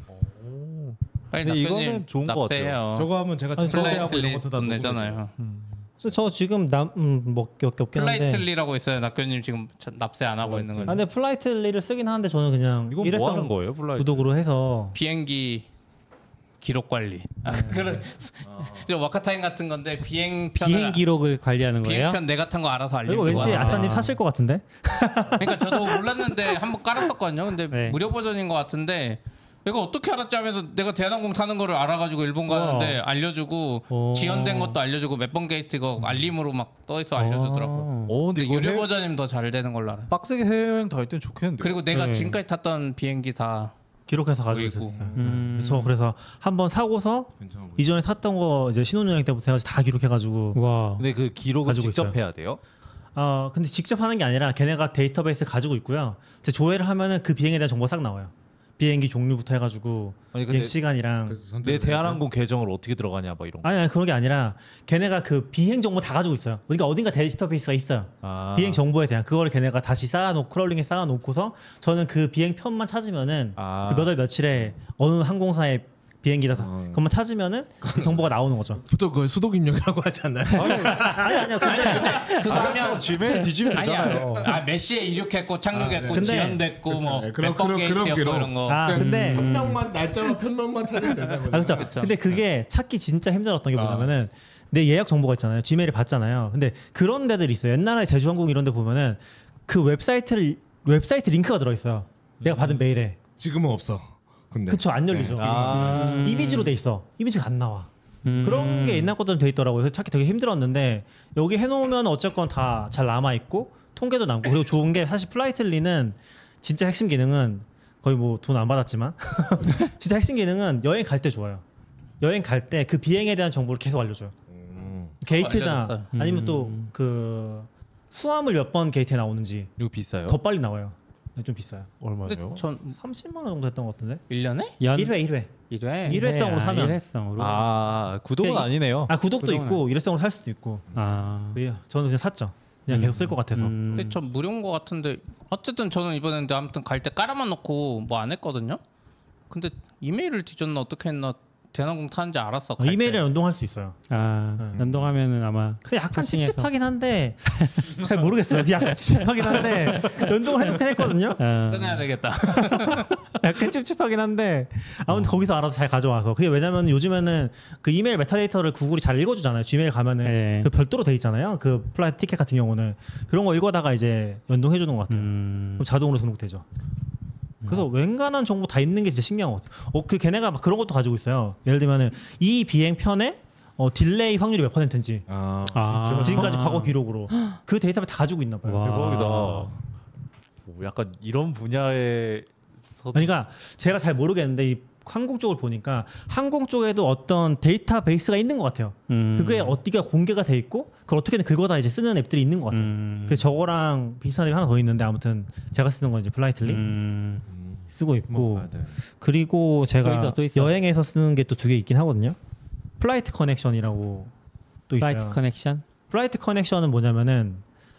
빨리
근데
낙변님
이거는 좋은 것 같아요.
납세해요.
저거 하면 제가 플레이하고 이런 것도 다
돈
녹음해줘요.
내잖아요.
저 지금 몇개 없긴 한데.
플라이틀리라고 있어요. 낙변님 지금 납세 안 하고 있는 거죠.
근데 플라이틀리를 쓰긴 하는데 저는 그냥
이건 뭐
일회성
하는 거예요, 플라이?
구독으로 해서
비행기 기록 관리. 그런 좀 와카타임 같은 건데
비행
비행편을
기록을 관리하는 거예요?
비행편 내가 탄 거 알아서
이거
알려주고.
왠지 아싸님 사실 것 같은데?
그러니까 저도 몰랐는데 한번 깔았었거든요. 근데
네.
무료 버전인 것 같은데 내가 어떻게 알았지 하면서 내가 대한항공 타는 거를 알아가지고 일본 가는데 알려주고 지연된 것도 알려주고 몇 번 게이트 이거 알림으로 막 떠있어 알려주더라고.
근데
근데 유료 버전이면 더 잘 되는 걸로 알아요.
빡세게 해외여행 다닐 땐 좋겠는데.
그리고 내가
네.
지금까지 탔던 비행기 다
기록해서 가지고
보이고.
있었어요. 저 그래서 한번 사고서
괜찮아 보이죠?
이전에 탔던 거 이제 신혼여행 때부터 해가지고 다 기록해가지고
와.
근데 그 기록은
가지고
직접
있어요.
해야 돼요?
근데 직접 하는 게 아니라 걔네가 데이터베이스 가지고 있고요. 이제 조회를 하면은 그 비행에 대한 정보가 싹 나와요. 비행기 종류부터 해가지고
아니, 근데
비행 시간이랑
그래서
내
선택을
대한항공 계정을 어떻게 들어가냐 막 이런 거.
아니 그런 게 아니라 걔네가 그 비행 정보 다 가지고 있어요. 그러니까 어딘가 데이터베이스가 있어요. 비행 정보에 대한 그걸 걔네가 다시 쌓아놓고 크롤링에 쌓아놓고서 저는 그 비행 편만 찾으면은 그 몇 월 며칠에 어느 항공사의 비행기라서 그것만 찾으면은 그 정보가 나오는 거죠.
보통 그걸 수독 입력이라고 하지 않나요?
아니요. 근데
그거면
지메일 뒤지면
아니야.
되잖아요.
몇 시에 이륙했고 착륙했고
근데-
지연됐고 뭐
네,
몇 번 게이트였고 이런 거.
근데
편명만 날짜와 편명만 찾으면 된다고.
그렇죠. 근데 그게 찾기 진짜 힘들었던 게 뭐냐면은 내 예약 정보가 있잖아요. 지메일을 받잖아요. 근데 그런 데들이 있어요. 옛날에 제주항공 이런 데 보면은 그 웹사이트 링크가 들어 있어요. 내가 받은 메일에.
지금은 없어. 근데
그쵸, 안 열리죠.
아.
이미지로 돼 있어. 이미지가 안 나와. 그런 게 옛날 것들은 돼 있더라고요. 그래서 찾기 되게 힘들었는데 여기 해놓으면 어쨌건 다 잘 남아 있고 통계도 남고 그리고 좋은 게 사실 플라이틀리는 진짜 핵심 기능은 거의 뭐 돈 안 받았지만 진짜 핵심 기능은 여행 갈 때 좋아요. 여행 갈 때 그 비행에 대한 정보를 계속 알려줘요. 게이트나 아니면 또 그 수화물 몇 번 게이트에 나오는지
이거 비싸요?
더 빨리 나와요. 좀 비싸요.
얼마요?
전
30만 원 정도 했던 것 같은데.
1년에?
1회.
1회?
일회성으로 사면.
일회성으로.
구독은
그냥
아니네요.
구독도
구독은
있고 일회성으로 살 수도 있고. 저는 그냥 샀죠. 그냥 계속 쓸 것 같아서.
근데 전 무료인 것 같은데 어쨌든 저는 이번에 아무튼 갈 때 깔아만 놓고 뭐 안 했거든요. 근데 이메일을 뒤졌나 어떻게 했나 대한항공 타는지 알았어. 갈
이메일에
때.
연동할 수 있어요.
연동하면은 아마
근데 약간
캐싱해서.
찝찝하긴 한데 잘 모르겠어요. 약간 찝찝하긴 한데 연동을 해놓긴 했거든요.
끊어야 되겠다.
약간 찝찝하긴 한데 아무튼 거기서 알아서 잘 가져와서 그게 왜냐면 요즘에는 그 이메일 메타데이터를 구글이 잘 읽어주잖아요. 지메일 가면은
네.
그 별도로 돼 있잖아요. 그 플라이트 티켓 같은 경우는 그런 거 읽어다가 이제 연동해주는 것 같아요. 그럼 자동으로 등록되죠. 그래서 웬간한 정보 다 있는 게 진짜 신기한 것 같아요. 그 걔네가 막 그런 것도 가지고 있어요. 예를 들면은 이 비행편에 딜레이 확률이 몇 %인지 지금까지 과거 기록으로 그 데이터를 다 가지고 있나 봐요.
대박이다. 약간 이런 분야에서
그러니까 제가 잘 모르겠는데 이 항공 쪽을 보니까 항공 쪽에도 어떤 데이터베이스가 있는 것 같아요. 그게 어디가 공개가 돼 있고 그걸 어떻게든 긁어다 이제 쓰는 앱들이 있는 것 같아요. 그래서 저거랑 비슷한 앱이 하나 더 있는데 아무튼 제가 쓰는 건 이제 플라이틀리 쓰고 있고 그리고 제가
또 있어.
여행에서 쓰는 게 또 2개 있긴 하거든요. 플라이트 커넥션이라고 또 있어요.
플라이트 커넥션.
플라이트 커넥션은 뭐냐면은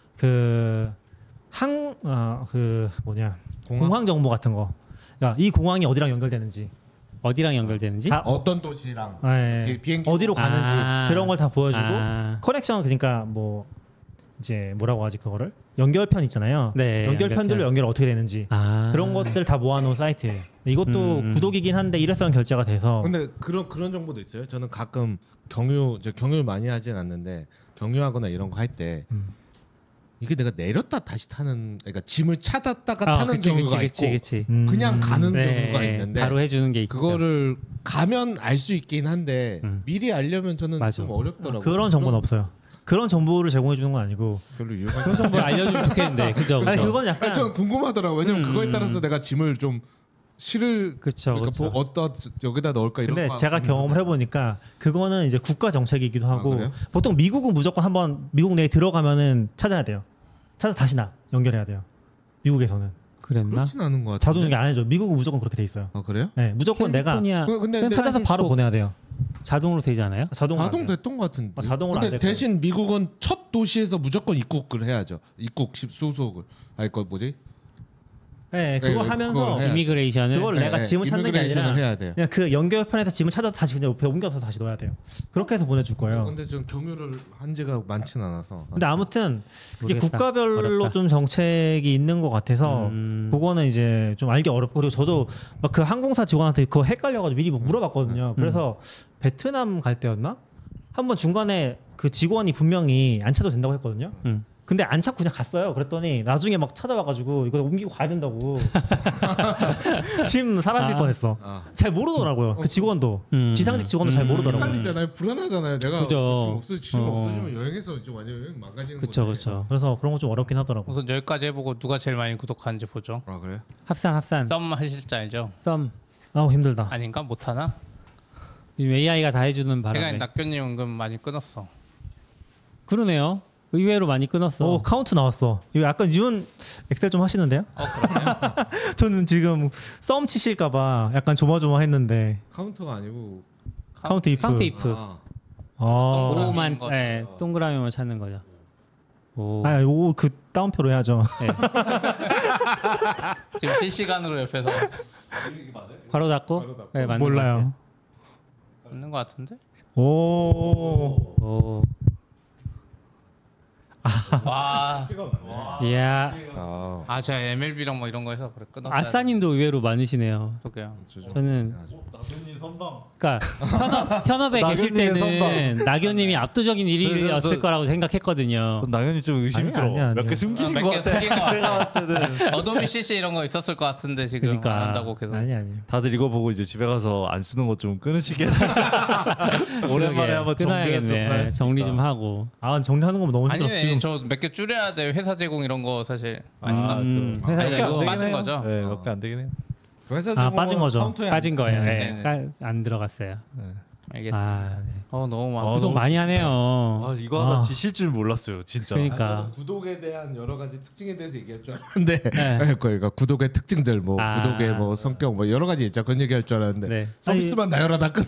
공항 정보 같은 거. 그러니까 이 공항이 어디랑 연결되는지,
어디랑 연결되는지?
어떤 도시랑 비행기
어디로 가는지 그런 걸 다 보여주고 커넥션 그러니까 뭐 이제 뭐라고 하지 그거를 연결편 있잖아요.
네,
연결편들로 연결 어떻게 되는지 그런 것들 다 모아놓은 사이트예요. 이것도 구독이긴 한데 일회성 결제가 돼서.
근데 그런 정보도 있어요. 저는 가끔 경유 많이 하진 않는데 경유하거나 이런 거 할 때 이게 내가 내렸다 다시 타는 그러니까 짐을 찾았다가 타는 경우가 있고 그냥 가는 경우가 있는데
바로 해주는 게 있죠.
그거를 가면 알 수 있긴 한데 미리 알려면 저는
맞아.
좀 어렵더라고요.
그런 정보는 없어요. 그런 정보를 제공해 주는 건 아니고
별로 유용하지
그런 정보를 알려주면 좋겠는데 그죠?
아니 그건 약간
저는 궁금하더라고요. 왜냐면 그거에 따라서 내가 짐을 좀 실을
그쵸.
어디다 여기다 넣을까 이런
근데
거
제가 경험을 해보니까 그거는 이제 국가 정책이기도 하고
그래요?
보통 미국은 무조건 한번 미국 내에 들어가면은 찾아야 돼요. 찾아 다시 연결해야 돼요. 미국에서는
그랬나?
그렇진 않은 것 같아요.
자동 연결 안 해줘. 미국은 무조건 그렇게 돼 있어요.
아 그래요?
네, 무조건 내가
근데
찾아서 바로 보내야 돼요.
자동으로 되지 않아요?
자동
됐던 것 같은데.
자동으로 안
근데
될 거예요.
대신 미국은 첫 도시에서 무조건 입국을 해야죠. 입국 수속을. 아니 그 뭐지?
네, 그거
네,
하면서
그걸 해야지.
이미그레이션을
그걸 내가 짐을 찾는 게 아니라
이미그레이션을 해야 돼요.
그냥 그 연결편에서 짐을 찾아서 다시 그냥 옆에 옮겨서 다시 넣어야 돼요. 그렇게 해서 보내줄 거예요.
근데 좀 경유를 한 지가 많지는 않아서.
근데 아무튼 이게
모르겠다.
국가별로
어렵다.
좀 정책이 있는 것 같아서 그거는 이제 좀 알기 어렵고 그리고 저도 막 그 항공사 직원한테 그거 헷갈려가지고 미리 뭐 물어봤거든요. 그래서 베트남 갈 때였나? 한번 중간에 그 직원이 분명히 안 찾아도 된다고 했거든요. 근데 안 찾고 그냥 갔어요. 그랬더니 나중에 막 찾아와가지고 이거 옮기고 가야 된다고. 짐 사라질 뻔했어. 잘 모르더라고요. 그 직원도 지상직 직원도 잘 모르더라고요.
헷갈리잖아요. 불안하잖아요. 내가
그죠.
짐 없어지면 여행에서 좀 완전 여행 망가지는
그쵸
거지.
그쵸.
그래서 그런 거 좀 어렵긴 하더라고.
우선 여기까지 해보고 누가 제일 많이 구독하는지 보죠.
아 그래요?
합산
썸 하실 줄 알죠?
썸.
아우 힘들다.
아닌가? 못하나?
요즘 AI가 다 해주는 바람에
그러니까 낙견님 은근 많이 끊었어.
그러네요. 의외로 많이 끊었어.
오 카운트 나왔어. 이거 약간 이분 엑셀 좀 하시는데요?
그러네요.
저는 지금 썸 치실까봐 약간 조마조마했는데
카운터가 아니고
카운트 이프.
카운트 이프.
아,
오만
거.
동그라미만 찾는 거죠. 오.
아, 그 다운표로 해야죠.
네.
지금 실시간으로 옆에서
괄호 닫고? 네, 맞는
몰라요.
있는 것 같은데?
오.
오.
와.
이야.
아,
제가 MLB랑 뭐 이런 거 해서 그래 끊었어요.
아싸님도 의외로 많으시네요.
그러게요.
저는
나균님 선방.
그러니까 현업에 계실
나균님의
때는 나균님이 압도적인 1위였을 거라고 생각했거든요.
나균님 좀 의심스러워.
아니야.
몇 개 숨기신 것
몇개 숨긴 것
같아. 제가
같아요.
봤을 때는
어도비 CC 이런 거 있었을 것 같은데 지금
그러니까.
안 한다고 계속.
아니.
다들 이거 보고 이제 집에 가서 안 쓰는 것 좀 끊으시게. 오랜만에 한번
끊어야겠네. 정리 좀 하고.
아 정리하는 거 너무 힘들어.
아니네,
지금
저 몇 개 줄여야 돼. 회사 제공 이런 거 사실 많이
회사
아니,
제공
이거 빠진 거죠.
네, 몇 개 안 되긴 해요.
회사
빠진 거죠.
카운터에
빠진 거예요.
네.
네. 안 들어갔어요.
알겠습니다.
아, 네.
너무 많아.
구독 많이 하네요.
아 이거 하다 지실 줄 몰랐어요, 진짜.
그러니까.
구독에 대한 여러 가지 특징에 대해서 얘기할 줄 알았는데
네.
그러니까 구독의 특징들 뭐
아.
구독의 뭐 성격 뭐 여러 가지 있죠. 그런 얘기할 줄 알았는데
네.
서비스만 나열하다 끝나.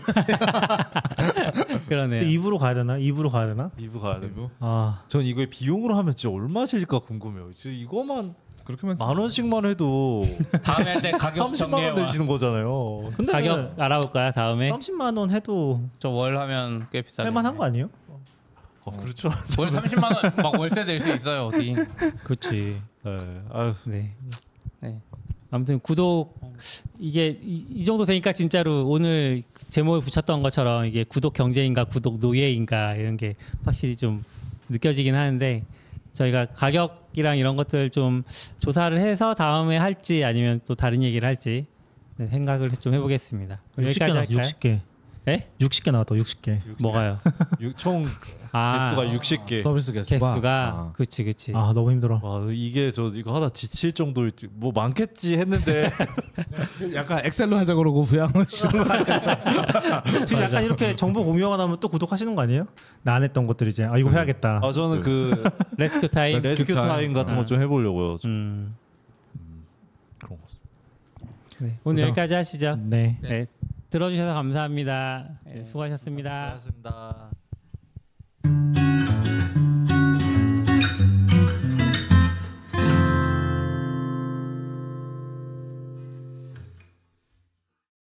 그러네요.
2부로 가야 되나? 2부로 가야 되나?
2부 가야 돼.
아
전 이거 비용으로 하면 진짜 얼마 실까 궁금해요. 진짜 이거만
그렇게만
10,000원씩만 해도
다음에 할 때 가격
30만
정리해
원
와.
내시는 거잖아요.
근데
가격 알아볼까요? 다음에.
30만 원 해도
저월 하면 꽤 비싸네.
할만한 거 아니에요?
그렇죠.
월 30만 원 막 월세 낼 수 있어요 어디.
그렇지.
네. 아유,
네.
네.
아무튼 구독 이게 이 정도 되니까 진짜로 오늘 제목에 붙였던 것처럼 이게 구독 경제인가 구독 노예인가 이런 게 확실히 좀 느껴지긴 하는데 저희가 가격이랑 이런 것들 좀 조사를 해서 다음에 할지 아니면 또 다른 얘기를 할지 생각을 좀 해보겠습니다.
60개 나왔어. 60개.
네?
60개 나왔다. 60개.
뭐가요?
총 개수가 60개.
서비스
개수가 그치.
아 너무 힘들어.
와 이게 저 이거 하다 지칠 정도일 뭐 많겠지 했는데
약간 엑셀로 하자 그러고 후양하시는 거 아니에요?
지금 약간 이렇게 정보 공유가 나면 또 구독하시는 거 아니에요? 나 안 했던 것들 이제 이거 해야겠다.
저는 그
레스큐 타임.
레스큐 타임 같은 거 좀 해보려고요.
음.
그런 거.
네. 오늘 여기까지 하시죠.
네.
네. 들어주셔서 감사합니다. 네, 수고하셨습니다.
고맙습니다.